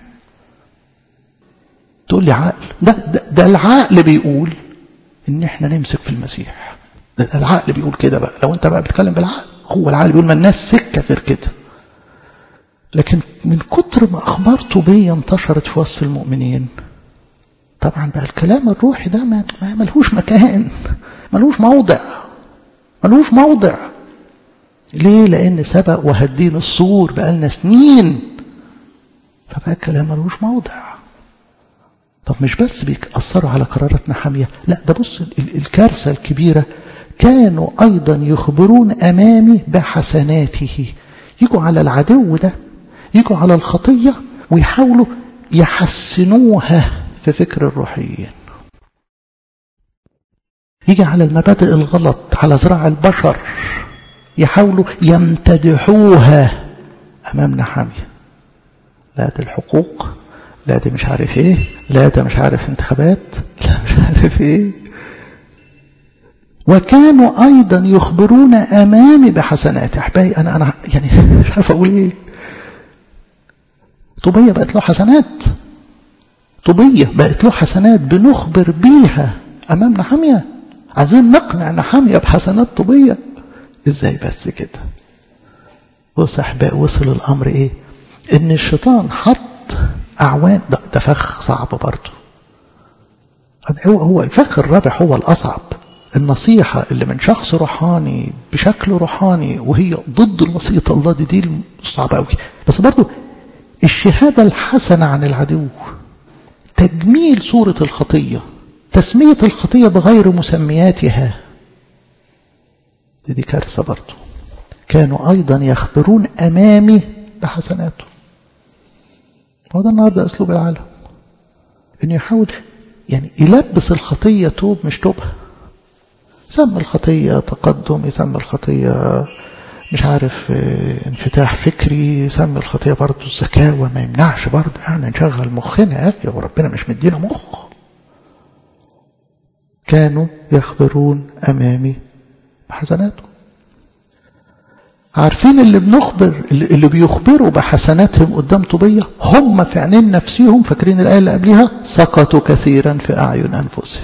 تقول لي عقل؟ ده, ده, ده العقل بيقول ان احنا نمسك في المسيح. ده العقل بيقول كده بقى. لو انت بقى بتتكلم بالعقل هو العقل بيقول ما الناس سكة غير كده. لكن من كتر ما اخبار طوبية انتشرت في وسط المؤمنين طبعا بقى الكلام الروحي ده ما ملهوش مكان ملهوش موضع ملهوش موضع. ليه؟ لان سبق وهدين الصور بقالنا سنين فبقى الكلام ملهوش موضع. طب مش بس بيأثروا على قرارات نحمية، لا ده بص الكارثة الكبيرة كانوا أيضا يخبرون أمامي بحسناته. يجوا على العدو ده يجوا على الخطية ويحاولوا يحسنوها في فكر الروحيين. يجي على المبادئ الغلط على زراع البشر يحاولوا يمتدحوها أمام نحمية. لا دي الحقوق، لا دي مش عارف ايه، لا ده مش عارف انتخابات، لا مش عارف ايه. وكانوا ايضا يخبرون امامي بحسنات. احبائي انا انا يعني مش عارف اقول ايه. طوبية بقت له حسنات. طوبية بقت له حسنات بنخبر بيها امام نحمية. عايزين نقنع نحمية بحسنات طوبية. ازاي بس كده؟ بص احبائي وصل الامر ايه؟ ان الشيطان حط أعوان. ده, ده فخ صعب برضه. هو, هو الفخ الرابح هو الأصعب. النصيحة اللي من شخص روحاني بشكل روحاني وهي ضد الوصية الله دي دي صعبة قوي. بس برضه الشهادة الحسنة عن العدو، تجميل صورة الخطية، تسمية الخطية بغير مسمياتها، دي, دي كارثة برضه. كانوا أيضا يخبرون أمامي بحسناته. هو ده النهارده اسلوب العالم، انه يحاول يعني يلبس الخطيه توب مش توبها. يسمى الخطيه تقدم، يسمى الخطيه مش عارف انفتاح فكري، يسمى الخطيه برضه الذكاوه. ما يمنعش برضه يعني نشغل مخنا يا اخي وربنا مش مدينا مخ. كانوا يخبرون امامي بحسناته. عارفين اللي بنخبر اللي بيخبروا بحسناتهم قدام طوبية هم في عينين نفسهم. فاكرين الآية اللي قبلها؟ سقطوا كثيرا في أعين أنفسهم.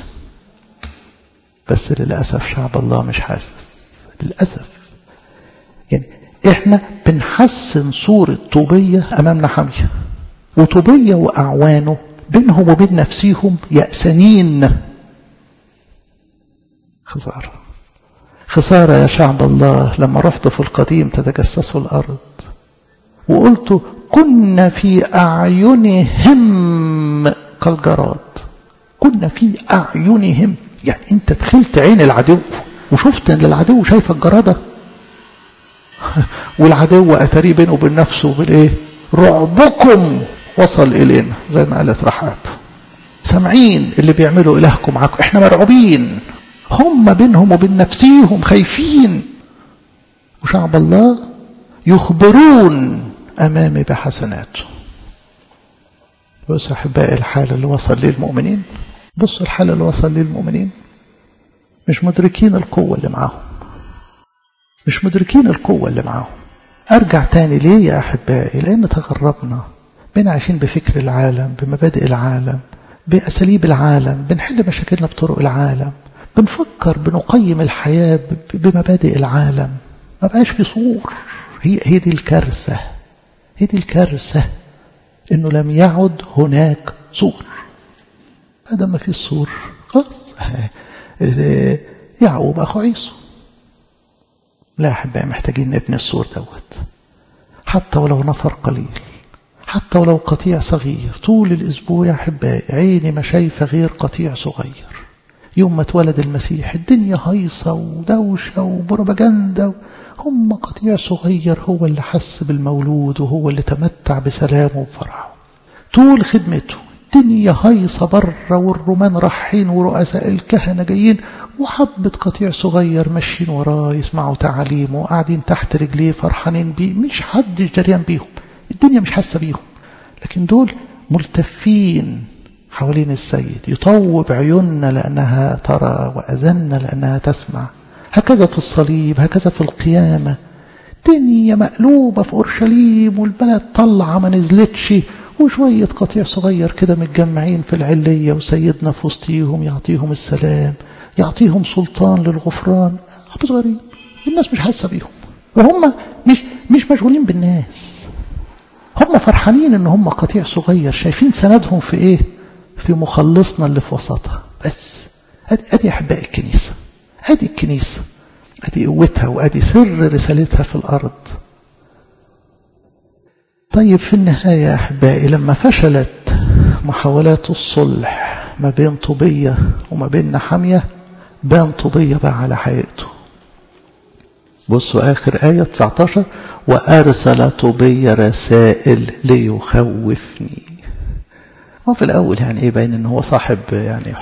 بس للأسف شعب الله مش حاسس للأسف. يعني إحنا بنحسن صورة طوبية أمام نحمية، وطوبية وأعوانه بينهم وبين نفسهم يأسنين. خسارة خسارة يا شعب الله. لما رحت في القديم تتجسسوا الأرض وقلت كنا في أعينهم كالجراد. كنا في أعينهم، يعني أنت دخلت عين العدو وشفت أن العدو شايف الجرادة والعدو أتري بينه وبين نفسه بالإيه؟ رعبكم وصل إلينا، زي ما قالت رحاب. سامعين اللي بيعملوا إلهكم معكم، إحنا مرعوبين. هم بينهم وبين نفسيهم خايفين. وشعب الله يخبرون أمامي بحسناته. بص أحبائي الحال اللي وصل ليه المؤمنين. بص الحال اللي وصل ليه المؤمنين. مش مدركين القوة اللي معاهم. مش مدركين القوة اللي معاهم. أرجع تاني ليه يا أحبائي؟ لأن تغربنا، بين عايشين بفكر العالم، بمبادئ العالم، بأساليب العالم، بنحل مشاكلنا بطرق العالم، بنفكر بنقيم الحياة بمبادئ العالم. ما بقاش في صور. هي هي دي الكارثة. هي دي الكارثة إنه لم يعد هناك صور. هذا ما في صور خلاص. يعقوب أخو عيسو. لا أحبائي محتاجين نبني الصور دوت، حتى ولو نفر قليل، حتى ولو قطيع صغير. طول الأسبوع يا أحبائي عيني ما شايفة غير قطيع صغير. يوم ما اتولد المسيح الدنيا هيصة ودوشة وبروباجندا. هم قطيع صغير هو اللي حس بالمولود وهو اللي تمتع بسلامه وفرحه. طول خدمته والدنيا هايصة بره والرومان رايحين ورؤساء الكهنة جايين وحبة قطيع صغير ماشيين وراه يسمعوا تعاليمه وقاعدين تحت رجليه فرحانين بيه، مش حد جريان بيهم، الدنيا مش حاسة بيهم، لكن دول ملتفين حوالين السيد. يطوب عيوننا لأنها ترى وأذننا لأنها تسمع. هكذا في الصليب، هكذا في القيامة. دنيا مقلوبة في أورشليم والبلد طلعة ما نزلتش، وشوية قطيع صغير كده متجمعين في العلية، وسيدنا في وسطيهم يعطيهم السلام، يعطيهم سلطان للغفران. حبة صغيرين الناس مش حاسة بيهم، وهم مش مش مشغولين بالناس، هم فرحانين ان هم قطيع صغير، شايفين سندهم في ايه؟ في مخلصنا اللي في وسطها. بس ادي ادي احباء الكنيسة، ادي الكنيسة، ادي قوتها وادي سر رسالتها في الارض. طيب في النهاية يا أحبائي، لما فشلت محاولات الصلح ما بين طوبية وما بين نحمية، بان طوبية بقى على حقيقته. بصوا آخر آية تسعة عشر: وأرسل طوبية رسائل ليخوفني. هو في الأول يعني إيه، باين إن هو صاحب يعني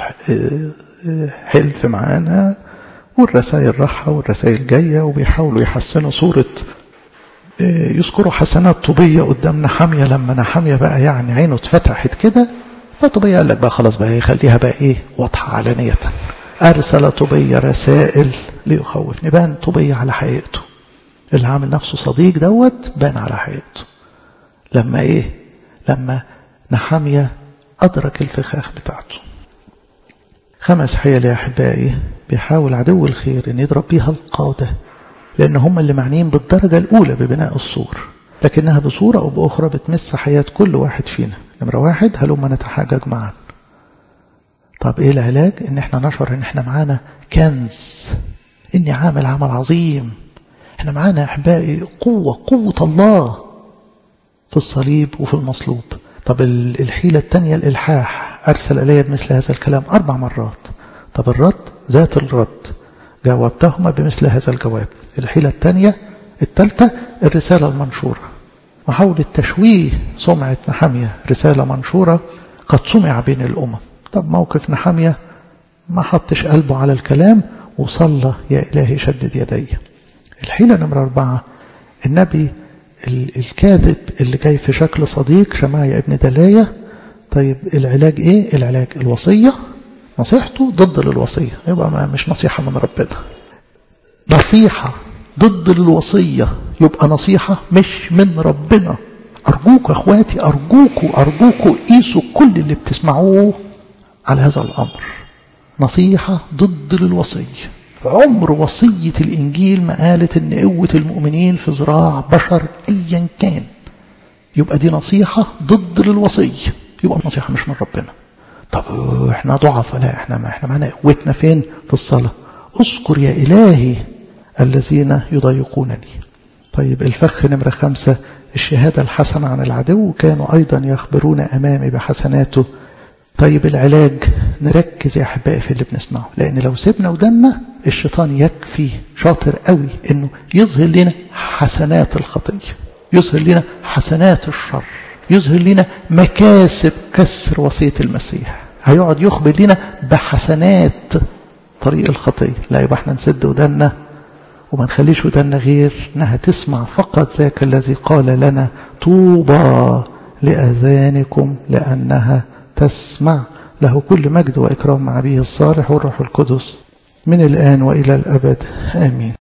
حلف معانا، والرسائل راحة والرسائل جاية، وبيحاولوا يحسنوا صورة، يذكروا حسنات طوبية قدام نحمية. لما نحمية بقى يعني عينه اتفتحت كده، فطوبية قال لك بقى خلاص بقى يخليها بقى ايه واضحة علانية. أرسل طوبية رسائل ليخوفني. بان طوبية على حقيقته، اللي عامل نفسه صديق دوت بان على حقيقته. لما ايه؟ لما نحمية أدرك الفخاخ بتاعته. خمس حيل يا أحبائي بيحاول عدو الخير أن يضرب بيها القادة، لأن هم اللي معنيين بالدرجة الأولى ببناء السور، لكنها بصورة أو بأخرى بتمس حياة كل واحد فينا. نمرة واحد: هلما نتحاجج معا. طب إيه العلاج؟ إن إحنا نشعر إن إحنا معانا كنز، إني عامل عمل عظيم. إحنا معانا أحبائي قوة، قوة الله في الصليب وفي المصلوب. طب الحيلة الثانية الإلحاح. أرسل إلي بمثل هذا الكلام أربع مرات. طب الرد ذات الرد، جاوبتهما بمثل هذا الجواب. الحيلة الثانية الثالثة الرسالة المنشورة، محاولة تشويه سمعة نحمية. رسالة منشورة قد سمع بين الأمم. طب موقف نحمية ما حطش قلبه على الكلام وصلى: يا إلهي شدد يدي. الحيلة نمرة أربعة النبي الكاذب اللي جاي في شكل صديق شمعيا ابن دلاية. طيب العلاج ايه؟ العلاج الوصية، نصيحته ضد للوصية، يبقى ما مش نصيحة من ربنا. نصيحة ضد للوصية يبقى نصيحة مش من ربنا. أرجوك أخواتي، أرجوكوا أرجوكوا قيسوا كل اللي بتسمعوه على هذا الأمر. نصيحة ضد للوصية. عمر وصية الإنجيل ما قالت إن قوة المؤمنين في ذراع بشر أيا كان. يبقى دي نصيحة ضد للوصية، يبقى نصيحة مش من ربنا. طب احنا ضعفاء، لا احنا ما احنا معنا قوتنا فين؟ في الصلاة. اذكر يا إلهي الذين يضايقونني. طيب الفخ نمرة خمسة الشهادة الحسنة عن العدو، كانوا أيضا يخبرون أمامي بحسناته. طيب العلاج نركز يا أحبائي في اللي بنسمعه، لأن لو سيبنا ودنا الشيطان يكفي شاطر قوي إنه يظهر لنا حسنات الخطية، يظهر لنا حسنات الشر، يظهر لنا مكاسب كسر وصية المسيح. هيقعد يخبر لنا بحسنات طريق الخطية. لا، يبقى احنا نسد ودنا وما نخليش ودنا غير انها تسمع فقط ذاك الذي قال لنا: طوبى لأذانكم لأنها تسمع. له كل مجد وإكرام مع أبيه الصالح والروح القدس من الآن وإلى الأبد، آمين.